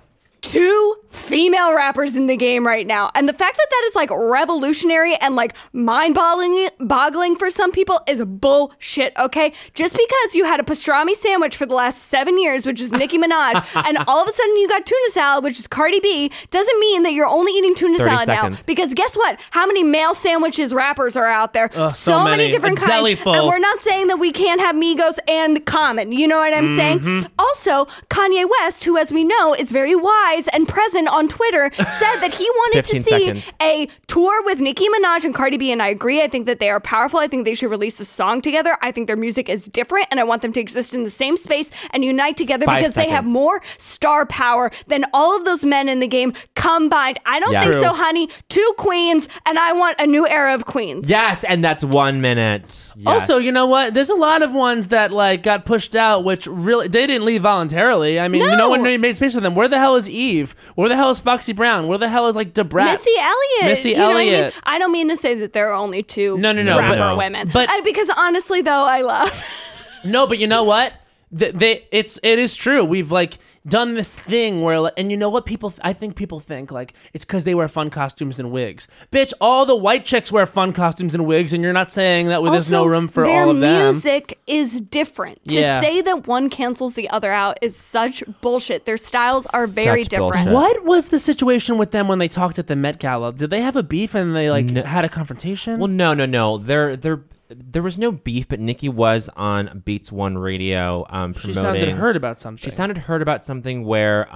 D: 2 female rappers in the game right now. And the fact that that is like revolutionary and like mind-boggling for some people is bullshit, okay? Just because you had a pastrami sandwich for the last 7 years, which is Nicki Minaj, and all of a sudden you got tuna salad, which is Cardi B, doesn't mean that you're only eating tuna
C: 30
D: salad now.
C: seconds.
D: Because guess what? How many male sandwiches rappers are out there?
B: so many.
D: different
B: A deli
D: kinds.
B: full.
D: And we're not saying that we can't have Migos and Common. You know what I'm saying? Also, Kanye West, who as we know is very wise and present on Twitter, said that he wanted to
C: 15
D: see
C: seconds.
D: a tour with Nicki Minaj and Cardi B, and I agree. I think that they are powerful. I think they should release a song together. I think their music is different, and I want them to exist in the same space and unite together
C: 5
D: because they have
C: seconds.
D: more star power than all of those men in the game combined. I don't
C: Yeah.
D: think
C: True.
D: so, honey. 2 queens, and I want a new era of queens.
C: Yes, and that's 1 minute. Yes.
B: Also, you know what? There's a lot of ones that like got pushed out, which really they didn't leave voluntarily. I mean,
D: No.
B: no one made space for them. Where the hell is Eve? Where the hell is Foxy Brown? Where the hell is like Debrat?
D: Missy Elliott.
B: Missy
D: You know what I mean?
B: Elliott.
D: I don't mean to say that there are only 2
B: No,
D: rapper
C: but-
D: women.
B: but-
D: Because honestly, though, I love...
B: No, but you know what? It is true. We've like done this thing where, and you know what I think people think like it's because they wear fun costumes and wigs. Bitch, all the white chicks wear fun costumes and wigs, and you're not saying that there's no
D: Also,
B: room for
D: their
B: all of them.
D: music is different.
B: Yeah.
D: To say that one cancels the other out is such bullshit. Their styles are very
C: Such
D: different.
C: bullshit.
B: What was the situation with them when they talked at the Met Gala? Did they have a beef and they like had a confrontation?
C: Well, no. There was no beef, but Nicki was on Beats One Radio promoting.
B: she sounded hurt about something.
C: She sounded hurt about something where,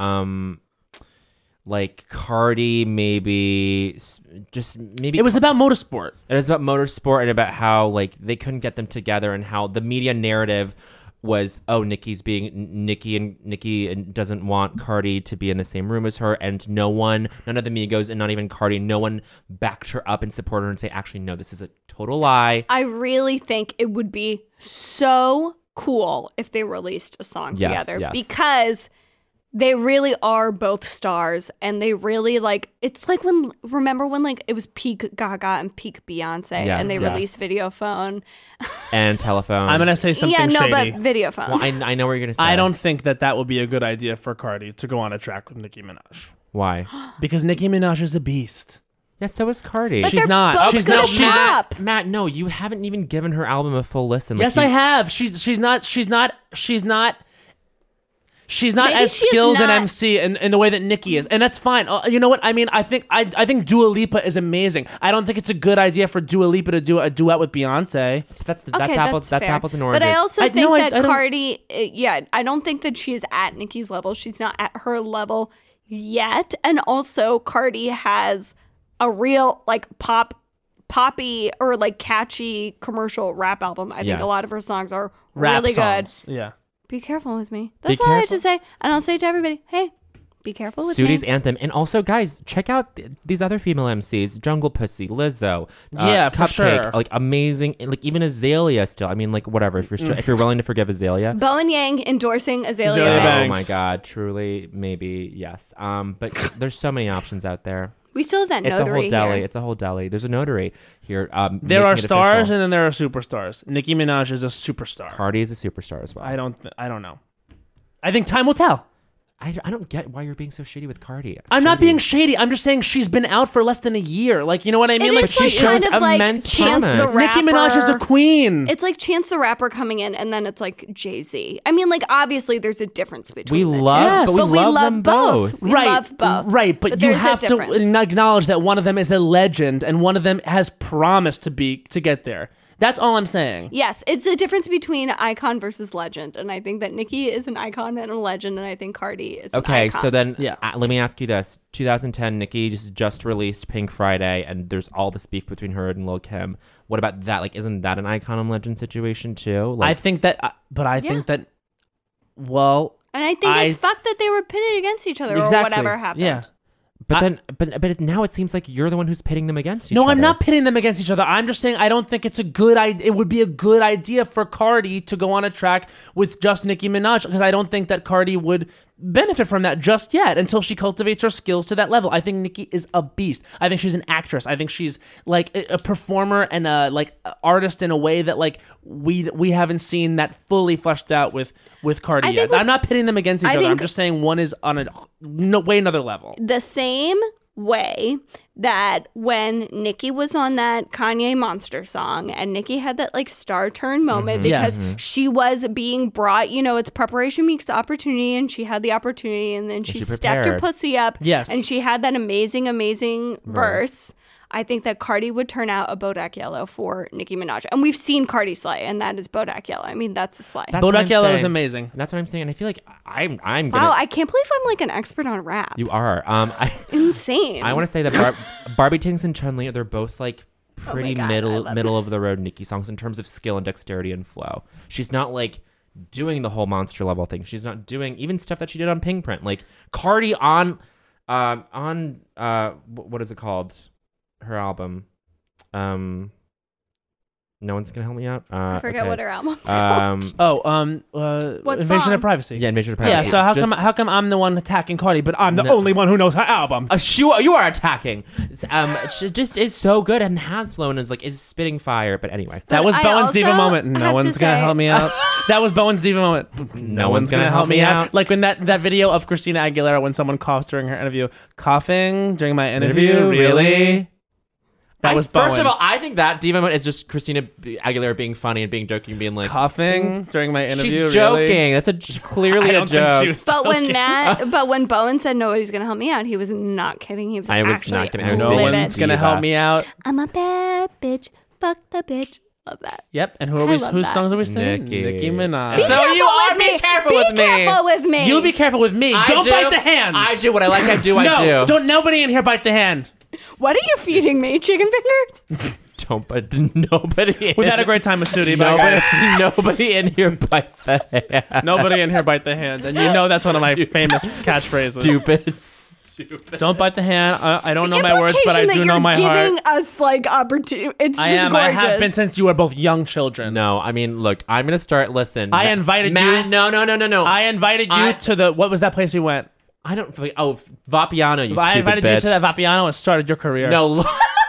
C: like Cardi maybe
B: It was about motorsport.
C: It was about motorsport and about how like they couldn't get them together and how the media narrative was, oh, Nicki and doesn't want Cardi to be in the same room as her, and none of the Migos and not even Cardi, no one backed her up and supported her and say, actually, no, this is a total lie.
D: I really think it would be so cool if they released a song
C: Yes,
D: together
C: yes.
D: because they really are both stars, and they really like. It's like remember when like it was peak Gaga and peak Beyonce,
C: Yes,
D: and they
C: yes.
D: released Video Phone.
C: And Telephone.
B: I'm gonna say something
D: Yeah, no,
B: shady.
D: but Video Phone.
C: Well, I know what you're gonna say.
B: I don't think that would be a good idea for Cardi to go on a track with Nicki Minaj
C: Why?
B: because Nicki Minaj is a beast.
C: Yeah, so is Cardi.
D: But
B: She's
D: they're
B: not.
D: both
B: She's
D: good
B: not.
D: at
B: She's
D: pop.
C: Matt, no, you haven't even given her album a full listen.
B: Yes, I have. She's not
D: Maybe
B: as
D: she's
B: skilled an
D: not-
B: MC in the way that Nicki is, and that's fine. You know what I mean? I think Dua Lipa is amazing. I don't think it's a good idea for Dua Lipa to do a duet with Beyonce.
C: That's
D: Okay,
C: apples. That's
D: fair.
C: apples and oranges.
D: But I also
B: I-
D: think
B: no, I-
D: that
B: I don't-
D: Cardi, I don't think that she's at Nicki's level. She's not at her level yet. And also, Cardi has a real like poppy or like catchy commercial rap album. I think
C: Yes.
D: a lot of her songs are
B: Rap
D: really good.
B: songs. Yeah.
D: Be careful with me. That's all I have to say. And I'll say to everybody, hey, be careful with
C: Sudi's
D: me.
C: Anthem. And also, guys, check out these other female MCs. Jungle Pussy, Lizzo.
B: Yeah, for
C: Cupcake.
B: sure.
C: Like, amazing. Like, even Azalea still. I mean, like, whatever. If you're willing to forgive Azalea.
D: Bowen Yang endorsing Azalea
B: Azalea
D: Banks.
C: Oh,
B: Banks.
C: my God. Truly, maybe, yes. But there's so many options out there.
D: We still have that
C: It's a
D: notary
C: whole deli.
D: here.
C: It's a whole deli. There's a notary here.
B: There are
C: making it
B: stars
C: official.
B: and then there are superstars. Nicki Minaj is a superstar.
C: Cardi is a superstar as well.
B: I don't know. I think time will tell.
C: I don't get why you're being so shitty with Cardi.
B: I'm not
C: Shady.
B: being shady. I'm just saying she's been out for less than a year. Like, you know what I mean?
D: It
B: Like,
D: is like
C: she
D: kind
C: shows
D: of like
C: immense
D: Chance the
C: promise.
D: Rapper.
B: Nicki Minaj is a queen.
D: It's like Chance the Rapper coming in, and then it's like Jay-Z. I mean, like, obviously there's a difference between
C: We
D: the
C: love-
D: two.
C: but we love them
D: both.
C: both.
D: We love both.
B: Right, but you
D: there's a
B: have to
D: difference.
B: acknowledge that one of them is a legend and one of them has promised to get there. That's all I'm saying.
D: Yes, it's the difference between icon versus legend, and I think that Nicki is an icon and a legend, and I think Cardi is an
C: Okay,
D: icon.
C: so then
B: Yeah.
C: let me ask you this. 2010, Nicki just released Pink Friday, and there's all this beef between her and Lil Kim. What about that? Like, isn't that an icon and legend situation too?
B: I
C: Like,
B: think that, but I think that, well,
D: And I think it's
B: I-
D: fucked that they were pitted against each other
B: exactly.
D: or whatever happened.
B: Yeah.
C: but now it seems like you're the one who's pitting them against each
B: No,
C: other.
B: I'm not pitting them against each other. I'm just saying I don't think it's a good idea. It would be a good idea for Cardi to go on a track with just Nicki Minaj because I don't think that Cardi would benefit from that just yet until she cultivates her skills to that level. I think Nikki is a beast. I think she's an actress. I think she's like a performer and a like artist in a way that like we haven't seen that fully fleshed out with Cardi yet. I'm not pitting them against each other. I'm just saying one is on a way another level.
D: The same way that when Nicki was on that Kanye Monster song and Nicki had that like star turn moment because she was being brought, it's preparation meets opportunity, and she had the opportunity, and then she stepped her pussy up, and she had that amazing verse. I think that Cardi would turn out a Bodak Yellow for Nicki Minaj. And we've seen Cardi slay, and that is Bodak Yellow. I mean, that's a slay.
B: Bodak Yellow is amazing.
C: That's what I'm saying. And I feel like I'm gonna...
D: Wow, I can't believe I'm like an expert on rap.
C: You are.
D: Insane.
C: I want to say that Barbie Tinks and Chun-Li, they're both like pretty middle of the road Nicki songs in terms of skill and dexterity and flow. She's not like doing the whole monster level thing. She's not doing even stuff that she did on Pinkprint. Like Cardi on what is it called? Her album. No one's gonna help me out.
D: I forget what her album's called.
B: What Invasion
D: song?
B: of Privacy.
C: Yeah, Invasion of Privacy.
B: Yeah, so how come I'm the one attacking Cardi, but I'm the only one who knows her album?
C: You are attacking. She just is so good and has flown and is spitting fire. But anyway,
B: that was Bowen's diva moment. No one's gonna help me out. That was Bowen's diva moment. No one's gonna help me out. Like when that video of Christina Aguilera when someone coughs during her interview, coughing during my interview, really? That was Bowen.
C: First of all, I think that diva moment is just Christina Aguilera being funny and being joking, being like
B: coughing during my interview.
C: She's joking. That's clearly a joke.
B: Think she was joking.
D: But when Bowen said nobody's gonna help me out, he was not kidding. He was actually
C: not kidding.
B: No one's gonna help me out.
D: I'm a bad bitch. Fuck the bitch. Love that.
B: Yep. And whose songs are we singing? Nicki Minaj.
C: Be careful with me.
D: Be careful with me.
B: You be careful with me. Don't bite the hand.
C: I do what I like. I do.
B: Don't nobody in here bite the hand.
D: What are you feeding me? Chicken fingers?
C: Don't, but nobody.
B: We've had a great time with Sudi.
C: Nobody in here bite the hand.
B: Nobody in here bite the hand, and that's one of my famous catchphrases.
C: Stupid.
B: Don't bite the hand. I don't know my words, but I do know my heart.
D: Giving us like opportunity. It's just gorgeous.
B: I have been since you were both young children.
C: No, I mean, look, I'm gonna start. Listen,
B: I invited
C: Matt,
B: you.
C: No.
B: I invited you to the. What was that place we went?
C: I don't. Vapiano. You
B: I
C: stupid
B: invited
C: bitch.
B: you to that Vapiano and started your career.
C: No.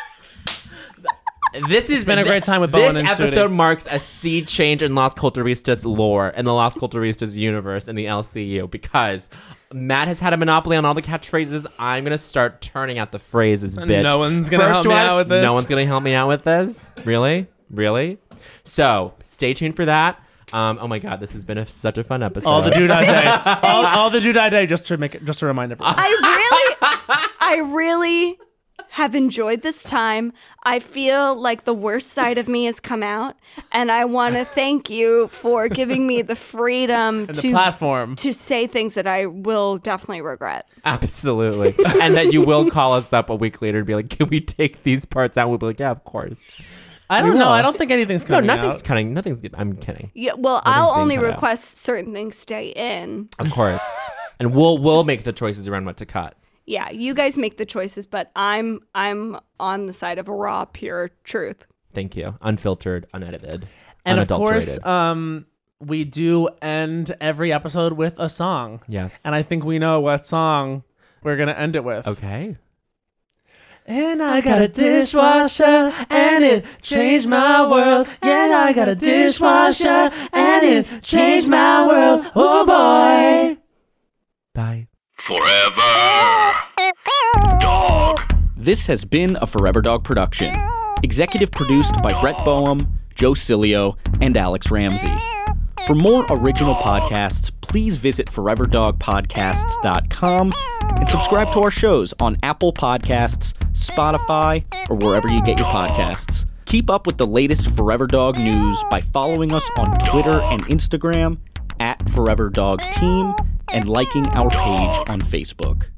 C: This has
B: been a great time with Bowen and Sudi.
C: This episode marks a sea change in Las Culturistas lore and the Las Culturistas universe in the LCU because Matt has had a monopoly on all the catchphrases. I'm gonna start turning out the phrases, bitch.
B: No one's gonna help me out with this.
C: No one's gonna help me out with this. Really? So stay tuned for that. Oh my God, this has been such a fun episode.
B: All the Judai Day. all the Judai Day, just to remind everyone.
D: I really have enjoyed this time. I feel like the worst side of me has come out, and I want to thank you for giving me the freedom
B: and the platform
D: to say things that I will definitely regret.
C: Absolutely. And that you will call us up a week later and be like, can we take these parts out? We'll be like, yeah, of course.
B: I don't know. I don't think anything's cutting out.
C: No, nothing's cutting. I'm kidding.
D: Yeah, well, I'll only request certain things stay in.
C: Of course. And we'll make the choices around what to cut.
D: Yeah, you guys make the choices, but I'm on the side of a raw, pure truth.
C: Thank you. Unfiltered, unedited,
B: and
C: unadulterated.
B: Of course, we do end every episode with a song.
C: Yes.
B: And I think we know what song we're going to end it with.
C: Okay.
B: And I got a dishwasher, and it changed my world. Yeah, I got a dishwasher, and it changed my world. Oh, boy.
C: Bye.
A: Forever Dog.
G: This has been a Forever Dog production. Executive produced by Brett Boehm, Joe Cilio, and Alex Ramsey. For more original podcasts, please visit foreverdogpodcasts.com and subscribe to our shows on Apple Podcasts, Spotify, or wherever you get your podcasts. Keep up with the latest Forever Dog news by following us on Twitter and Instagram @ForeverDogTeam and liking our page on Facebook.